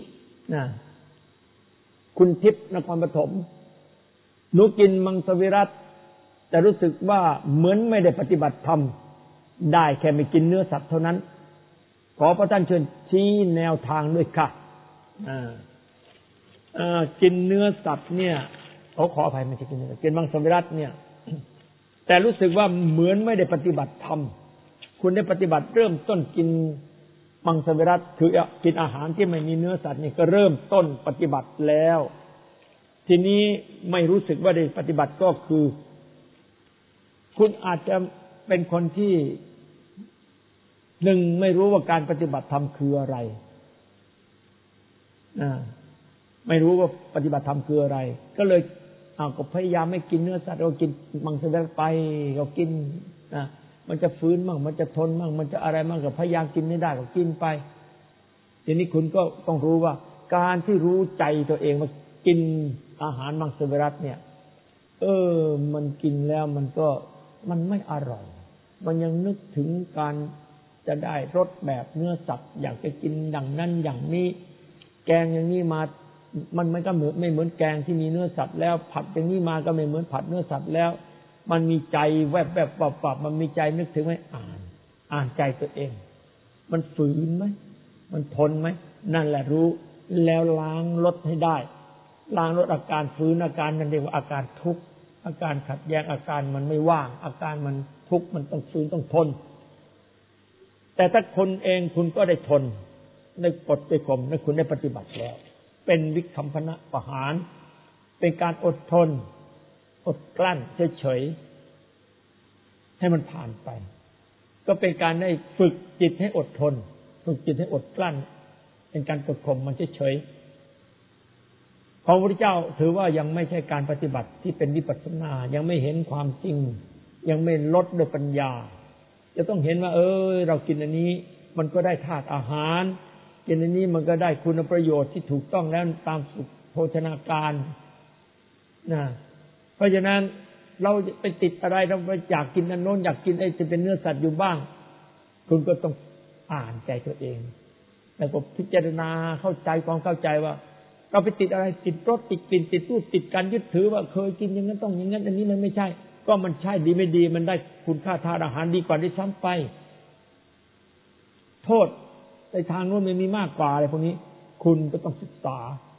S1: คุณทิพย์นครปฐมหนูกินมังสวิรัติแต่รู้สึกว่าเหมือนไม่ได้ปฏิบัติธรรมได้แค่ไม่กินเนื้อสัตว์เท่านั้นขอพระท่านเชิญชี้แนวทางด้วยค่ะกินเนื้อสัตว์เนี่ยขออภัยไม่ใช่กินเนื้อกินมังสวิรัติเนี่ยแต่รู้สึกว่าเหมือนไม่ได้ปฏิบัติธรรมคุณได้ปฏิบัติเริ่มต้นกินมังสวิรัติคือกินอาหารที่ไม่มีเนื้อสัตว์นี่ก็เริ่มต้นปฏิบัติแล้วทีนี้ไม่รู้สึกว่าได้ปฏิบัติก็คือคุณอาจจะเป็นคนที่หนึ่งไม่รู้ว่าการปฏิบัติธรรมคืออะไรไม่รู้ว่าปฏิบัติธรรมคืออะไรก็เลยก็พยายามไม่กินเนื้อสัตว์เรากินมังสวิรัติไปเรากินมันจะฟื้นมั่งมันจะทนมั่งมันจะอะไรมั่งก็พยายามกินไม่ได้ก็กินไปทีนี้คุณก็ต้องรู้ว่าการที่รู้ใจตัวเองว่ากินอาหารมังสวิรัติเนี่ยมันกินแล้วมันไม่อร่อยมันยังนึกถึงการจะได้รสแบบเนื้อสัตว์อยากจะกินอย่างนั้นอย่างนี้แกงอย่างนี้มามันก็ไม่เหมือนแกงที่มีเนื้อสัตว์แล้วผัดอย่างนี้มาก็ไม่เหมือนผัดเนื้อสัตว์แล้วมันมีใจแวบๆปับๆมันมีใจนึกถึงไหมอ่านใจตัวเองมันฝืนไหมมันทนไหมนั่นแหละรู้แล้วล้างลดให้ได้ล้างลดอาการฝืนอาการนั่นเรียกว่าอาการทุกข์อาการขัดแย้งอาการมันไม่ว่างอาการมันทุกข์มันต้องฝืนต้องทนแต่ถ้าคนเองคุณก็ได้ทนได้กดได้ข่มได้คุณได้ปฏิบัติแล้วเป็นวิคัมภนะประหารเป็นการอดทนอดกลั้นเฉยๆให้มันผ่านไปก็เป็นการได้ฝึกจิตให้อดทนฝึกจิตให้อดกลั้นเป็นการกดข่มมันเฉยๆของพระพุทธเจ้าถือว่ายังไม่ใช่การปฏิบัติที่เป็นวิปัสสนายังไม่เห็นความจริงยังไม่ลดด้วยปัญญาจะต้องเห็นว่าเรากินอันนี้มันก็ได้ธาตุอาหารกินอันนี้มันก็ได้คุณประโยชน์ที่ถูกต้องแล้วตามสุขโภชนาการเพราะฉะนั้นเราไปติดอะไรเราอยากกินอันโน้นอยากกินไอ้จะเป็นเนื้อสัตว์อยู่บ้างคุณก็ต้องอ่านใจตัวเองแล้วก็พิจารณาเข้าใจความเข้าใจว่าเราไปติดอะไรติดรสติดกลิ่นติดรูปติดการยึดถือว่าเคยกินอย่างนั้นต้องอย่างนั้นอันนี้มันไม่ใช่ก็มันใช่ดีไม่ดีมันได้คุณค่าทางอาหารดีกว่าที่ซ้ำไปโทษในทางโน้นมันมีมากกว่าอะไรพวกนี้คุณก็ต้องศึกษา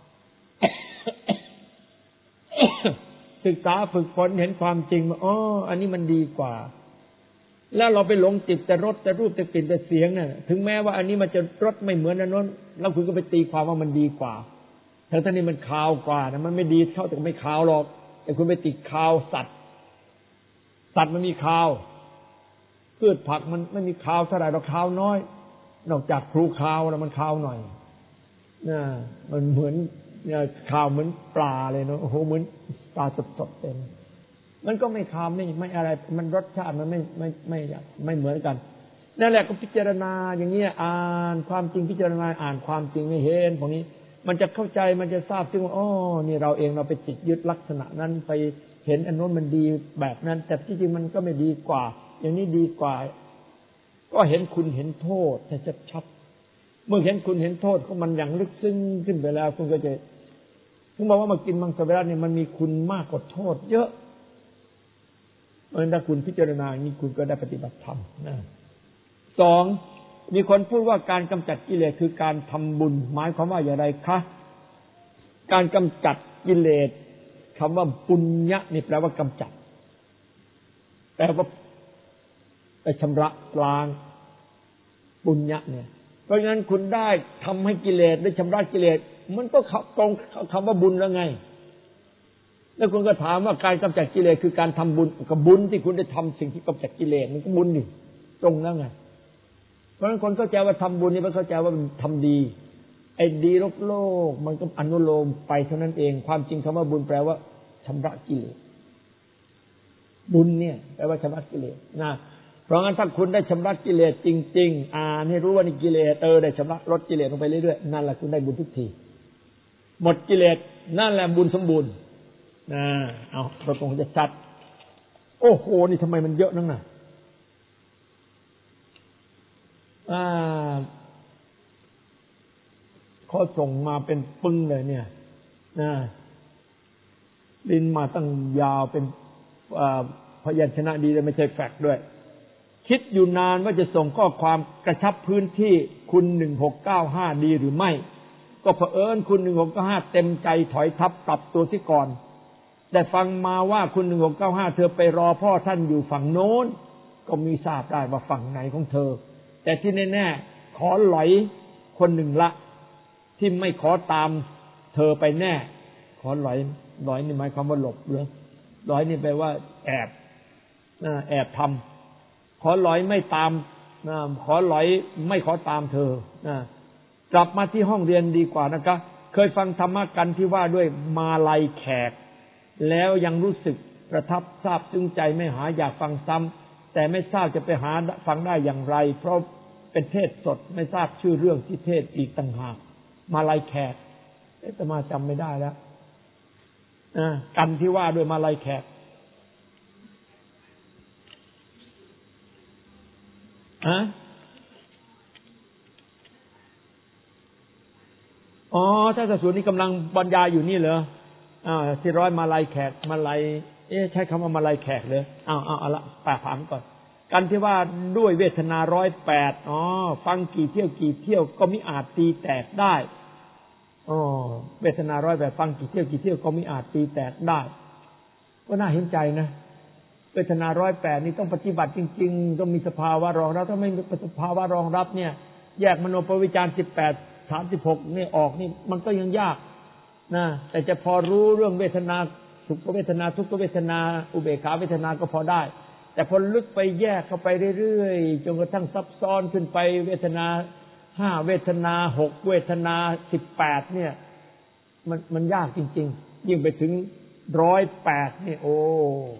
S1: ศึกษาฝึกฝนเห็นความจริงว่าอันนี้มันดีกว่าแล้วเราไปหลงจิตแต่รสแต่รูปแต่กลิ่นแต่เสียงน่ะถึงแม้ว่าอันนี้มันจะรสไม่เหมือนอันโน้นแล้วคุณก็ไปตีความว่ามันดีกว่าทั้งนี้มันคาวกว่านะมันไม่ดีเท่าแต่ไม่คาวหรอกแต่คุณไปติดคาวสัตว์มันมีคาวพืชผักมันไม่มีคาวเท่าไหร่เราคาวน้อยนอกจากครูคาวแล้วมันคาวหน่อยมันเหมือนคาวเหมือนปลาเลยเนาะโอ้โหเหมือนปลาสดๆเต็มมันก็ไม่คาวไม่อะไรมันรสชาติมันไม่เหมือนกันนั่นแหละก็พิจารณาอย่างนี้อ่านความจริงพิจารณาอ่านความจริงให้เห็นพวกนี้มันจะเข้าใจมันจะทราบซึ่งว่านี่เราเองเราไปติดยึดลักษณะนั้นไปเห็นอันโน้นมันดีแบบนั้นแต่ที่จริงมันก็ไม่ดีกว่าอย่างนี้ดีกว่าก็เห็นคุณเห็นโทษชัดๆเมื่อเห็นคุณเห็นโทษของมันอย่างลึกซึ้งขึ้นไปแล้วคุณก็จะถึงบอกว่ามากินมังสวิรัติเนี่ยมันมีคุณมากกว่าโทษเยอะเพราะฉะนั้นถ้าคุณพิจารณาอย่างนี้คุณก็ได้ปฏิบัติธรรมนะสองมีคนพูดว่าการกำจัดกิเลสคือการทำบุญหมายความว่าอย่างไรคะการกำจัดกิเลสคำว่าปุญญะนี่แปลว่ากำจัดแปลว่าไปชำระล้างปุญญะเนี่ยเพราะฉะนั้นคุณได้ทำให้กิเลสได้ชำระกิเลสมันก็ตรงคำว่าบุญแล้วไงแล้วคุณก็ถามว่าการกำจัดกิเลสคือการทำบุญกับบุญที่คุณได้ทำสิ่งที่กำจัดกิเลสมันก็บุญอยู่ตรงแล้วไงเพราะฉะนั้นคนเข้าใจว่าทำบุญนี่มันเข้าใจว่ามันทำดีไอ้ดีโลกมันก็อนุโลมไปเท่านั้นเองความจริงคำว่าบุญแปลว่าชำระกิเลสบุญเนี่ยแปลว่าชำระกิเลสนะเพราะงั้นถ้าคุณได้ชำระกิเลสจริงๆอ่านให้รู้ว่านี่กิเลสได้ชำระลดกิเลสลงไปเรื่อยๆนั่นแหละคุณได้บุญทุกทีหมดกิเลสนั่นแหละบุญสมบูรณ์เอาเราตรงจะชัดโอ้โหนี่ทำไมมันเยอะนักน่ะเขาส่งมาเป็นปึ้งเลยเนี่ยลินมาตั้งยาวเป็นพยัญชนะดีแต่ไม่ใช่แฟกซ์ด้วยคิดอยู่นานว่าจะส่งข้อความกระชับพื้นที่คุณ1695ดีหรือไม่ก็เผอิญคุณ1695เต็มใจถอยทับปรับตัวที่ก่อนแต่ฟังมาว่าคุณ1695เธอไปรอพ่อท่านอยู่ฝั่งโน้นก็มีทราบได้ว่าฝั่งไหนของเธอแต่ที่แน่ๆขอหลอยคนหนึ่งละที่ไม่ขอตามเธอไปแน่ขอหลอยนี่หมายความว่าหลบหรือหลอยนี่แปลว่าแอบทำขอหลอยไม่ตามขอหลอยไม่ขอตามเธอกลับมาที่ห้องเรียนดีกว่านะคะเคยฟังธรรมะกันที่ว่าด้วยมาลัยแขกแล้วยังรู้สึกประทับทราบซึ้งใจไม่หาอยากฟังซ้ำแต่ไม่ทราบจะไปหาฟังได้อย่างไรเพราะเป็นเทศสดไม่ทราบชื่อเรื่องที่เทศอีกต่างหากมาลัยแขกอาตมาจำไม่ได้แล้วกันที่ว่าด้วยมาลัยแขกอ๋อถ้าสูตรนี้กำลังบรรยายอยู่นี่เหรอที่ร้อยมาลัยแขกมาลัยใช้คำว่ามาลัยแขกเลยเอาละแปลถามก่อนกันที่ว่าด้วยเวทนา108ฟังกี่เที่ยวก็มิอาจตีแตกได้เวทนา108ฟังกี่เที่ยวก็มิอาจตีแตกได้ก็น่าเห็นใจนะเวทนา108นี่ต้องปฏิบัติจริงๆต้องมีสภาวะรองรับถ้าไม่มีสภาวะรองรับเนี่ยแยกมโนปวิจาร18-36นี่ออกนี่มันก็ยังยากนะแต่จะพอรู้เรื่องเวทนาสุขเวทนาทุกขเวทนาอุเบกขาเวทนาก็พอได้แต่พอลึกไปแยกเข้าไปเรื่อยๆจนกระทั่งซับซ้อนขึ้นไปเวทนา5เวทนา6เวทนา18เนี่ยมันยากจริงๆยิ่งไปถึง108นี่โอ้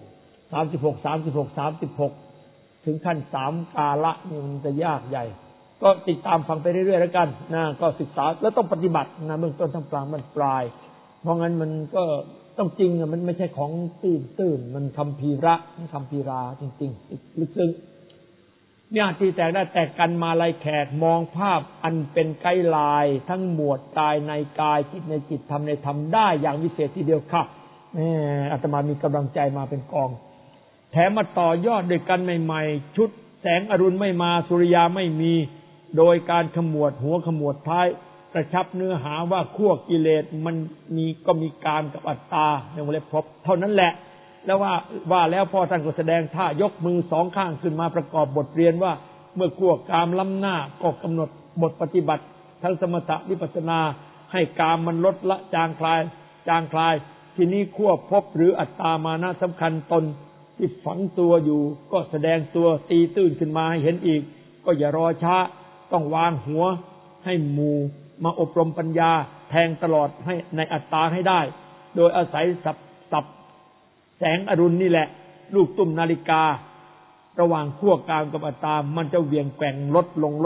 S1: 36ถึงขั้น3กาละนี่มันจะยากใหญ่ก็ติดตามฟังไปเรื่อยๆแล้วกันนะก็ศึกษาแล้วต้องปฏิบัตินะเบื้องต้นทั้งกลางมันปลายเพราะงั้นมันก็ต้องจริงมันไม่ใช่ของตื้นมันคัมภีราจริงๆลึกซึ้งเนี่ยที่แตกได้แตกกันมาลัยแขกมองภาพอันเป็นไกด์ไลน์ทั้งหมวดกายในกายจิตในจิตธรรมในธรรมได้อย่างวิเศษทีเดียวค่ะอาตมามีกำลังใจมาเป็นกองแถมมาต่อยอดด้วยกันใหม่ๆชุดแสงอรุณไม่มาสุริยาไม่มีโดยการขมวดหัวขมวดท้ายกระชับเนื้อหาว่าขั้วกิเลสมันมีกามกับอัตตาในวงเล็บพบเท่านั้นแหละแล้วว่าแล้วพ่อท่านก็แสดงท่ายกมือสองข้างขึ้นมาประกอบบทเรียนว่าเมื่อขั้วกามล้ำหน้าก็กำหนดบทปฏิบัติทั้งสมถะวิปัสสนาให้กามมันลดละจางคลายทีนี้ขั้วพบหรืออัตตามานะสำคัญตนที่ฝังตัวอยู่ก็แสดงตัวตีตื้นขึ้นมาให้เห็นอีกก็อย่ารอช้าต้องวางหัวให้หมู่มาอบรมปัญญาแทงตลอดให้ในอัตตาให้ได้โดยอาศัยสับแสงอรุณนี่แหละลูกตุ้มนาฬิการะหว่างขั้วกามกับอัตตามันจะเวียงแกว่งลดลง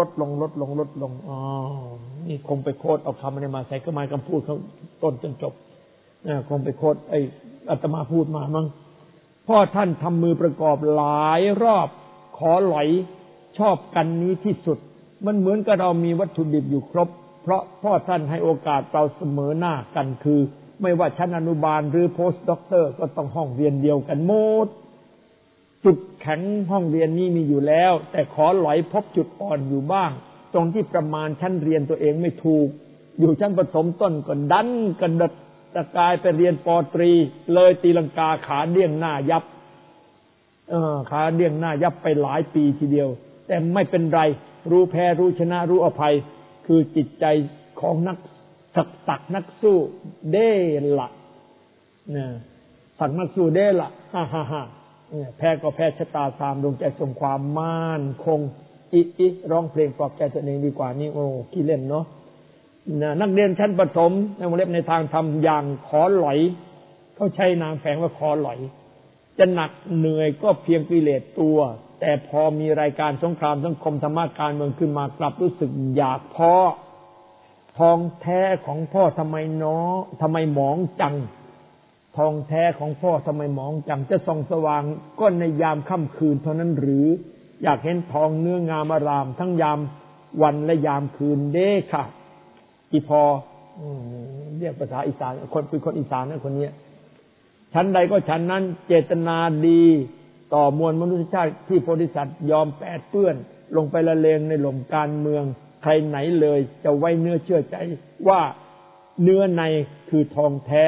S1: นี่คงไปโคตรเอาคำอะไรมาใส่เข้ามาคำพูดเขาต้นจนจบคงไปโคตรอาตมาพูดมามั้งพ่อท่านทำมือประกอบหลายรอบขอหลอยชอบกันนี้ที่สุดมันเหมือนกับเรามีวัตถุดิบอยู่ครบเพราะพ่อท่านให้โอกาสเราเสมอหน้ากันคือไม่ว่าชั้นอนุบาลหรือโพสต์ด็อกเตอร์ก็ต้องห้องเรียนเดียวกันหมดจุดแข็งห้องเรียนนี้มีอยู่แล้วแต่ขอหลอยพบจุดอ่อนอยู่บ้างตรงที่ประมาณชั้นเรียนตัวเองไม่ถูกอยู่ชั้นประถมต้นก็ดันกระดัดตะกายไปเรียนป.ตรีเลยตีลังกาขาเดี้ยงหน้ายับขาเดี้ยงหน้ายับไปหลายปีทีเดียวแต่ไม่เป็นไรรู้แพ้รู้ชนะรู้อภัยคือจิตใจของนักสักนักสู้เด้ละสักนักสู้เด้ละฮ่าแพ้ก็แพ้ชะตาตามดวงใจทรงความมั่นคงร้องเพลงปลอบใจตัวเองดีกว่านี่โอ้ขี้เล่นเนาะนักเรียนชั้นประถมในวงเล็บในทางธรรมอย่างขอหลอยเขาใช้นามแฝงว่าขอหลอยจะหนักเหนื่อยก็เพียงกิเลสตัวแต่พอมีรายการสงครามสังคมธรรมะการเมืองขึ้นมากลับรู้สึกอยากพ่อทองแท้ของพ่อทำไมหมองจังทองแท้ของพ่อทำไมหมองจังจะส่องสว่างก็ในยามค่ำคืนเท่านั้นหรืออยากเห็นทองเนื้องามอารามทั้งยามวันและยามคืนเด้ค่ะอีพอเรียกภาษาอีสานคนเป็นคนอีสานนะคนนี้ชั้นใดก็ชั้นนั้นเจตนาดีต่อมวลมนุษยชาติที่โพธิสัตว์ยอมแปดเปื้อนลงไปละเลงในหล่มการเมืองใครไหนเลยจะไว้เนื้อเชื่อใจว่าเนื้อในคือทองแท้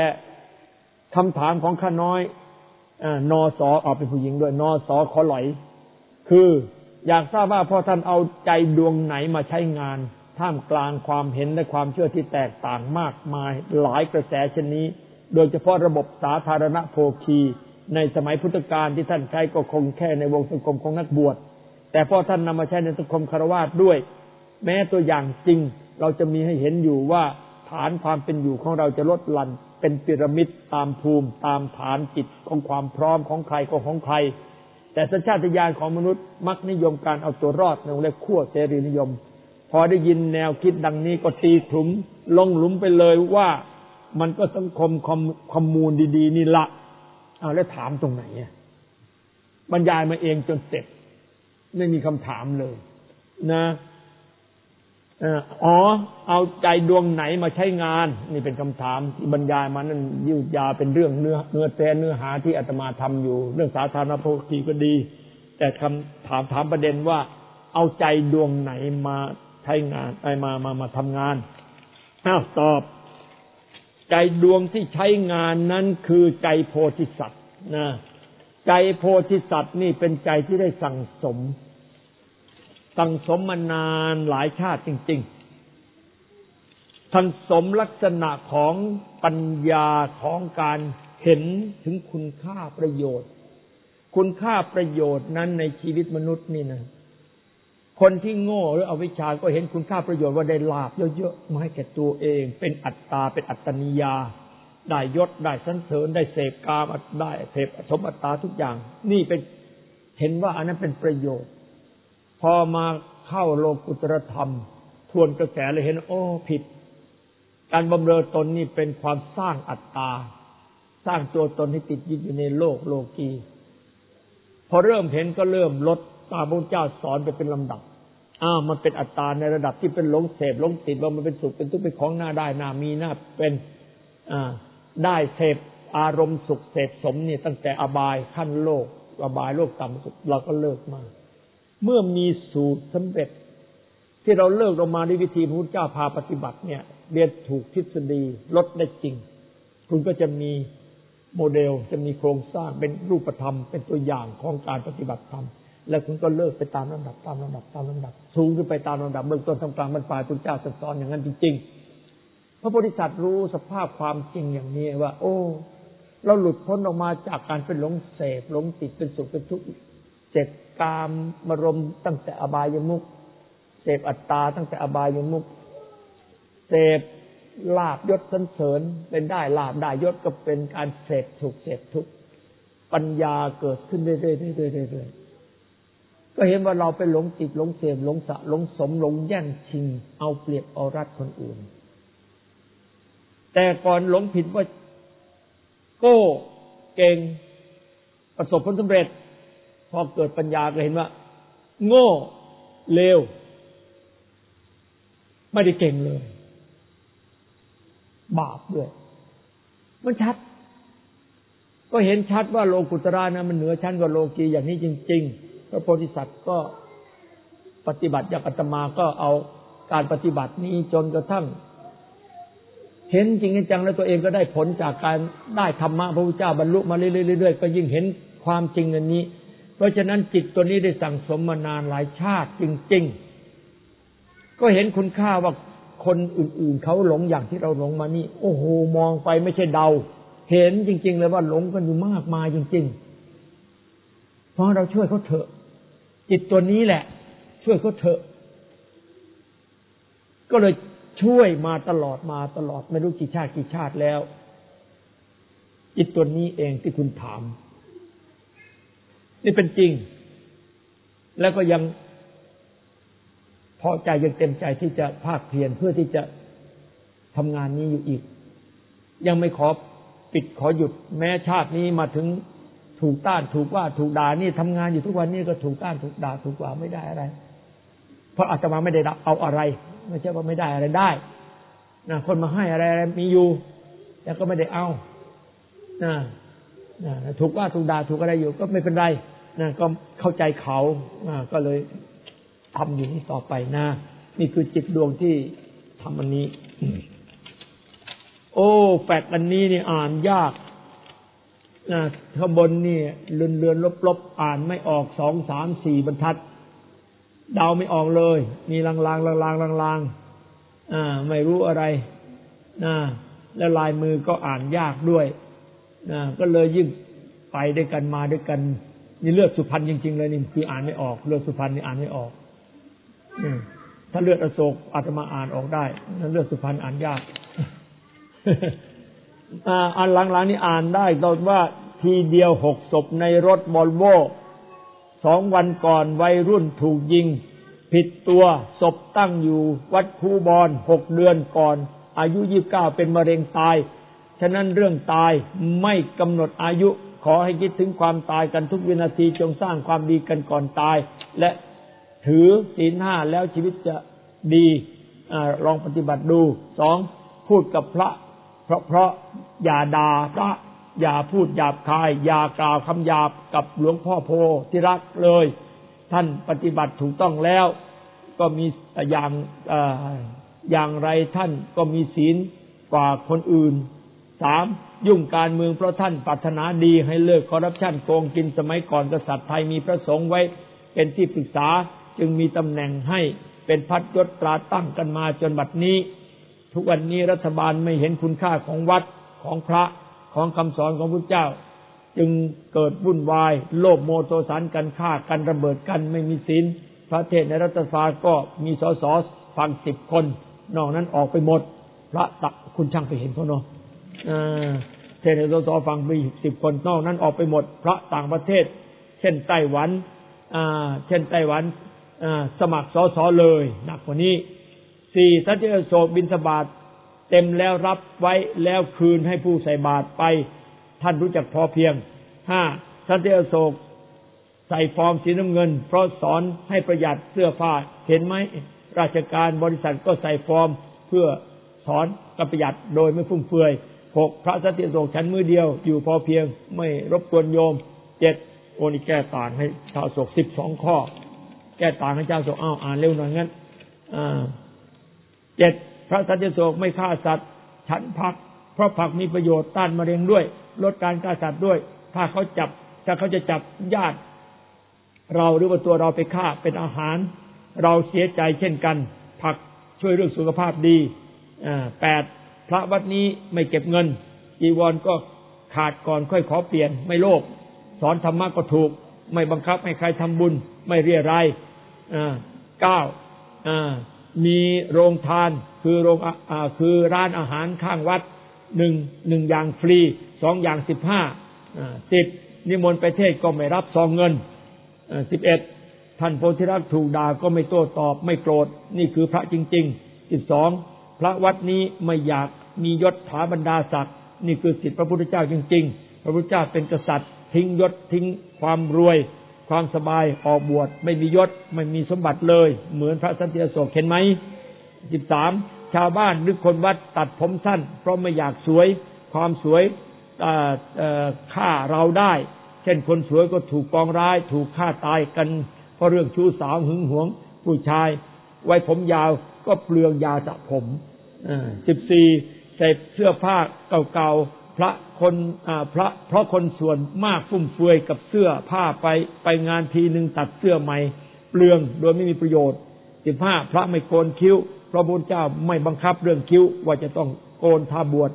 S1: คำถามของข้าน้อยนสเป็นผู้หญิงด้วยนสขอหลอยคืออยากทราบว่าพ่อท่านเอาใจดวงไหนมาใช้งานท่ามกลางความเห็นและความเชื่อที่แตกต่างมากมายหลายกระแสชนิดโดยเฉพาะระบบสาธารณโภคีในสมัยพุทธกาลที่ท่านใช้ก็คงแค่ในวงสังคมของนักบวชแต่พ่อท่านนำมาใช้ในสังคมฆราวาสด้วยแม้ตัวอย่างจริงเราจะมีให้เห็นอยู่ว่าฐานความเป็นอยู่ของเราจะลดหลั่นเป็นพีระมิดตามภูมิตามฐานจิตของความพร้อมของใครก็ของใครแต่สัญชาตญาณของมนุษย์มักนิยมการเอาตัวรอดในวงเล็บขั้วเสรีนิยมพอได้ยินแนวคิดดังนี้ก็ตีถุมลงหลุมไปเลยว่ามันก็สังคมคอมมูนดีๆนี่ละเอาแล้วถามตรงไหนบรรยายมาเองจนเสร็จไม่มีคำถามเลยนะเอาใจดวงไหนมาใช้งานนี่เป็นคำถามที่บรรยายมานั่นยืดยาวเป็นเรื่องเนื้อหาที่อาตมาทำอยู่เรื่องสาธารณโภคีก็ดีแต่คำถามประเด็นว่าเอาใจดวงไหนมาใช้งานมาทำงานตอบใจดวงที่ใช้งานนั้นคือใจโพธิสัตว์นะใจโพธิสัตว์นี่เป็นใจที่ได้สั่งสมมานานหลายชาติจริงๆทันสมลักษณะของปัญญาของการเห็นถึงคุณค่าประโยชน์คุณค่าประโยชน์นั้นในชีวิตมนุษย์นี่นะคนที่โง่หรืออวิชชาก็เห็นคุณค่าประโยชน์ว่าได้ลาภเยอะๆมาให้แก่ตัวเองเป็นอัตตาเป็นอัตตนิยาได้ยศได้สรรเสริญได้เสพกามได้เสพสมอัตตาทุกอย่างนี่เป็นเห็นว่าอันนั้นเป็นประโยชน์พอมาเข้าโลกุตรธรรมทวนกระแสเลยเห็นผิดการบำเรอตนนี่เป็นความสร้างอัตตาสร้างตัวตนให้ติดยึดอยู่ในโลกีพอเริ่มเห็นก็เริ่มลดตามพระเจ้าสอนไปเป็นลำดับมันเป็นอัตตาในระดับที่เป็นหลงเสพหลงติดว่ามันเป็นสุขเป็นทุกข์เป็นของน่าได้น่ามีน่าเป็นได้เสพอารมณ์สุขเสพสมนี่ตั้งแต่อบายขั้นโลกอบายโลกต่ำสุดเราก็เลิกมาเมื่อมีสูตรสำเร็จที่เราเลิกออกมาด้วยวิธีพระพุทธเจ้าพาปฏิบัติเนี่ยเรียนถูกทฤษฎีลดได้จริงคุณก็จะมีโมเดลจะมีโครงสร้างเป็นรูปธรรมเป็นตัวอย่างของการปฏิบัติธรรมแล้วคุณก็เลิกไปตามลำดับสูงขึ้นไปตามลำดับเบื้องต้นทำกลางบรรปลายพระพุทธเจ้าสอนอย่างนั้นจริงๆพระโพธิสัตว์รู้สภาพความจริงอย่างนี้ว่าเราหลุดพ้นออกมาจากการเป็นหลงเสพหลงติดเป็นสุขเป็นทุกข์เสพกามารมณ์ตั้งแต่อบายมุขเสพอัตตาตั้งแต่อบายมุขเสพลาภยศสรรเสริญเป็นได้ลาภได้ยศก็เป็นการเสพสุขเสพทุกข์ปัญญาเกิดขึ้นเรื่อยๆก็เห็นว่าเราไปหลงติดหลงเสพหลงสะหลงสมหลงแย่งชิงเอาเปรียบเอารัดคนอื่นแต่ก่อนหลงผิดว่าโก้เก่งประสบผลสำเร็จพอเกิดปัญญาก็เห็นว่าโง่เลวไม่ได้เก่งเลยบาปด้วยมันชัดก็เห็นชัดว่าโลกุตระนะมันเหนือชั้นกว่าโลกีอย่างนี้จริงๆพระโพธิสัตว์ก็ปฏิบัติอย่างอาตมาก็เอาการปฏิบัตินี้จนกระทั่งเห็นจริงจังแล้วตัวเองก็ได้ผลจากการได้ธรรมะพระพุทธเจ้าบรรลุมาเรื่อยๆก็ยิ่งเห็นความจริงอันนี้เพราะฉะนั้นจิตตัวนี้ได้สั่งสมมานานหลายชาติจริงๆก็เห็นคุณค่าว่าคนอื่นๆเขาหลงอย่างที่เราหลงมานี่โอ้โหมองไปไม่ใช่เดาเห็นจริงๆเลยว่าหลงกันอยู่มากมายจริงๆเพราะเราช่วยเขาเถอะจิตตัวนี้แหละช่วยเขาเถอะก็เลยช่วยมาตลอดไม่รู้กี่ชาติแล้วจิตตัวนี้เองที่คุณถามนี่เป็นจริงแล้วก็ยังพอใจยังเต็มใจที่จะภาคเพียรเพื่อที่จะทำงานนี้อยู่อีกยังไม่ขอปิดขอหยุดแม้ชาตินี้มาถึงถูกต้านถูกว่าถูกด่านี่ทำงานอยู่ทุกวันนี้ก็ถูกต้านถูกด่าถูกว่าไม่ได้อะไรเพราะอาตมาไม่ได้เอาอะไรไม่ใช่ว่าไม่ได้อะไรได้นะคนมาให้อะไรมีอยู่แต่ก็ไม่ได้เอานะถูกว่าถูกด่าถูกอะไรอยู่ก็ไม่เป็นไรนะก็เข้าใจเขาก็เลยทำอยู่นี่ต่อไปนะนี่คือจิตดวงที่ทำอันนี้แปดอันนี้นี่อ่านยากข้างบนนี่เลือนๆลบๆอ่านไม่ออก2 3 4บรรทัดเดาไม่ออกเลยมีลางๆไม่รู้อะไรแล้วลายมือก็อ่านยากด้วยก็เลยยิ่งไปด้วยกันมาด้วยกันนี่เลือดสุพรรณจริงๆเลยนี่คืออ่านไม่ออกเลือดสุพรรณนี่อ่านไม่ออกถ้าเลือดอโศกอาตมาอ่านออกได้เลือดสุพรรณอ่านยากอันหลังๆนี่อ่านได้ตอนว่าทีเดียว6 ศพในรถวอลโว่2 วันก่อนวัยรุ่นถูกยิงผิดตัวศพตั้งอยู่วัดคูบอน6 เดือนก่อนอายุ29เป็นมะเร็งตายฉะนั้นเรื่องตายไม่กำหนดอายุขอให้คิดถึงความตายกันทุกวินาทีจงสร้างความดีกันก่อนตายและถือศีล 5แล้วชีวิตจะดีลองปฏิบัติดู2พูดกับพระเพราะอย่าด่าพระอย่าพูดหยาบคายอย่ากล่าวคำหยาบกับหลวงพ่อโพธิรักเลยท่านปฏิบัติถูกต้องแล้วก็มีอย่างไรท่านก็มีศีลกว่าคนอื่น3ยุ่งการเมืองเพราะท่านปรารถนาดีให้เลิกคอร์รัปชันโกงกินสมัยก่อนกษัตริย์ไทยมีพระสงฆ์ไว้เป็นที่ปรึกษาจึงมีตำแหน่งให้เป็นพัดยศตราตั้งกันมาจนบัดนี้ทุกวันนี้รัฐบาลไม่เห็นคุณค่าของวัดของพระของคำสอนของพระเจ้าจึงเกิดวุ่นวายโลภโมโทสันกันฆ่ากันระเบิดกันไม่มีศีลพระเทศในรัฐสภาก็มีสสฟัง10 คนนอกนั้นออกไปหมดพระตักคุณช่างไปเห็นเขาเนาะเทศในสสฟังไป10 คนนอกนั้นออกไปหมดพระต่างประเทศเช่นไต้หวันสมัครสสเลยหนักกว่านี้4ท่านที่อโศกบิณฑบาตเต็มแล้วรับไว้แล้วคืนให้ผู้ใส่บาตรไปท่านรู้จักพอเพียง5ท่านที่อโศกใส่ฟอร์มสีน้ำเงินเพราะสอนให้ประหยัดเสื้อผ้าเห็นไหมราชการบริษัทก็ใส่ฟอร์มเพื่อสอนกับประหยัดโดยไม่ฟุ่มเฟือย6พระสันติอโศกฉันมื้อเดียวอยู่พอเพียงไม่รบกวนโยม7โอ้นี่แก้ต่างให้ชาวโศก12 ข้อแก้ต่างให้ชาวโศกอ่านเร็วหน่อยงั้น7พระสันติอโศกไม่ฆ่าสัตว์ฉันผักเพราะผักมีประโยชน์ต้านมะเร็งด้วยลดการฆ่าสัตว์ด้วยถ้าเขาจะจับญาติเราหรือว่าตัวเราไปฆ่าเป็นอาหารเราเสียใจเช่นกันผักช่วยเรื่องสุขภาพดี8พระวัดนี้ไม่เก็บเงินจีวรก็ขาดก่อนค่อยขอเปลี่ยนไม่โลภสอนธรรมะก็ถูกไม่บังคับให้ใครทำบุญไม่เรี่ยไร9มีโรงทานคือร้านอาหารข้างวัด1อย่างฟรี2อย่าง15 10นิมนต์ไปเทศก็ไม่รับซองเงิน11ท่านโพธิรักษ์ถูกด่าก็ไม่โต้ตอบไม่โกรธนี่คือพระจริงๆ12พระวัดนี้ไม่อยากมียศถาบรรดาศักดิ์นี่คือสิทธิพระพุทธเจ้าจริงๆพระพุทธเจ้าเป็นกษัตริย์ทิ้งยศทิ้งความรวยความสบายออกบวชไม่มียศไม่มีสมบัติเลยเหมือนพระสันติอโศกเห็นไหม13ชาวบ้านหรือคนวัดตัดผมสั้นเพราะไม่อยากสวยความสวยฆ่าเราได้เช่นคนสวยก็ถูกปองร้ายถูกฆ่าตายกันเพราะเรื่องชู้สาวหึงหวงผู้ชายไว้ผมยาวก็เปลืองยาสระผม14ใส่เสื้อผ้าเก่าๆเพราะคนส่วนมากฟุ่มเฟือยกับเสื้อผ้าไปงานทีนึงตัดเสื้อใหม่เปลืองโดยไม่มีประโยชน์15พระไม่โกนคิ้วพระพุทธเจ้าไม่บังคับเรื่องคิ้วว่าจะต้องโกนทาบวช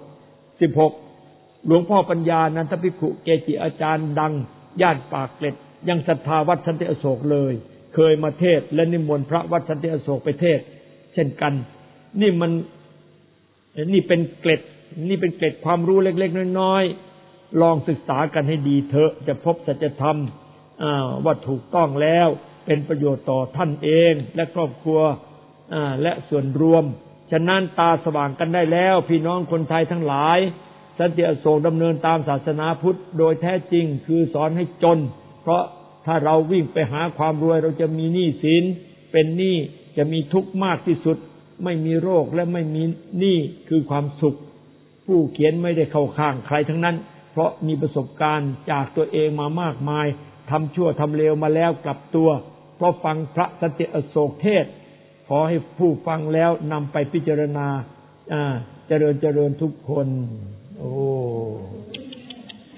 S1: 16หลวงพ่อปัญญานันทภิกขุเกจิอาจารย์ดังย่านปากเกร็ดยังศรัทธาวัดสันติอโศกเลยเคยมาเทศและนิมนต์พระวัดสันติอโศกไปเทศเช่นกันนี่เป็นเกร็ดความรู้เล็กๆน้อยๆลองศึกษากันให้ดีเถอะจะพบสัจธรรมว่าถูกต้องแล้วเป็นประโยชน์ต่อท่านเองและครอบครัวและส่วนรวมฉะนั้นตาสว่างกันได้แล้วพี่น้องคนไทยทั้งหลายสันติอโศกดำเนินตามศาสนาพุทธโดยแท้จริงคือสอนให้จนเพราะถ้าเราวิ่งไปหาความรวยเราจะมีหนี้สินเป็นหนี้จะมีทุกข์มากที่สุดไม่มีโรคและไม่มีหนี้คือความสุขผู้เขียนไม่ได้เข้าข้างใครทั้งนั้นเพราะมีประสบการณ์จากตัวเองมามากมายทำชั่วทำเลวมาแล้วกลับตัวเพราะฟังพระสันติอโศกเทศขอให้ผู้ฟังแล้วนำไปพิจารณาเจริญทุกคนโอ้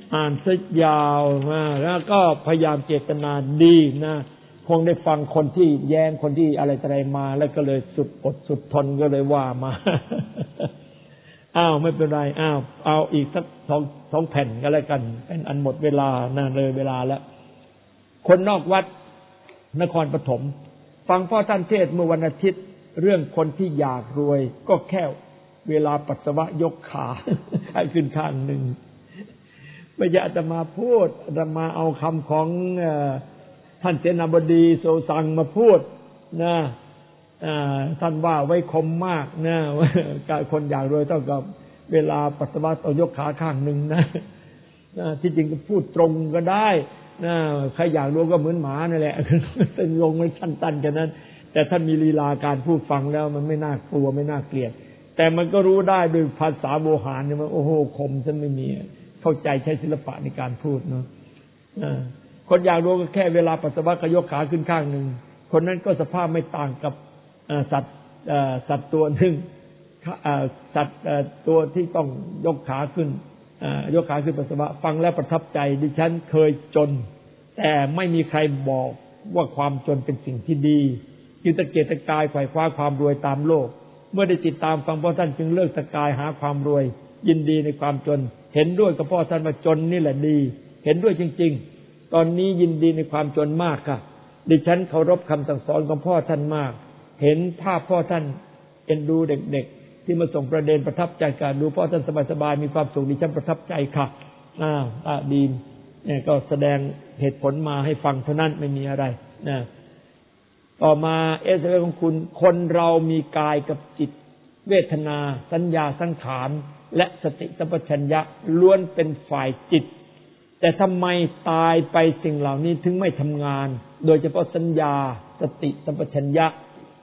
S1: อ่านซะยาวแล้วก็พยายามเจตนาดีนะคงได้ฟังคนที่แย้งคนที่อะไรมาแล้วก็เลยสุดอดสุดทนก็เลยว่ามา อ้าวไม่เป็นไรเอาอีกสักสองแผ่นก็แล้วกันเป็นอันหมดเวลานะเลยเวลาแล้วคนนอกวัดนครปฐมฟังพ่อท่านเทศน์เมื่อวันอาทิตย์เรื่องคนที่อยากรวยก็แค่เวลาปัสสาวะยกขาให้ขึ้นข้างหนึ่งไม่อยากจะมาพูดจะมาเอาคำของท่านเสนาบดีโซซังมาพูดนะท่านว่าไว้คมมากนะการคนอยากรวยต้องกับเวลาปัสสาวะต้องยกขาข้างหนึ่งนะที่จริงก็พูดตรงก็ได้นะใครอยากรวยก็เหมือนหมานั่นแหละเป็นลงมันสั้นๆกันนั้นแต่ท่านมีลีลาการพูดฟังแล้วมันไม่น่ากลัวไม่น่าเกลียดแต่มันก็รู้ได้ด้วยภาษาโบหารเนี่ยมันโอ้โหคมฉันไม่มีเข้าใจใช้ศิลปะในการพูดเนาะคนอยากรู้ก็แค่เวลาปัสสาวะก็ยกขาขึ้นข้างหนึ่งคนนั้นก็สภาพไม่ต่างกับสัตว์ตัวหนึ่งสัตว์ตัวที่ต้องยกขาขึ้นปัสสาวะฟังแล้วประทับใจดิฉันเคยจนแต่ไม่มีใครบอกว่าความจนเป็นสิ่งที่ดีจึงตะเกียกตะกายไขว่คว้าความรวยตามโลกเมื่อได้ติดตามฟังพ่อท่านจึงเลิกตะกายหาความรวยยินดีในความจนเห็นด้วยกับพ่อท่านว่าจนนี่แหละดีเห็นด้วยจริงๆตอนนี้ยินดีในความจนมากค่ะดิฉันเคารพคำสั่งสอนของพ่อท่านมากเห็นภาพพ่อท่านเอ็นดูเด็กๆที่มาส่งประเด็นประทับใจกันดูพ่อท่านสบายๆมีความสุขดิฉันประทับใจค่ะดีเนี่ยก็แสดงเหตุผลมาให้ฟังเท่านั้นไม่มีอะไรนะต่อมาของคุณคนเรามีกายกับจิตเวทนาสัญญาสังขารและสติสัมปชัญญะล้วนเป็นฝ่ายจิตแต่ทำไมตายไปสิ่งเหล่านี้ถึงไม่ทำงานโดยเฉพาะสัญญาสติสัมปชัญญะ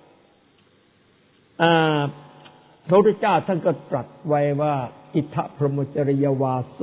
S1: พระพุทธเจ้าท่านก็ตรัสไว้ว่าอิทธพรหมจริยวาโส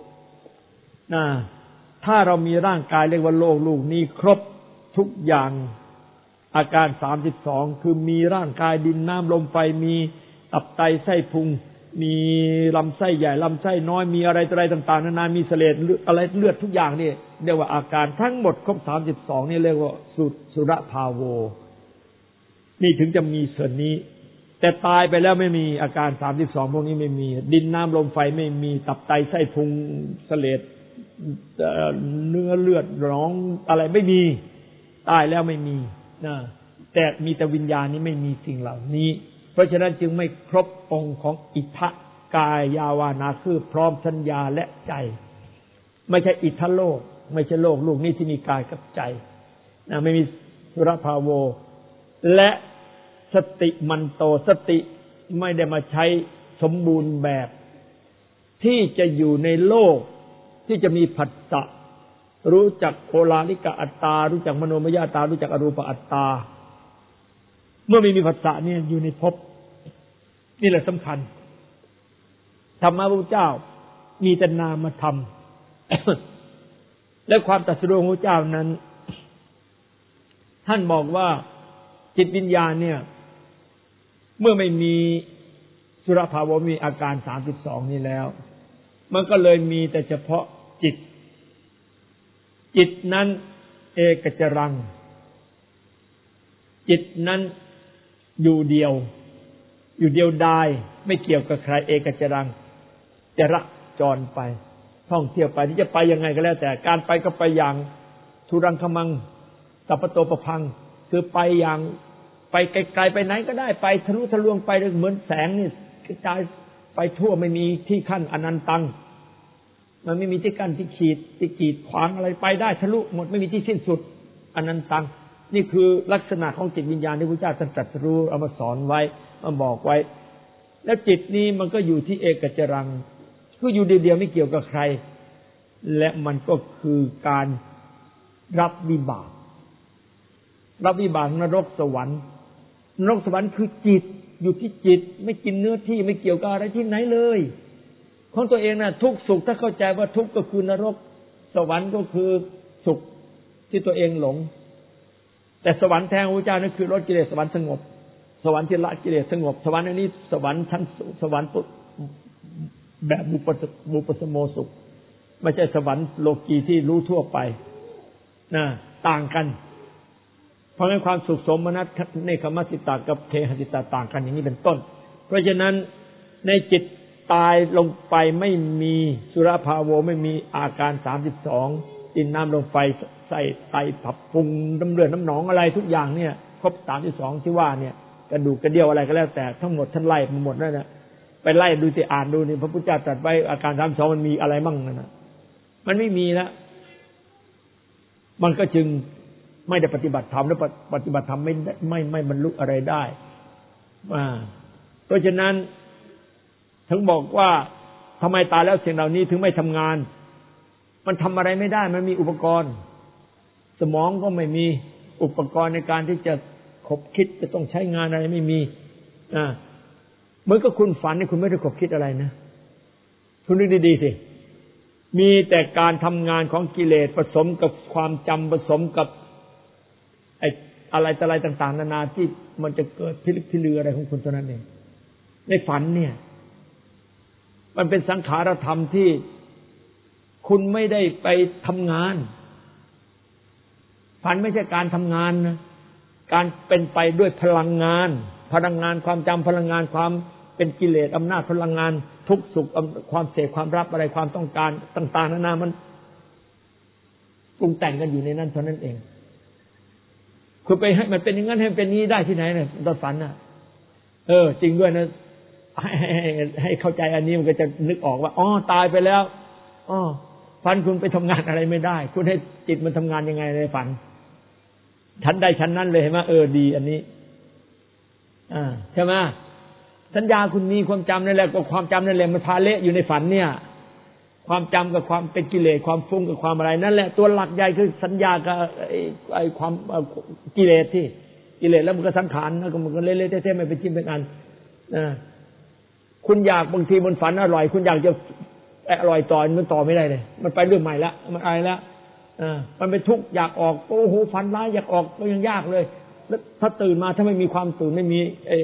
S1: ถ้าเรามีร่างกายเรียกว่าโลกลูกนี้ครบทุกอย่างอาการ32คือมีร่างกายดินน้ำลมไฟมีตับไตไส้พุงมีลำไส้ใหญ่ลำไส้น้อยมีอะไรต่างๆนานามีเสลดอะไรเลือดทุกอย่างนี่เรียกว่าอาการทั้งหมดครบ32นี่เรียกว่าสุรภาโวนี่ถึงจะมีส่วนนี้แต่ตายไปแล้วไม่มีอาการ32พวกนี้ไม่มีดินน้ำลมไฟไม่มีตับไตไส้พุงเสลดเนื้อเลือดร้องอะไรไม่มีตายแล้วไม่มีนะแต่มีแต่วิญญาณนี้ไม่มีสิ่งเหล่านี้เพราะฉะนั้นจึงไม่ครบองค์ของอิทธกายยาวานาคือพร้อมสัญญาและใจไม่ใช่อิทธโลกไม่ใช่โลกลูกนี้ที่มีกายกับใจนะไม่มีสุรภาโวและสติมันโตสติไม่ได้มาใช้สมบูรณ์แบบที่จะอยู่ในโลกที่จะมีผัสสะรู้จักโอลาลิกะอัตตารู้จักมโนมยตารู้จักอรูปอัตตาเมื่อไม่มีผัสสะเนี่ยอยู่ในภพนี่แหละสำคัญธรรมะพระพุทธเจ้ามีแต่นามธรรม และความตรัสรู้ของพระเจ้านั้นท่านบอกว่าจิตวิญญาณเนี่ยเมื่อไม่มีสุรภาวะมีอาการ32นี่แล้วมันก็เลยมีแต่เฉพาะจิตนั้นเอกจรังจิตนั้นอยู่เดียวดายไม่เกี่ยวกับใครเอกจรังจะระจรไปท่องเที่ยวไปที่จะไปยังไงก็แล้วแต่การไปก็ไปอย่างทุรังคมังสัพพโตปพังคือไปอย่างไปไกลๆไปไหนก็ได้ไปทะลุทะลวงไปเหมือนแสงนี่กระจายไปทั่วไม่มีที่ขั้นอนันตังมันไม่มีที่กั้นที่ขีดขวางอะไรไปได้ทะลุหมดไม่มีที่สิ้นสุดอนันตังนี่คือลักษณะของจิตวิญญาณที่พระเจ้าท่านตรัสรู้เอามาสอนไว้มาบอกไว้แล้วจิตนี้มันก็อยู่ที่เอกจรังคืออยู่เดียวๆไม่เกี่ยวกับใครและมันก็คือการรับวิบากนรกสวรรค์คือจิตอยู่ที่จิตไม่กินเนื้อที่ไม่เกี่ยวกับอะไรที่ไหนเลยของตัวเองน่ะทุกข์สุขถ้าเข้าใจว่าทุกข์ก็คือนรกสวรรค์ก็คือสุขที่ตัวเองหลงแต่สวรรค์แท้ของพระเจ้านั่นคือลดกิเลสสวรรค์สงบสวรรค์ที่ละกิเลสสงบสวรรค์อันนี้สวรรค์ชั้นสวรรค์แบบบุปสโมสุขไม่ใช่สวรรค์โลกีที่รู้ทั่วไปนะต่างกันเพราะงั้นความสุขสมนัสเนคขมัสสิตากับเคหสิตาต่างกันอย่างนี้เป็นต้นเพราะฉะนั้นในจิตตายลงไปไม่มีสุรภาโวไม่มีอาการ32ดินน้ำลมไฟใส่ไตผับปรุงน้ำเลือดน้ำหนองอะไรทุกอย่างเนี่ยครบ32ที่ว่าเนี่ยกระดูกกระเดี่ยวอะไรก็แล้วแต่ทั้งหมดท่านไล่มาหมดนั่นนะไปไล่ดูสิอ่านดูนี่พระพุทธเจ้าตรัสไว้อาการ32มันมีอะไรมั่งนั่นนะมันไม่มีแล้วมันก็จึงไม่ได้ปฏิบัติธรรมและปฏิบัติธรรมไม่บรรลุอะไรได้เพราะฉะนั้นถึงบอกว่าทำไมตายแล้วสิ่งเหล่านี้ถึงไม่ทำงานมันทำอะไรไม่ได้มันมีอุปกรณ์สมองก็ไม่มีอุปกรณ์ในการที่จะคบคิดจะต้องใช้งานอะไรไม่มีเหมือนกับคุณฝันนี่คุณไม่ได้คบคิดอะไรนะคุณนึกดีๆสิมีแต่การทำงานของกิเลสผสมกับความจำผสมกับอะไรต่างๆนานาที่มันจะเกิดพิลึกพิลืออะไรของคุณเท่านั้นเองในฝันเนี่ยมันเป็นสังขารธรรมที่คุณไม่ได้ไปทำงานฝันไม่ใช่การทำงานนะการเป็นไปด้วยพลังงานความจำพลังงานความเป็นกิเลสอำนาจพลังงานทุกข์สุขความเสพความรับอะไรความต้องการต่างๆนานามันปรุงแต่งกันอยู่ในนั้นเท่านั้นเองคุณไปให้มันเป็นอย่างนั้นให้เป็นนี้ได้ที่ไหนเนี่ยตอนฝันน่ะจริงด้วยนะให้เข้าใจอันนี้มันก็จะนึกออกว่าอ๋อตายไปแล้วฝันคุณไปทำงานอะไรไม่ได้คุณให้จิตมันทำงานยังไงในฝันชั้นใดชั้นนั้นเลยเห็นไหมดีอันนี้ใช่ไหมสัญญาคุณมีความจำนั่นแหละก็ความจำนั่นแหละมันพาเละอยู่ในฝันเนี่ยความจำกับความเป็นกิเลสความฟุ้งกับความอะไรนั่นแหละตัวหลักใหญ่คือสัญญากับไอ้ความกิเลสที่กิเลสแล้วมันก็สังขารแล้วมันก็เละๆเทะๆไม่เป็นชิ้นเป็นอันคุณอยากบางทีบนฝันอร่อยคุณอยากจะอร่อยต่อมันต่อไม่ได้เลยมันไปเรื่องใหม่ละมันอะไรละมันเป็นทุกข์อยากออกโอ้โหฝันร้ายอยากออกก็ยังยากเลยแล้วถ้าตื่นมาถ้าไม่มีความตื่นไม่มี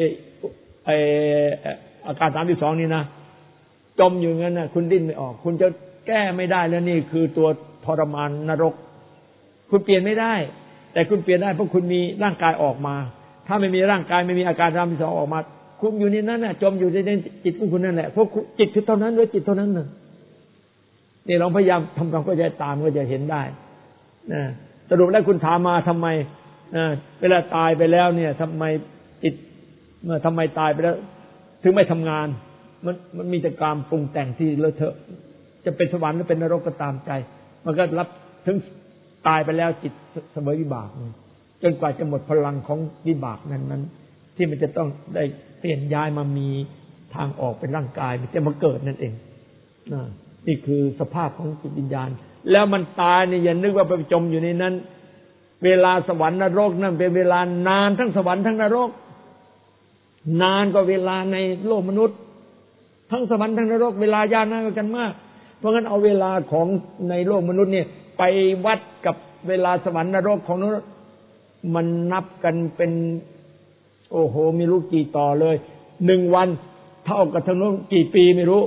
S1: อาการ32นี่นะจมอยู่งั้นนะคุณดิ้นไม่ออกคุณจะแก้ไม่ได้แล้วนี่คือตัวทรมานนรกคุณเปลี่ยนไม่ได้แต่คุณเปลี่ยนได้เพราะคุณมีร่างกายออกมาถ้าไม่มีร่างกายไม่มีอาการ32ออกมาคุณอยู่ในนั้นน่ะจมอยู่ในจิตของคุณนั่นแหละเพราะจิตคือเท่านั้นด้วยจิตเท่านั้นน่ะนี่ลองพยายามทำความเข้าใจตามก็จะเห็นได้นะสรุปแล้วคุณถามมาทำไมเวลาตายไปแล้วเนี่ยทำไมจิตทำไมตายไปแล้วถึงไม่ทำงานมันมีแต่การปรุงแต่งที่เลอะเทอะจะเป็นสวรรค์หรือเป็นนรกก็ตามใจมันก็รับถึงตายไปแล้วจิตเสมอวิบากจนกว่าจะหมดพลังของวิบากนั้นที่มันจะต้องได้เปลี่ยนย้ายมามีทางออกเป็นร่างกายมันจะมาเกิดนั่นเองนี่คือสภาพของจิตวิญญาณแล้วมันตายเนี่ยอย่านึกว่าไปจมอยู่ในนั้นเวลาสวรรค์นรกนั่นเป็นเวลานานทั้งสวรรค์ทั้งนรกนานกว่าเวลาในโลกมนุษย์ทั้งสวรรค์ทั้งนรกเวลายาวนานกันมากเพราะงั้นเอาเวลาของในโลกมนุษย์เนี่ยไปวัดกับเวลาสวรรค์นรกของนรกมันนับกันเป็นโอ้โหไม่รู้กี่ต่อเลย1วันเท่ากับทั้งนู้นกี่ปีไม่รู้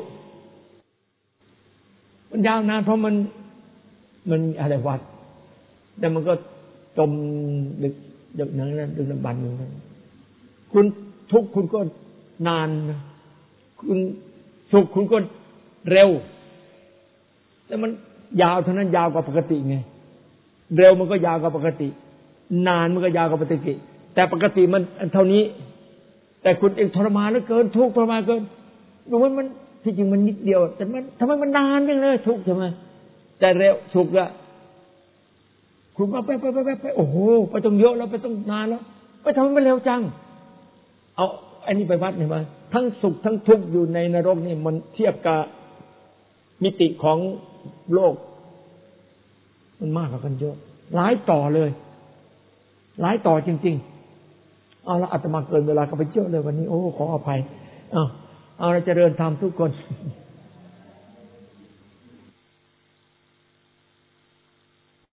S1: มันยาวนานเพราะมันอะไรวัดแต่มันก็จมดึกอย่างนั้นดึกดำบรรพ์อย่างนั้นคุณทุกข์คุณก็นานคุณสุขคุณก็เร็วแต่มันยาวเท่านั้นยาวกว่าปกติไงเร็วมันก็ยาวกว่าปกตินานมันก็ยาวกว่าปกติแต่ปกติมันเท่านี้แต่คุณเองทรมานเหลือเกินทุกข์ทรมานเกินดูว่ามันที่จริงมันนิดเดียวแต่มันทำไมมันนานจังเลยทุกข์ใช่ไหมแต่เร็วสุขละคุณมาไปโอ้โหไปต้องเยอะแล้วไปต้องนานแล้วไปทำไมมันเร็วจังเอาอันนี้ไปวัดหน่อยมั้ยทั้งสุขทั้งทุกข์อยู่ในนรกนี่มันเทียบกับมิติของโลกมันมากกว่ากันเยอะหลายต่อเลยหลายต่อจริงๆเอาละอาตมาเกินเวลาก็ไปเยอะเลยวันนี้โอ้ขออภัยเอาเราเจริญธรรมทุกคน